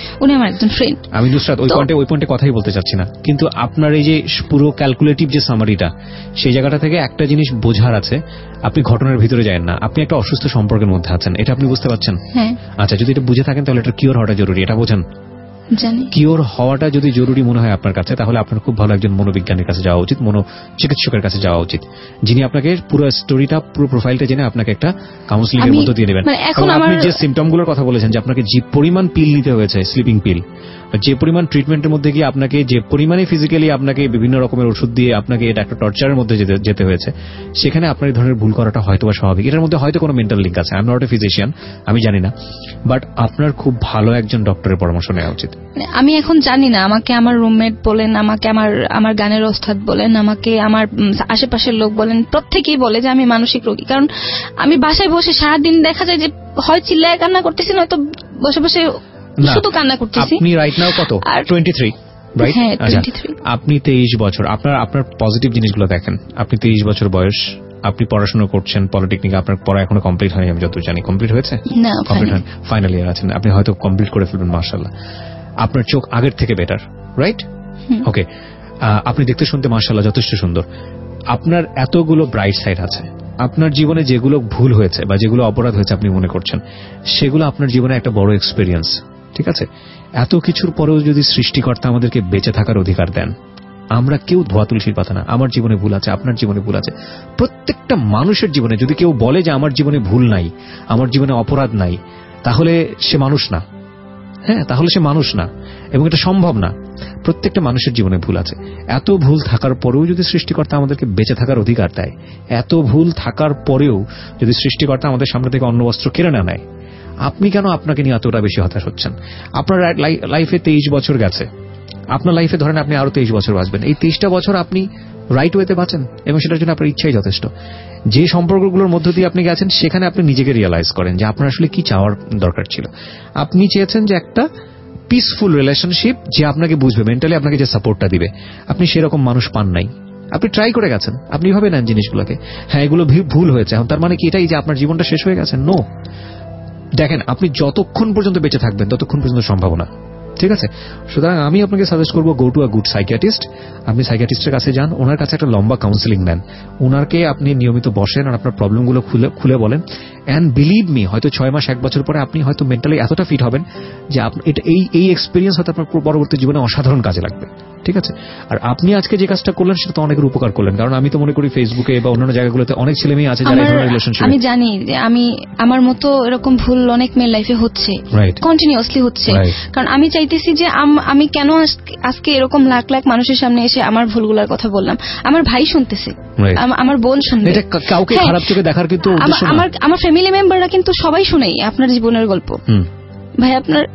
উনি আমার একজন ফ্রেন্ড। আমি নুসরাত ওই পয়েন্টে কথাই বলতে চাচ্ছি না, কিন্তু আপনার এই যে পুরো ক্যালকুলেটিভ যে সামারিটা, সেই জায়গাটা থেকে একটা জিনিস বোঝার আছে, আপনি ঘটনার ভিতরে যায় না, আপনি একটা অসুস্থ সম্পর্কের মধ্যে আছেন, এটা আপনি বুঝতে পারছেন? হ্যাঁ। আচ্ছা, যদি এটা বুঝে থাকেন তাহলে এটা কিওর হওয়াটা জরুরি, এটা বোঝেন? জানি। কিওর হওয়াটা যদি জরুরি মনে হয় আপনার কাছে, তাহলে আপনার খুব ভালো একজন মনোবিজ্ঞানীর কাছে যাওয়া উচিত, চিকিৎসকের কাছে যাওয়া উচিত, যিনি আপনাকে পুরো স্টোরিটা, পুরো প্রোফাইলটা জেনে আপনাকে একটা কাউন্সিলিং এর মধ্যে দিয়ে দেবেন। আপনি যে সিমটমগুলোর কথা বলেছেন, যে আপনাকে যে পরিমাণ পিল নিতে হয়েছে, স্লিপিং পিল, যে পরিমাণ ট্রিটমেন্টের মধ্যে গিয়ে আপনাকে যে পরিমাণে ফিজিক্যালি আপনাকে বিভিন্ন রকমের ওষুধ দিয়ে আপনাকে এটা একটা টর্চারের মধ্যে যেতে হয়েছে, সেখানে আপনার এই ধরনের ভুল করাটা হয়তো বা স্বাভাবিক। এটার মধ্যে হয়তো কোনো মেন্টাল লিঙ্ক আছে, I am not a physician, আমি জানি না, বাট আপনার খুব ভালো একজন ডক্টরের পরামর্শ নেওয়া উচিত। আমি এখন জানি না, আমাকে আমার রুমমেট বলেন, আমাকে আমার গানের ওস্তাদ বলেন, আমাকে আমার আশেপাশের লোক বলেন, প্রত্যেকেই বলে যে আমি মানসিক রোগী। কারণ আমি বাসায় বসে সারাদিন দেখা যায় যে হয় চিল্লায় কান্না করতেছি, নয়তো বসে বসে শুধু কান্না করতেছি। আপনি রাইট নাও কত? 23, রাইট? হ্যাঁ, 23। আপনি 23 বছর, আপনার পজিটিভ জিনিসগুলো দেখেন। আপনি 23 বছর বয়স, আপনি পড়াশোনা করছেন পলিটেকনিকে, আপনার পড়া এখনো কমপ্লিট হয়নি আমি যত জানি। কমপ্লিট হয়েছে? না, কমপ্লিট হয়নি, ফাইনাল ইয়ার আছেন, আপনি হয়তো কমপ্লিট করে ফেলবেন, মাশাআল্লাহ। আপনার চোখ আগের থেকে বেটার, রাইট? ওকে, আপনি দেখতে শুনতে মাশাআল্লাহ যথেষ্ট সুন্দর। আপনার এতগুলো ব্রাইট সাইড আছে। আপনার জীবনে যেগুলো ভুল হয়েছে বা যেগুলো অপরাধ হয়েছে আপনি মনে করছেন, সেগুলো আপনার জীবনে একটা বড় এক্সপেরিয়েন্স, ঠিক আছে? এত কিছুর পরেও যদি সৃষ্টিকর্তা আমাদেরকে বেঁচে থাকার অধিকার দেন, আমরা কেউ ধোয়া তুলসীর পাতা না। আমার জীবনে ভুল আছে, আপনার জীবনে ভুল আছে, প্রত্যেকটা মানুষের জীবনে। যদি কেউ বলে যে আমার জীবনে ভুল নাই, আমার জীবনে অপরাধ নাই, তাহলে সে মানুষ না। হ্যাঁ, তাহলে সে মানুষ না, এবং এটা সম্ভব না। প্রত্যেকটা মানুষের জীবনে ভুল আছে। এত ভুল থাকার পরেও যদি সৃষ্টিকর্তা আমাদেরকে বেঁচে থাকার অধিকার দেয়, এত ভুল থাকার পরেও যদি সৃষ্টিকর্তা আমাদের সামনে থেকে অন্ন বস্ত্র কেড়ে না নেয়, আপনি কেন আপনাকে নিয়ে এতটা বেশি হতাশ হচ্ছেন? আপনার লাইফে 23 বছর গেছে, আপনার লাইফে ধরেন আপনি আরো 23 বছর বাঁচবেন। এই 23টা বছর আপনি রাইট ওয়েতে বাঁচেন, এবং সেটার জন্য আপনার ইচ্ছাই যথেষ্ট। যে সম্পর্কগুলোর মধ্য দিয়ে আপনি গেছেন, সেখানে আপনি নিজেকে রিয়েলাইজ করেন যে আপনার আসলে কি চাওয়ার দরকার ছিল। আপনি চেয়েছেন যে একটা পিসফুল রিলেশনশিপ, যে আপনাকে বুঝবে, মেন্টালি আপনাকে যে সাপোর্টটা দিবে। আপনি সেরকম মানুষ পান নাই। আপনি ট্রাই করে গেছেন, আপনি ভাবে নেন জিনিসগুলোকে, হ্যাঁ এগুলো ভুল হয়েছে, এখন তার মানে কি এটাই যে আপনার জীবনটা শেষ হয়ে গেছে? নো। দেখেন, আপনি যতক্ষণ পর্যন্ত বেঁচে থাকবেন ততক্ষণ পর্যন্ত সম্ভাবনা, ঠিক আছে? সুতরাং আমি আপনাকে সাজেস্ট করবো, go to a good psychiatrist. আপনি সাইকিয়াট্রিস্টের কাছে যান, ওনার কাছে একটা লম্বা কাউন্সিলিং নেন, ওনারকে আপনি নিয়মিত বসেন আর আপনার প্রবলেমগুলো খুলে বলেন। অ্যান্ড বিলিভ মি, হয়তো 6 মাস 1 বছর পরে আপনি হয়তো মেন্টালি এতটা ফিট হবেন যে এই এক্সপিরিয়েন্স হয়তো আপনার পরবর্তী জীবনে অসাধারণ কাজে লাগবে, ঠিক আছে? আর আপনি আজকে যে কাজটা করলেন সেটা তো অনেকের উপকার করলেন, কারণ আমি তো মনে করি ফেসবুকে বা অন্যান্য জায়গাগুলোতে অনেক ছেলে মেয়ে আছে যারা এই ধরনের রিলেশনশিপ। আমি জানি যে আমার মতো এরকম ভুল অনেক মেয়ের লাইফে হচ্ছে, কন্টিনিউয়াসলি হচ্ছে। কারণ আমি চাইতেছি যে আমি কেন আজকে এরকম লাখ লাখ মানুষের সামনে এসে আমার ভুলগুলোর কথা বললাম। আমার ভাই শুনতেছে, আমার বোন শুনবে, এটা কাউকে খারাপ চোখে দেখার কিন্তু উদ্দেশ্য না। আমার ফ্যামিলি মেম্বাররা কিন্তু সবাই শুনেই আপনার জীবনের গল্প। ভাই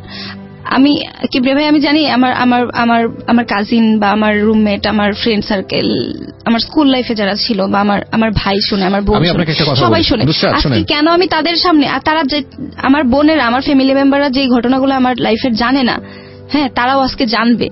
আমি জানি আমার কাজিন বা আমার রুমমেট, আমার ফ্রেন্ড সার্কেল, আমার স্কুল লাইফে যারা ছিল, বা আমার ভাই শুনে, আমার বোন সবাই শুনে। আজকে কেন আমি তাদের সামনে, আর তারা যে আমার বোনেরা, আমার ফ্যামিলি মেম্বাররা যে ঘটনাগুলো আমার লাইফের জানে না, হ্যাঁ তারাও আজকে জানবে।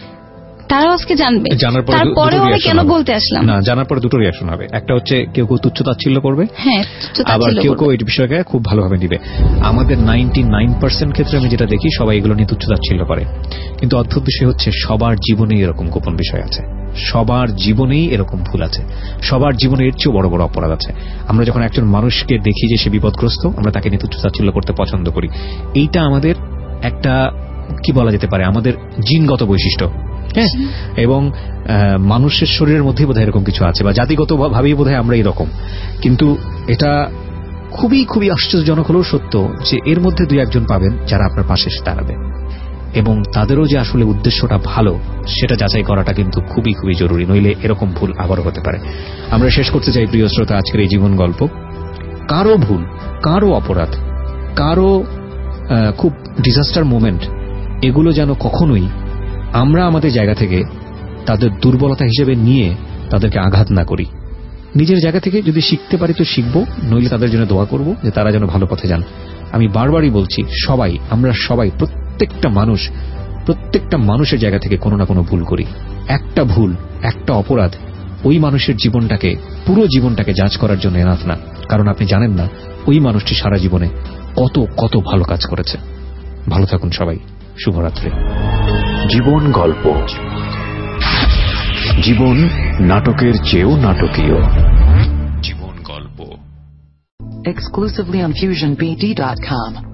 তারপরেও আমি কেন বলতে আসলাম না, জানার পরে দুটো রিঅ্যাকশন হবে। একটা হচ্ছে কেউ তুচ্ছ তাচ্ছিল্য করবে, হ্যাঁ, আবার কেউ এই বিষয়কে খুব ভালোভাবে নিবে। আমাদের 99% ক্ষেত্রে আমি যেটা দেখি, সবাই এগুলো নিয়ে তুচ্ছ তাচ্ছিল্য করে। কিন্তু অদ্ভুত বিষয় হচ্ছে, সবার জীবনেই এরকম গোপন বিষয় আছে, সবার জীবনেই এরকম ভুল আছে, সবার জীবনে এর চেয়ে বড় বড় অপরাধ আছে। আমরা যখন একজন মানুষকে দেখি যে সে বিপদগ্রস্ত, আমরা তাকে নিয়ে তুচ্ছ তাচ্ছিল্য করতে পছন্দ করি। এইটা আমাদের একটা, কি বলা যেতে পারে, আমাদের জিনগত বৈশিষ্ট্য। হ্যাঁ, এবং মানুষের শরীরের মধ্যেই বোধহয় এরকম কিছু আছে, বা জাতিগত ভাবেই বোধহয় আমরা এরকম। কিন্তু এটা খুবই খুবই আশ্চর্যজনক হলেও সত্য যে এর মধ্যে 2-1 পাবেন যারা আপনার পাশে এসে দাঁড়াবে, এবং তাদেরও যে আসলে উদ্দেশ্যটা ভালো সেটা যাচাই করাটা কিন্তু খুবই খুবই জরুরি, নইলে এরকম ভুল আবারও হতে পারে। আমরা শেষ করতে চাই প্রিয় শ্রোতা আজকের এই জীবন গল্প। কারো ভুল, কারো অপরাধ, কারো খুব ডিজাস্টার মোমেন্ট, এগুলো যেন কখনোই আমরা আমাদের জায়গা থেকে তাদের দুর্বলতা হিসেবে নিয়ে তাদেরকে আঘাত না করি। নিজের জায়গা থেকে যদি শিখতে পারি তো শিখবো, নইলে তাদের জন্য দোয়া করব যে তারা যেন ভালো পথে যান। আমি বারবারই বলছি, আমরা সবাই প্রত্যেকটা মানুষের জায়গা থেকে কোনো না কোনো ভুল করি। একটা ভুল, একটা অপরাধ ওই মানুষের জীবনটাকে, পুরো জীবনটাকে জাজ করার জন্য এনাফ না। কারণ আপনি জানেন না ওই মানুষটি সারা জীবনে কত কত ভালো কাজ করেছে। ভালো থাকুন সবাই। শুভরাত্রি। জীবন গল্প, জীবন নাটকের চেয়েও নাটকীয়। জীবন গল্প Exclusively on FusionBD.com.